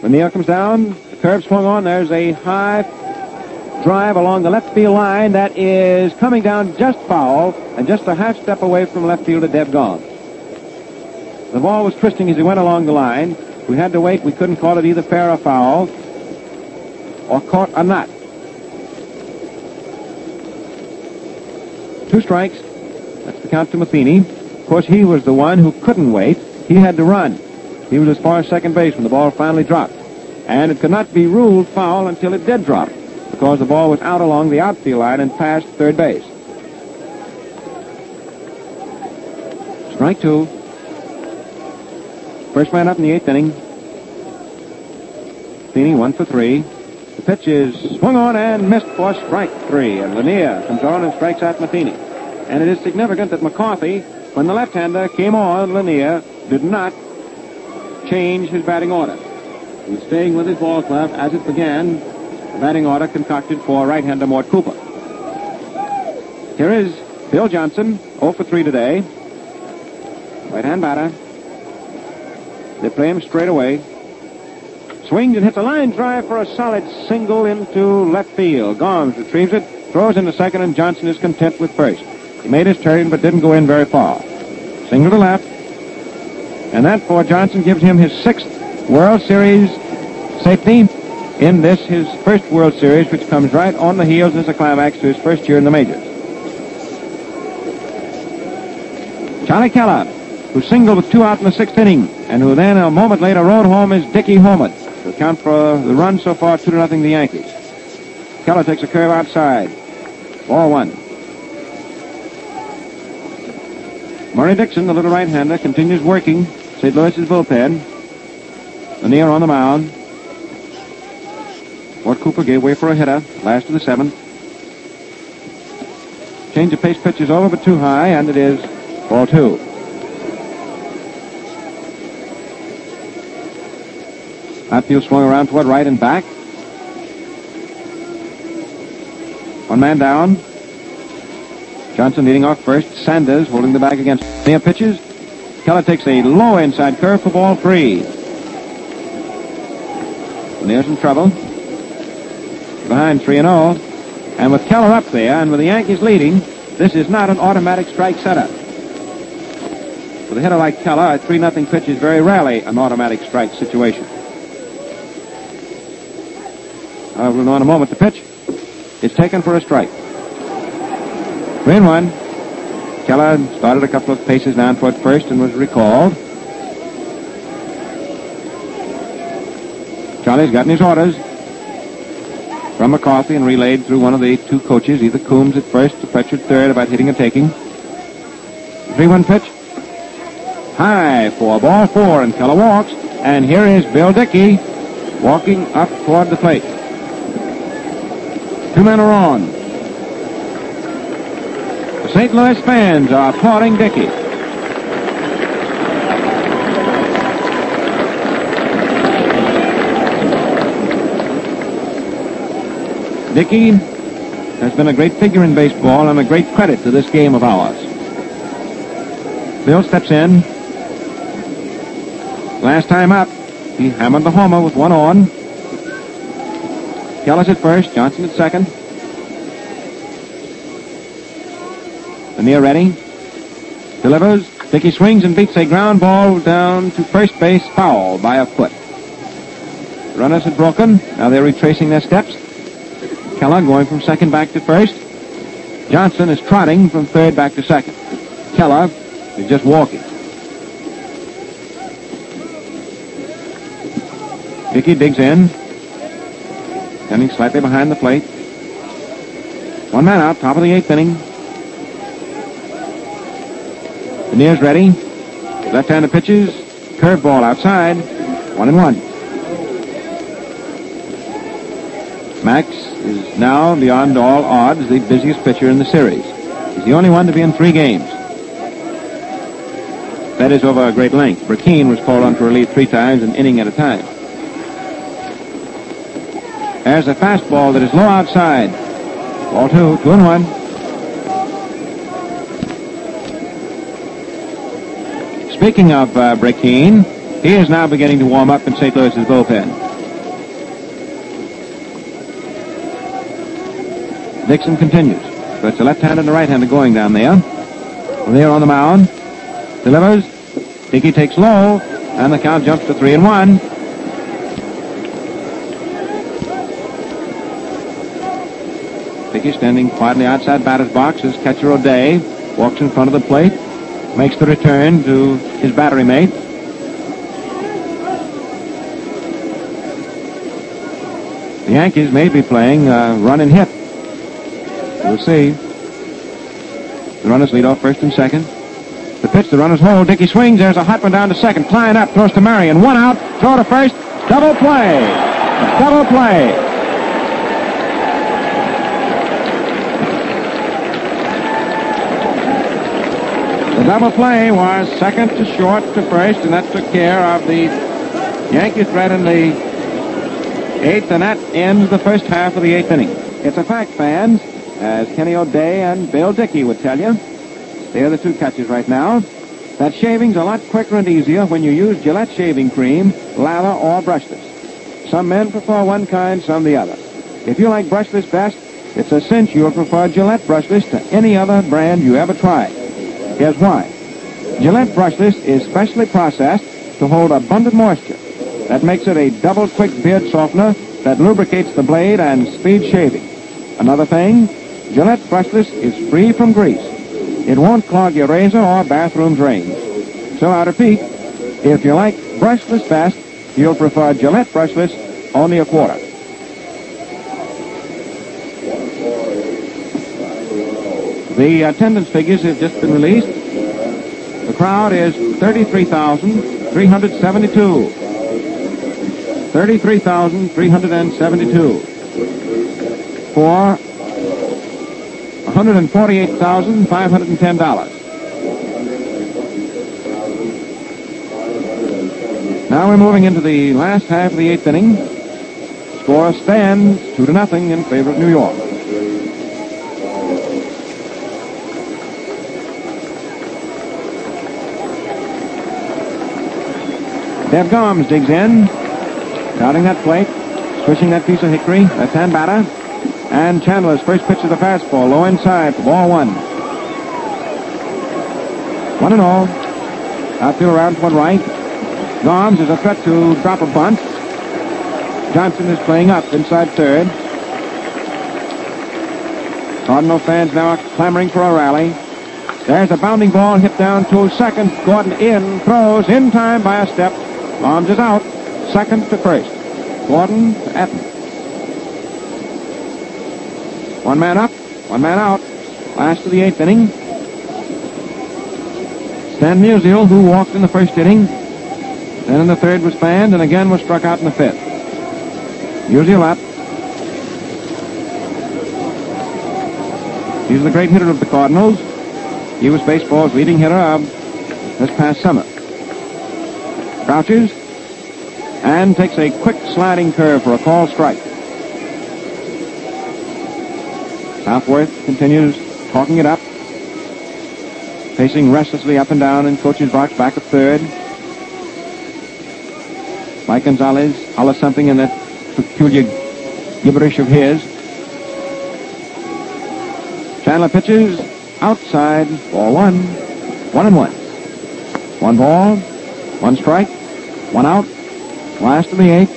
Lanier comes down. The curve swung on. There's a high drive along the left field line that is coming down just foul and just a half step away from left field to Deb Gomes. The ball was twisting as he went along the line. We had to wait. We couldn't call it either fair or foul or caught or not. 2 strikes. That's the count to Matheny. Of course, he was the one who couldn't wait. He had to run. He was as far as second base when the ball finally dropped. And it could not be ruled foul until it did drop, because the ball was out along the outfield line and past third base. Strike 2. First man up in the 8th inning. Matheny 1 for 3. The pitch is swung on and missed for strike 3. And Lanier comes on and strikes out Matheny. And it is significant that McCarthy, when the left-hander came on, Lanier did not change his batting order. He's staying with his ball club as it began. The batting order concocted for right-hander Mort Cooper. Here is Bill Johnson, 0 for 3 today. Right-hand batter. They play him straight away. Swings and hits a line drive for a solid single into left field. Gomes retrieves it, throws into second, and Johnson is content with first. He made his turn but didn't go in very far. Single to left. And that for Johnson gives him his 6th World Series safety in this, his first World Series, which comes right on the heels as a climax to his first year in the majors. Charlie Keller, who singled with 2 out in the 6th inning, and who then a moment later rode home is Dickie Homewood to account for the run so far, 2-0 the Yankees. Keller takes a curve outside. Ball 1. Murray Dixon, the little right-hander, continues working St. Louis's bullpen. Lanier on the mound. Mort Cooper gave way for a hitter, last of the 7th. Change of pace pitch is over, but too high, and it is ball 2. Outfield swung around toward right and back. 1 man down. Johnson leading off first. Sanders holding the bag against Lanier pitches. Keller takes a low inside curve for ball 3. Lanier's in trouble. Behind 3-0. And with Keller up there and with the Yankees leading, this is not an automatic strike setup. With a hitter like Keller, a 3-0 pitch is very rarely an automatic strike situation. We'll know in a moment the pitch. It's taken for a strike. 3-1. Keller started a couple of paces down toward first and was recalled. Charlie's gotten his orders from McCarthy and relayed through one of the 2 coaches, either Coombs at first or Fletcher at third, about hitting and taking. 3-1 pitch. High for ball 4, and Keller walks. And here is Bill Dickey walking up toward the plate. 2 men are on. The St. Louis fans are applauding Dickey. Dickey has been a great figure in baseball and a great credit to this game of ours. Bill steps in. Last time up, he hammered the homer with 1 on. Keller's at first, Johnson at second. Lanier ready. Delivers. Dickey swings and beats a ground ball down to first base, foul by a foot. The runners had broken. Now they're retracing their steps. Keller going from second back to first. Johnson is trotting from third back to second. Keller is just walking. Dickey digs in. Standing slightly behind the plate. 1 man out, top of the 8th inning. Lanier's ready. Left-handed pitches. Curveball outside. 1-1. Max is now, beyond all odds, the busiest pitcher in the series. He's the only one to be in 3 games. That is over a great length. Burkeen was called on for relief 3 times, an inning at a time. There's a fastball that is low outside. Ball 2, 2-1. Speaking of Burkeen, he is now beginning to warm up in St. Louis's bullpen. Dixon continues. So it's a left-handed and a right-handed going down there. There on the mound. Delivers. Dickey takes low, and the count jumps to 3-1. Dickey standing quietly outside batter's box as catcher O'Day walks in front of the plate, makes the return to his battery mate. The Yankees may be playing run and hit. We'll see. The runners lead off first and second. The pitch, the runners hold. Dickey swings. There's a hot one down to second. Klein up, throws to Marion. One out. Throw to first. Double play. Double play. The double play was second to short to first, and that took care of the Yankee threat in the eighth, and that ends the first half of the eighth inning. It's a fact, fans, as Kenny O'Day and Bill Dickey would tell you. They're the two catchers right now. That shaving's a lot quicker and easier when you use Gillette shaving cream, lather, or brushless. Some men prefer one kind, some the other. If you like brushless best, it's a cinch you'll prefer Gillette brushless to any other brand you ever tried. Here's why. Gillette brushless is specially processed to hold abundant moisture. That makes it a double quick beard softener that lubricates the blade and speeds shaving. Another thing, Gillette brushless is free from grease. It won't clog your razor or bathroom drains. So I repeat, if you like brushless best, you'll prefer Gillette brushless, only a quarter. The attendance figures have just been released. The crowd is 33,372. 33,372 for $148,510. Now we're moving into the last half of the eighth inning. Score stands 2-0 in favor of New York. Deb Gomes digs in, crowding that plate, swishing that piece of hickory, left-hand batter. And Chandler's first pitch of the fastball, low inside for ball one. 1-0. Outfield around toward right. Gomes is a threat to drop a bunt. Johnson is playing up inside third. Cardinal fans now are clamoring for a rally. There's a bounding ball hit down to second. Gordon in, throws in time by a step. Gomes is out. Second to first. Gordon to Etten. One man up, one man out. Last of the eighth inning. Stan Musial, who walked in the first inning, then in the third was fanned, and again was struck out in the fifth. Musial up. He's the great hitter of the Cardinals. He was baseball's leading hitter of this past summer. Crouches and takes a quick sliding curve for a called strike. Southworth continues talking it up, pacing restlessly up and down in coach's box back at third. Mike Gonzalez hollers something in that peculiar gibberish of his. Chandler pitches outside, ball one, 1-1. One ball, one strike, one out, last of the eighth.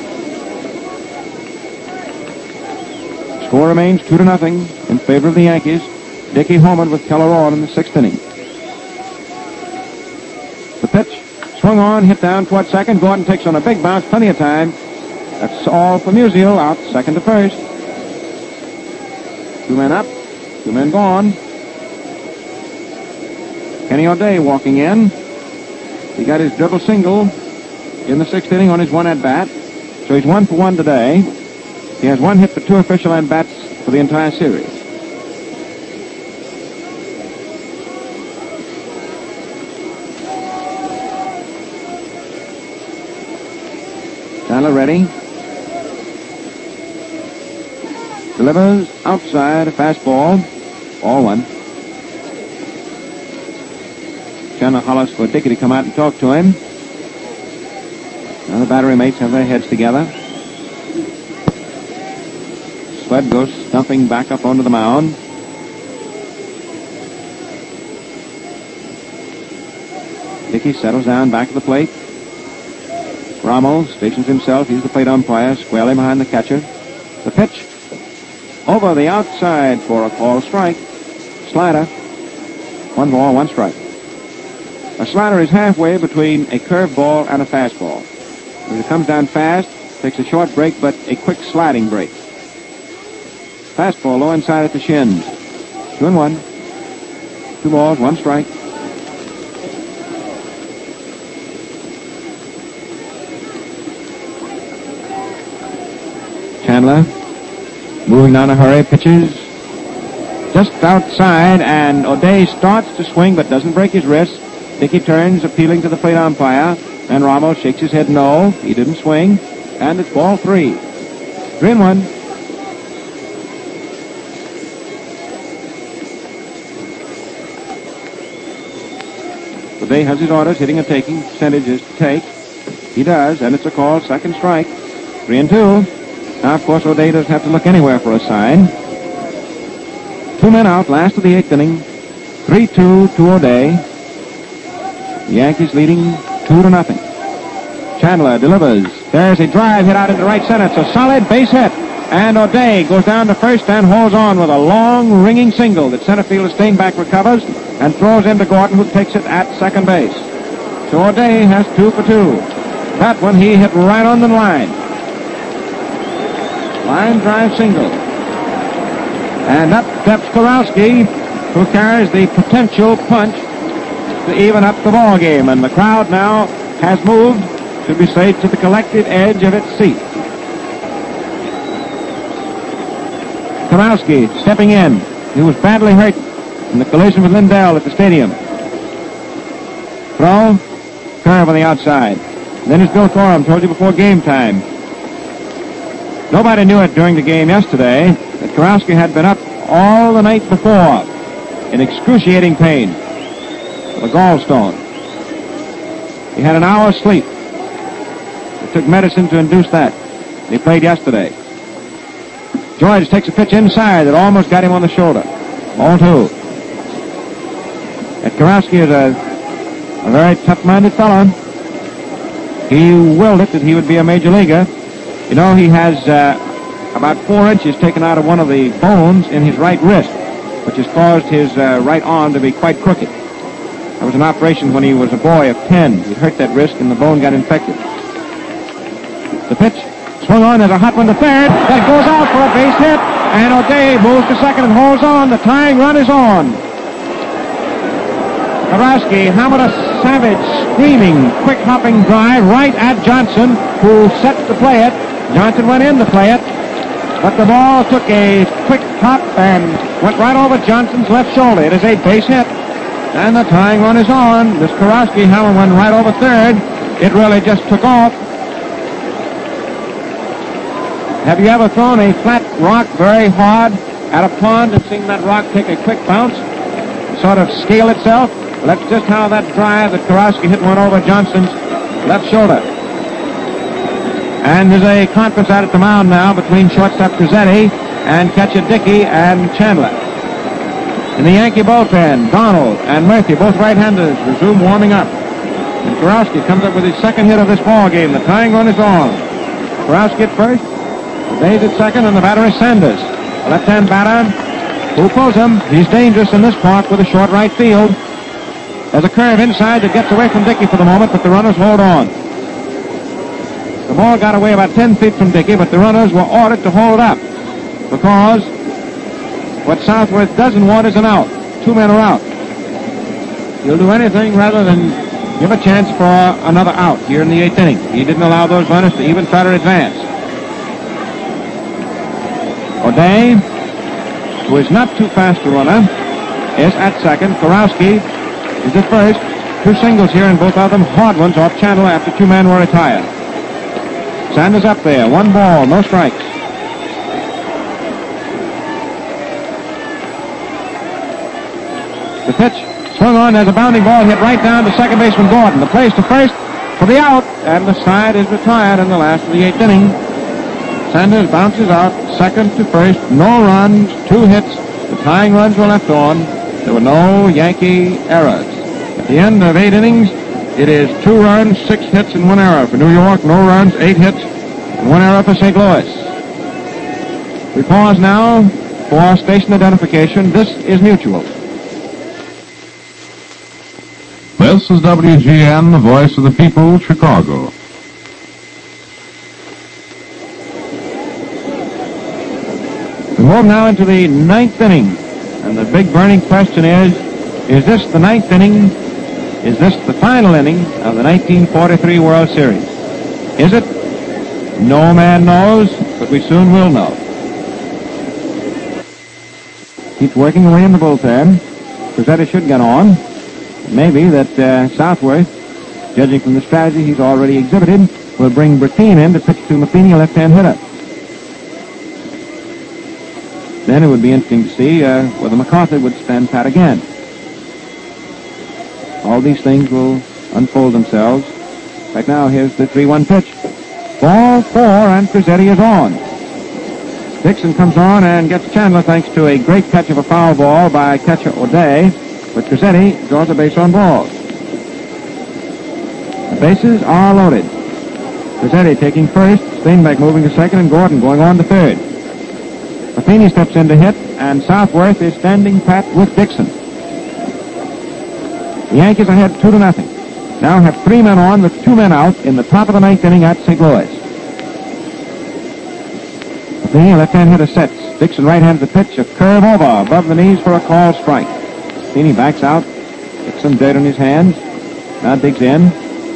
Score remains 2-0 in favor of the Yankees. Dickey homered with Keller on in the sixth inning. The pitch swung on, hit down toward second. Gordon takes on a big bounce, plenty of time. That's all for Musial, out second to first. Two men up, two men gone. Kenny O'Day walking in. He got his double single in the sixth inning on his one at-bat. So he's 1 for 1 today. He has one hit for two official at-bats for the entire series. Chandler ready. Delivers outside, a fastball. Ball one. Chandler hollers for Dickey to come out and talk to him. Now the battery mates have their heads together. sled goes stumping back up onto the mound. Dickey settles down back at the plate. Rommel stations himself. He's the plate umpire, squarely behind the catcher. The pitch over the outside for a called strike. Slider. 1 ball, 1 strike. A slider is halfway between a curveball and a fastball. When it comes down fast, takes a short break, but a quick sliding break. Fastball low inside at the shins. 2-1. 2 balls, 1 strike. Chandler moving down a hurry, pitches just outside, and O'Day starts to swing but doesn't break his wrist. Dickey turns, appealing to the plate umpire, and Rommel shakes his head no. He didn't swing, and it's ball 3. 3-1. O'Day has his orders, hitting and taking. Percentage is to take. He does, and it's a call, 2nd strike. 3-2. Now, of course, O'Day doesn't have to look anywhere for a sign. 2 men out, last of the 8th inning. 3-2 to O'Day. The Yankees leading 2-0. Chandler delivers. There's a drive hit out into right center. It's a solid base hit. And O'Day goes down to first and holds on with a long, ringing single that center fielder Steinbach recovers and throws into Gordon, who takes it at second base. So O'Day has 2 for 2. That one he hit right on the line. Line drive single. And up steps Kurowski, who carries the potential punch to even up the ball game. And the crowd now has moved, should we say, to the collective edge of its seat. Kurowski stepping in. He was badly hurt in the collision with Lindell at the stadium. Throw, curve on the outside. Then it's Bill Corum, told you before game time. Nobody knew it during the game yesterday that Kurowski had been up all the night before in excruciating pain with a gallstone. He had an hour's sleep. He took medicine to induce that. He played yesterday. George takes a pitch inside that almost got him on the shoulder. Ball 2. And Kurowski is a very tough-minded fellow. He willed it that he would be a major leaguer. You know, he has about 4 inches taken out of one of the bones in his right wrist, which has caused his right arm to be quite crooked. That was an operation when he was a boy of 10. He hurt that wrist and the bone got infected. The pitch swung on. There's a hot one to third. That goes out for a base hit. And O'Day moves to second and holds on. The tying run is on. Kurowski hammered a savage, screaming, quick-hopping drive right at Johnson, who set to play it. Johnson went in to play it, but the ball took a quick hop and went right over Johnson's left shoulder. It is a base hit, and the tying run is on. This Kurowski hammer went right over third. It really just took off. Have you ever thrown a flat rock very hard at a pond and seen that rock take a quick bounce, sort of scale itself? Well, that's just how that drive that Kurowski hit went over Johnson's left shoulder. And there's a conference out at the mound now between shortstop Crizzetti and catcher Dickey and Chandler. In the Yankee bullpen, Donald and Murphy, both right-handers, resume warming up. And Kurowski comes up with his second hit of this ball game. The tying run is on. Kurowski at first, O'Day's at second, and the batter is Sanders. The left-hand batter, who pulls him. He's dangerous in this park with a short right field. There's a curve inside that gets away from Dickey for the moment, but the runners hold on. The ball got away about 10 feet from Dickey, but the runners were ordered to hold up because what Southworth doesn't want is an out. 2 men are out. He'll do anything rather than give a chance for another out here in the 8th inning. He didn't allow those runners to even try to advance. O'Day, who is not too fast a runner, is at second. Kurowski is at first. 2 singles here, and both of them hard ones off Chandler after 2 men were retired. Sanders up there. 1 ball, no strikes. The pitch swung on. There's a bounding ball hit right down to second baseman Gordon. The place to first for the out, and the side is retired in the last of the 8th inning. Sanders bounces out, second to first, no runs, 2 hits. The tying runs were left on. There were no Yankee errors. At the end of 8 innings, it is 2 runs, 6 hits, and 1 error for New York. No runs, 8 hits, and 1 error for St. Louis. We pause now for station identification. This is Mutual. This is WGN, the voice of the people, Chicago. We move now into the 9th inning. And the big burning question is this the 9th inning? Is this the final inning of the 1943 World Series? Is it? No man knows, but we soon will know. Keeps working away in the bullpen. Rossetti should get on. Maybe that Southworth, judging from the strategy he's already exhibited, will bring Bertine in to pitch to Matheny, a left-hand hitter. Then it would be interesting to see whether McCarthy would stand pat again. All these things will unfold themselves. Right now, here's the 3-1 pitch. Ball 4, and Rossetti is on. Dixon comes on and gets Chandler thanks to a great catch of a foul ball by catcher O'Day, but Rossetti draws a base on balls. The bases are loaded. Rossetti taking first, Steinbeck moving to second, and Gordon going on to third. Matheny steps in to hit, and Southworth is standing pat with Dixon. The Yankees are ahead 2-0. Now have 3 men on with 2 men out in the top of the 9th inning at St. Louis. Matheny, left-hand hitter, sets. Dixon right-hands the pitch, a curve over above the knees for a call strike. Matheny backs out, gets some dirt on his hands, now digs in.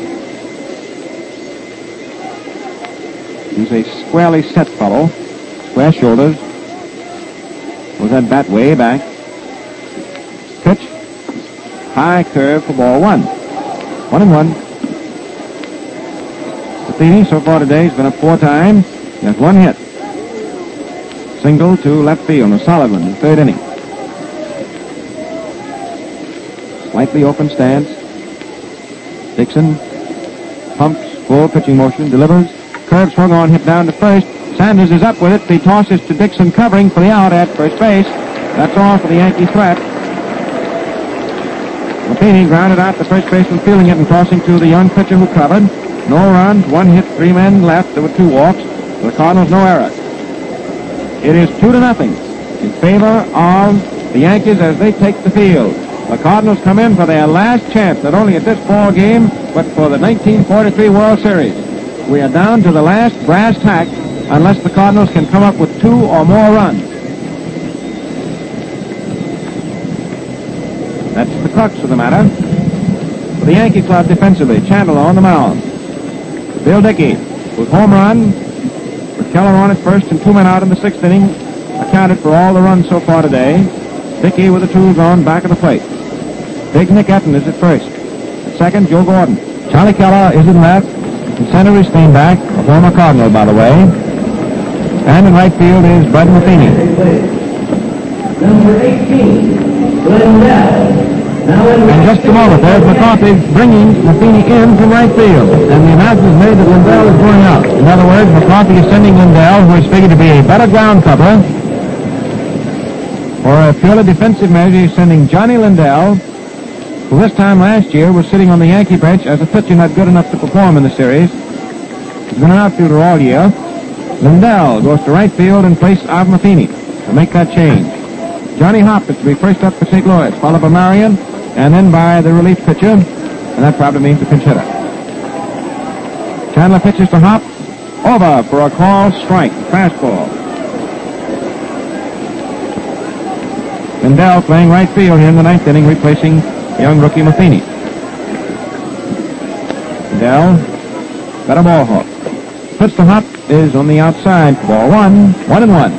He's a squarely set fellow, square shoulders. Was that bat way back. Pitch. High curve for ball 1. 1-1. Matheny so far today has been up 4 times. He has 1 hit. Single to left field, a solid one in the 3rd inning. Slightly open stance. Dixon pumps, full pitching motion, delivers. Curve swung on, hit down to first. Sanders is up with it. The toss is to Dixon, covering for the out at first base. That's all for the Yankee threat. Matheny grounded out the first baseman, fielding it and tossing to the young pitcher who covered. No runs, 1 hit, 3 men left. There were 2 walks. For the Cardinals, no errors. It is 2-0 in favor of the Yankees as they take the field. The Cardinals come in for their last chance, not only at this ball game, but for the 1943 World Series. We are down to the last brass tack unless the Cardinals can come up with 2 or more runs. That's the crux of the matter. For the Yankee club defensively, Chandler on the mound. Bill Dickey with home run, with Keller on at first and 2 men out in the 6th inning, accounted for all the runs so far today. Dickey with the tools on back of the plate. Big Nick Etten is at first. At second, Joe Gordon. Charlie Keller is in left. In center is Steinbeck, a former Cardinal, by the way. And in right field is Bud Matheny. Number 18, Lindell. In just a moment, there's McCarthy bringing Matheny in from right field. And the announcement is made that Lindell is going out. In other words, McCarthy is sending Lindell, who is figured to be a better ground cover. For a purely defensive measure, he's sending Johnny Lindell, who this time last year was sitting on the Yankee bench as a pitcher not good enough to perform in the series. He's been an outfielder all year. Lindell goes to right field in place of Matheny to make that change. Johnny Hopp is to be first up for St. Louis, followed by Marion, and then by the relief pitcher, and that probably means the pinch hitter. Chandler pitches to Hopp, over for a call strike, fastball. Lindell playing right field here in the 9th inning, replacing young rookie Matheny. Lindell got a ball hawk. Pitch to Hopp is on the outside. Ball 1, 1-1.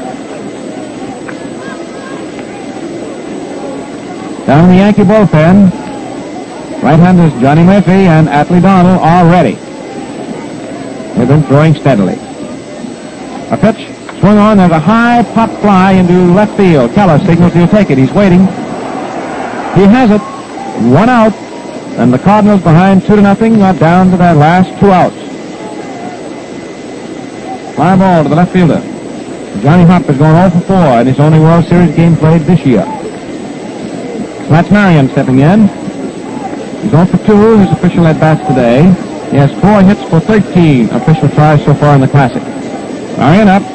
Down in the Yankee bullpen, right-handers Johnny Murphy and Atlee Donald are ready. They've been throwing steadily. A pitch, swung on, there's a high pop fly into left field. Keller signals he'll take it. He's waiting. He has it. 1 out, and the Cardinals behind 2-0 are down to their last 2 outs. Fly ball to the left fielder. Johnny Hopp has gone 0 for 4 in his only World Series game played this year. Slats Marion stepping in. He's 0 for 2, his official at-bats today. He has 4 hits for 13 official tries so far in the Classic. Marion up.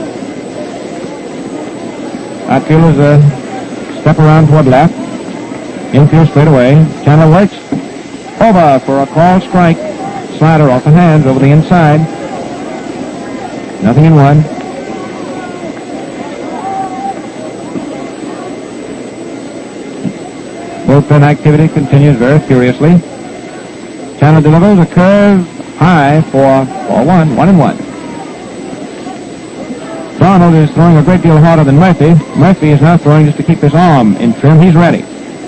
Outfielders step around toward left. Infield straight away. Chandler works. Over for a called strike. Slider off the hands over the inside. Nothing in 1. Bullpen activity continues very furiously. Chandler delivers a curve high for 1, 1-1. Donald is throwing a great deal harder than Murphy. Murphy is now throwing just to keep his arm in trim. He's ready.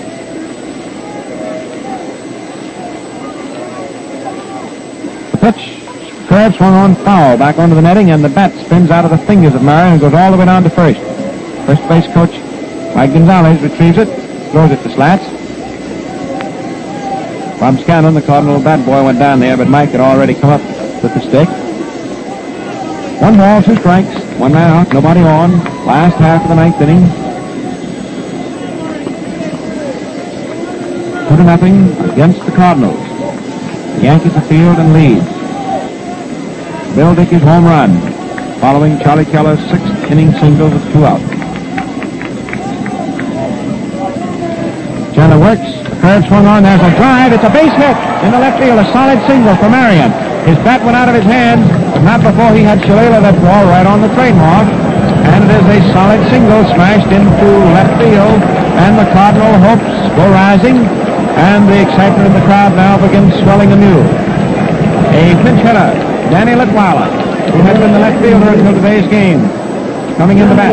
The pitch. Curve swung on foul back onto the netting, and the bat spins out of the fingers of Marion and goes all the way down to first. First base coach Mike Gonzalez retrieves it, throws it to Slats. Bob Scanlon, the Cardinal bat boy, went down there, but Mike had already come up with the stick. 1 ball, 2 strikes, 1 man out, nobody on. Last half of the 9th inning. 2-0 against the Cardinals. The Yankees afield and lead. Bill Dickey's home run, following Charlie Keller's 6th inning single with 2 out. Chandler works. The curve swung on. There's a drive. It's a base hit in the left field. A solid single for Marion. His bat went out of his hands, but not before he had Shalala that ball right on the trademark. And it is a solid single smashed into left field. And the Cardinal hopes go rising. And the excitement in the crowd now begins swelling anew. A pinch hitter, Danny Litwala, who had been the left fielder until today's game, coming in the bat.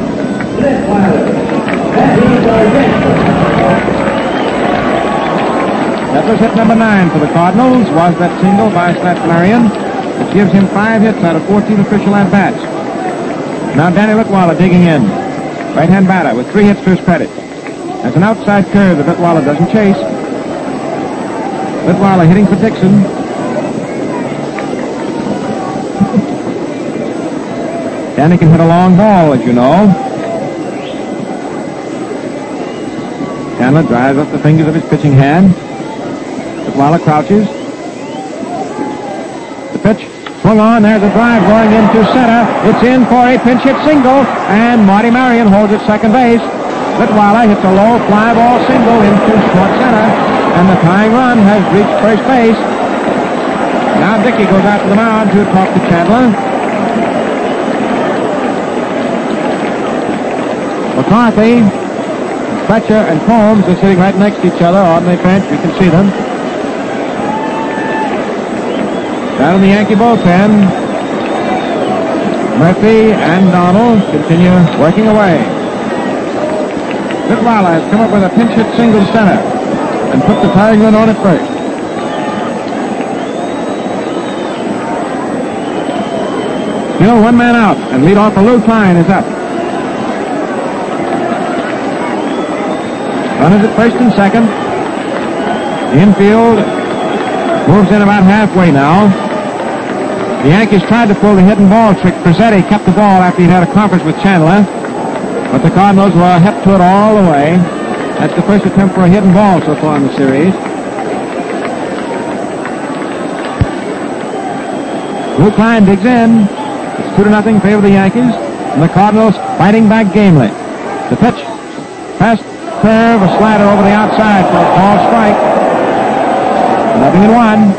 That was hit number 9 for the Cardinals, was that single by Slats Marion, which gives him 5 hits out of 14 official at-bats. Now Danny Litwala digging in. Right-hand batter with 3 hits to his credit. That's an outside curve that Litwala doesn't chase. Litwala hitting for Dixon. Danny can hit a long ball, as you know. Chandler drives up the fingers of his pitching hand. Litwala crouches. The pitch swung on. There's a drive going into center. It's in for a pinch hit single, and Marty Marion holds at second base. Litwala hits a low fly ball single into short center, and the tying run has reached first base. Now Dickey goes out to the mound to talk to Chandler. McCarthy, Fletcher, and Combs are sitting right next to each other on the bench. You can see them. Down in the Yankee bullpen, Murphy and Donald continue working away. Litwala has come up with a pinch hit single to center and put the tying run on at first. Still 1 man out, and leadoff Lou Klein is up. Runners at first and second. The infield moves in about halfway now. The Yankees tried to pull the hidden ball trick. Prezzetti kept the ball after he'd had a conference with Chandler, but the Cardinals were hep to it all the way. That's the first attempt for a hidden ball so far in the series. Lou Klein digs in. It's 2-0 in favor of the Yankees, and the Cardinals fighting back gamely. The pitch, fast curve, a slider over the outside for a called strike. 0-1.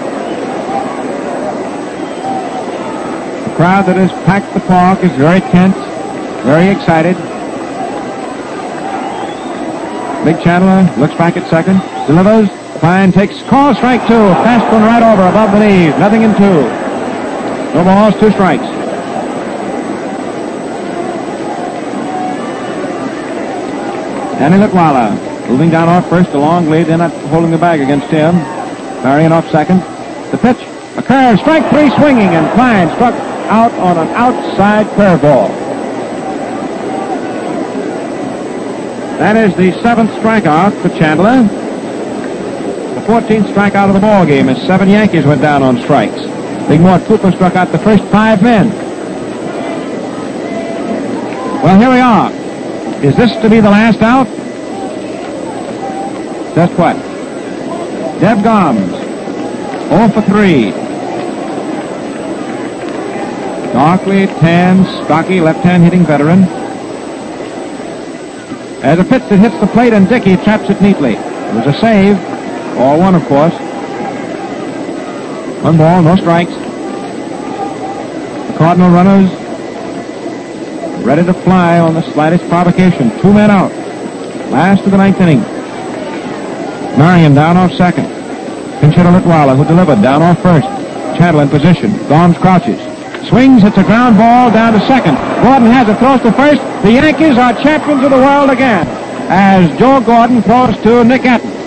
The crowd that has packed the park is very tense, very excited. Big Chandler looks back at second, delivers. Klein takes call strike 2, a fast one right over above the knees. 0-2. No balls, 2 strikes. Danny Litwala moving down off first, a long lead. They're not holding the bag against him. Marion off second. The pitch, a curve, strike 3 swinging, and Klein struck out on an outside curveball. That is the 7th strikeout for Chandler. The 14th strikeout of the ball game as 7 Yankees went down on strikes. Big Mort Cooper struck out the first 5 men. Well, here we are. Is this to be the last out? Just what? Deb Gomes, 0 for 3. Darkly tan, stocky, left-hand hitting veteran. As a pitch that hits the plate, and Dickey traps it neatly. It was a save. All one, of course. 1 ball, no strikes. The Cardinal runners ready to fly on the slightest provocation. 2 men out. Last of the 9th inning. Marion down off second. Pinch hitter Litwala, who delivered, down off first. Chandler in position. Gomes crouches. Swings, hits a ground ball down to second. Gordon has it, throws to first. The Yankees are champions of the world again as Joe Gordon throws to Nick Atton.